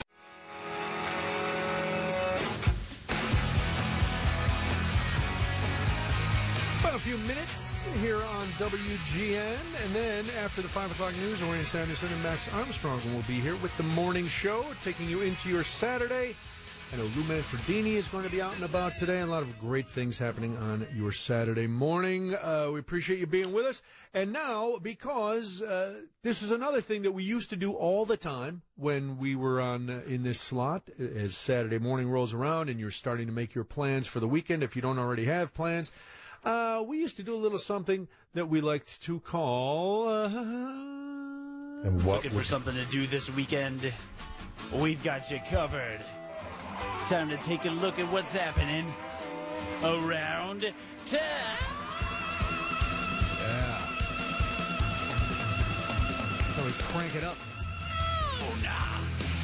About a few minutes here on W G N, and then after the five o'clock news, Orion Sanderson and Max Armstrong will be here with the morning show, taking you into your Saturday. I know Lou Manfredini is going to be out and about today, and a lot of great things happening on your Saturday morning. Uh, we appreciate you being with us. And now, because uh, this is another thing that we used to do all the time when we were on uh, in this slot, as Saturday morning rolls around and you're starting to make your plans for the weekend, if you don't already have plans, uh, we used to do a little something that we liked to call... Uh, and what Looking for something to do this weekend? We've got you covered. Time to take a look at what's happening around town. Yeah. So we crank it up. Oh, nah.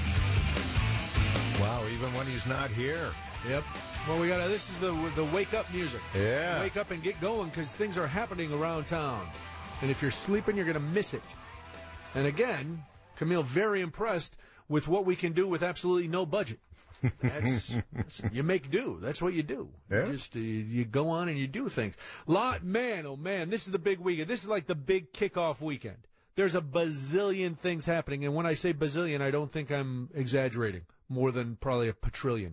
Wow, even when he's not here. Yep. Well, we got this is the the wake up music. Yeah. Wake up and get going because things are happening around town. And if you're sleeping, you're going to miss it. And again, Camille, very impressed with what we can do with absolutely no budget. That's listen, you make do. That's what you do. Yeah. You just uh, you go on and you do things. Lot man, oh man, this is the big weekend. This is like the big kickoff weekend. There's a bazillion things happening, and when I say bazillion, I don't think I'm exaggerating. More than probably a quadrillion.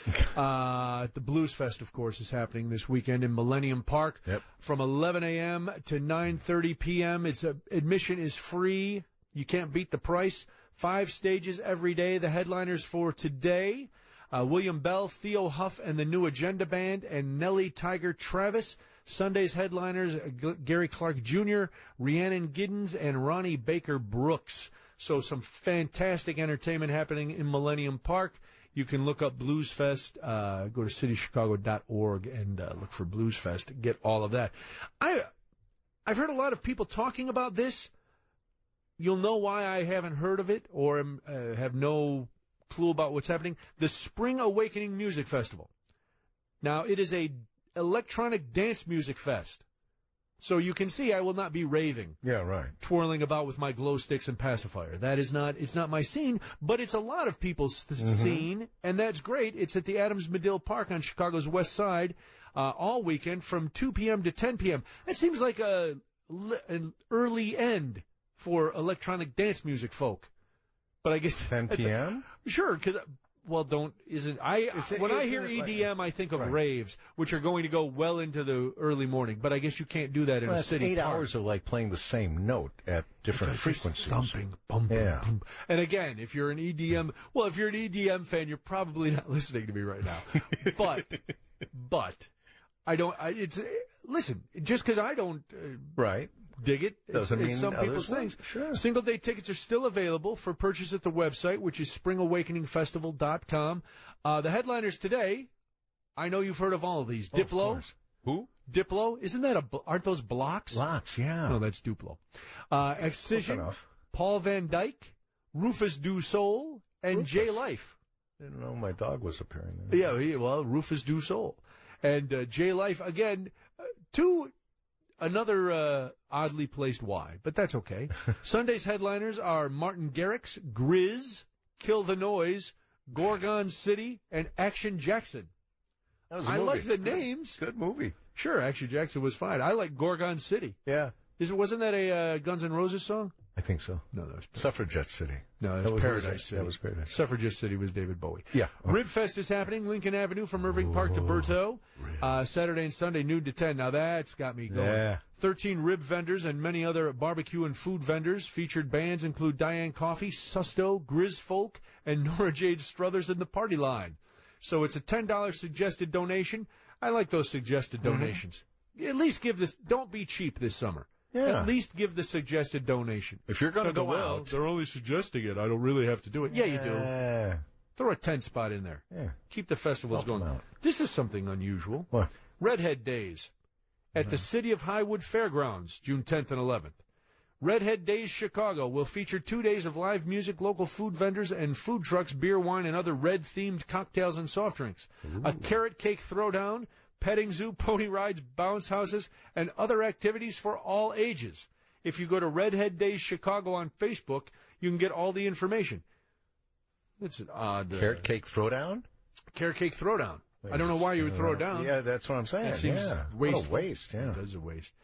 uh, the Blues Fest, of course, is happening this weekend in Millennium Park yep. from eleven a.m. to nine thirty p.m. It's a, admission is free. You can't beat the price. Five stages every day. The headliners for today, uh, William Bell, Theo Huff, and the New Agenda Band, and Nellie Tiger Travis. Sunday's headliners, uh, G- Gary Clark Junior, Rhiannon Giddens, and Ronnie Baker Brooks. So some fantastic entertainment happening in Millennium Park. You can look up Blues Fest. Uh, go to city chicago dot org and uh, look for Blues Fest. Get all of that. I, I've heard a lot of people talking about this. You'll know why I haven't heard of it or am, uh, have no clue about what's happening. The Spring Awakening Music Festival. Now, it is a electronic dance music fest. So you can see I will not be raving. Yeah, right. Twirling about with my glow sticks and pacifier. That is not, it's not my scene, but it's a lot of people's mm-hmm. scene, and that's great. It's at the Adams Medill Park on Chicago's west side uh, all weekend from two p.m. to ten p.m. That seems like a, an early end for electronic dance music folk. But I guess ten p.m.? Sure, because, well, don't, isn't, I, it, when I hear E D M, like, I think of right. raves, which are going to go well into the early morning, but I guess you can't do that in well, a city eight park. hours of, like, playing the same note at different it's frequencies. Thumping, bum, bum, yeah. bum. And again, if you're an E D M, well, if you're an E D M fan, you're probably not listening to me right now. but, but, I don't, I, it's, listen, just because I don't, uh, right. dig it. Doesn't it's, mean it's some people's won't. things. Sure. Single day tickets are still available for purchase at the website, which is spring awakening festival dot com. Uh, the headliners today, I know you've heard of all of these. Oh, Diplo. Of Who? Diplo. Isn't that a, aren't those blocks? Blocks, yeah. No, that's Duplo. Uh, Excision, Paul Van Dyke, Rufus Du Sol, and Rufus. J Life. Didn't know my dog was appearing there. Yeah, he, well, Rufus Du Sol. And uh, J Life, again, uh, two... Another uh, oddly placed Y, but that's okay. Sunday's headliners are Martin Garrix, Grizz, Kill the Noise, Gorgon City, and Action Jackson. That was a I movie. like the names. Good movie. Sure, Action Jackson was fine. I like Gorgon City. Yeah. Is it, wasn't that a uh, Guns N' Roses song? I think so. No, that was Suffragette City. No, that was, that was Paradise City. That was Paradise. Suffragette City was David Bowie. Yeah. Okay. Ribfest is happening, Lincoln Avenue from Irving Park to Berthoud. Uh, Saturday and Sunday, noon to ten. Now that's got me going. Yeah. thirteen rib vendors and many other barbecue and food vendors. Featured bands include Diane Coffee, Susto, Grizz Folk, and Nora Jade Struthers in the party line. So it's a ten dollars suggested donation. I like those suggested donations. Mm-hmm. At least give this, don't be cheap this summer. Yeah. At least give the suggested donation. If you're going to go well, out. They're only suggesting it. I don't really have to do it. Yeah, you do. Yeah. Throw a tent spot in there. Yeah. Keep the festivals Help going. them out. This is something unusual. What? Redhead Days at Mm-hmm. the City of Highwood Fairgrounds, June tenth and eleventh. Redhead Days Chicago will feature two days of live music, local food vendors, and food trucks, beer, wine, and other red-themed cocktails and soft drinks. Ooh. A carrot cake throwdown, petting zoo, pony rides, bounce houses, and other activities for all ages. If you go to Redhead Days Chicago on Facebook, you can get all the information. It's an odd... Uh, Carrot cake throwdown? Carrot cake throwdown. I don't know why you would throw it down. Yeah, that's what I'm saying. It seems yeah. wasteful. What a waste, yeah. It does a waste.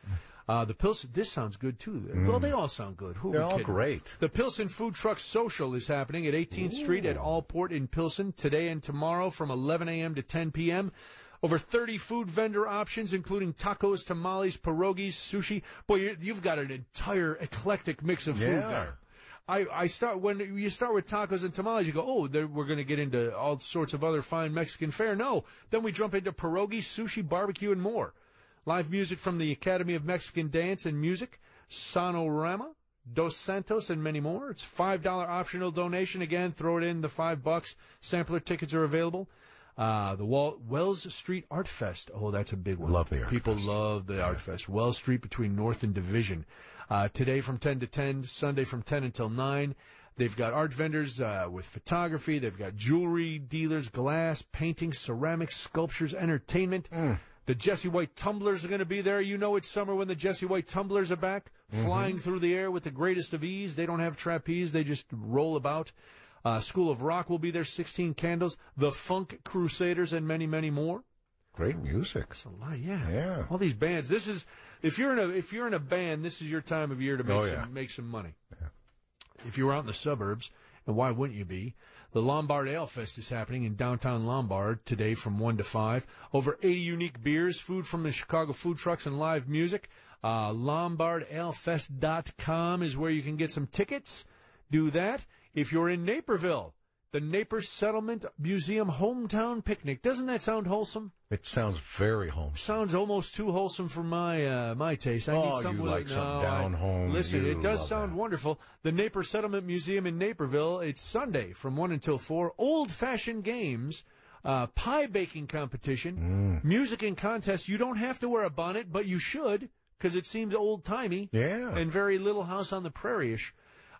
Uh, the Pilsen, this sounds good, too. Mm. Well, they all sound good. Who They're are we all kidding? great. The Pilsen Food Truck Social is happening at eighteenth Street at Allport in Pilsen today and tomorrow from eleven a.m. to ten p.m. Over thirty food vendor options, including tacos, tamales, pierogies, sushi. Boy, you, you've got an entire eclectic mix of food yeah. there. I, I start when you start with tacos and tamales, you go, oh, we're going to get into all sorts of other fine Mexican fare. No, then we jump into pierogies, sushi, barbecue, and more. Live music from the Academy of Mexican Dance and Music, Sonorama, Dos Santos, and many more. It's five dollar optional donation. Again, throw it in, the five bucks. Sampler tickets are available. Uh, the Wall, Wells Street Art Fest. Oh, that's a big one. Love the Art People Fest. love the yeah. Art Fest. Wells Street between North and Division. Uh, today from ten to ten, Sunday from ten until nine. They've got art vendors uh, with photography. They've got jewelry dealers, glass, painting, ceramics, sculptures, entertainment. Mm. The Jesse White tumblers are going to be there. You know it's summer when the Jesse White tumblers are back, mm-hmm. flying through the air with the greatest of ease. They don't have trapeze. They just roll about. Uh, School of Rock will be there, sixteen Candles, the Funk Crusaders, and many, many more. Great music. That's a lot, yeah. Yeah. All these bands. This is if you're in a if you're in a band, this is your time of year to make oh, some yeah. make some money. Yeah. If you're out in the suburbs, and why wouldn't you be? The Lombard Ale Fest is happening in downtown Lombard today from one to five. Over eighty unique beers, food from the Chicago food trucks, and live music. Uh, Lombard Ale Fest dot com is where you can get some tickets. Do that. If you're in Naperville, the Naper Settlement Museum Hometown Picnic. Doesn't that sound wholesome? It sounds very wholesome. Sounds almost too whole,some for my uh, my taste. I oh, need something you with like it. something no, down I, home. Listen, you it does love sound that. wonderful. The Naper Settlement Museum in Naperville. It's Sunday from one until four. Old-fashioned games, uh, pie baking competition, mm. music and contests. You don't have to wear a bonnet, but you should because it seems old-timey yeah. and very Little House on the Prairie-ish.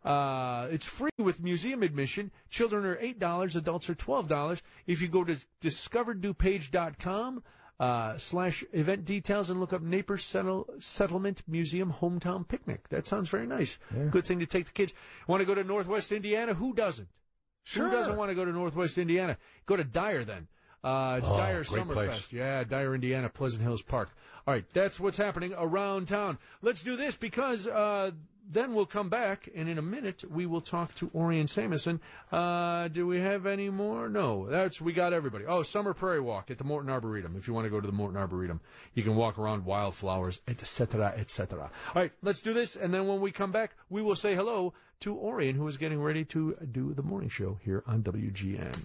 Uh, it's free with museum admission. Children are eight dollars, adults are twelve dollars. If you go to discover du page dot com uh, slash event details and look up Naper Settle, Settlement Museum Hometown Picnic. That sounds very nice. Yeah. Good thing to take the kids. Want to go to Northwest Indiana? Who doesn't? Sure. Who doesn't want to go to Northwest Indiana? Go to Dyer then. Uh, it's oh, Dyer great Summerfest. place. Yeah, Dyer, Indiana, Pleasant Hills Park. All right, that's what's happening around town. Let's do this because uh, then we'll come back, and in a minute we will talk to Orion Samuelson. Uh, do we have any more? No, that's we got everybody. Oh, Summer Prairie Walk at the Morton Arboretum. If you want to go to the Morton Arboretum, you can walk around wildflowers, et cetera, et cetera. All right, let's do this, and then when we come back, we will say hello to Orion, who is getting ready to do the morning show here on W G N.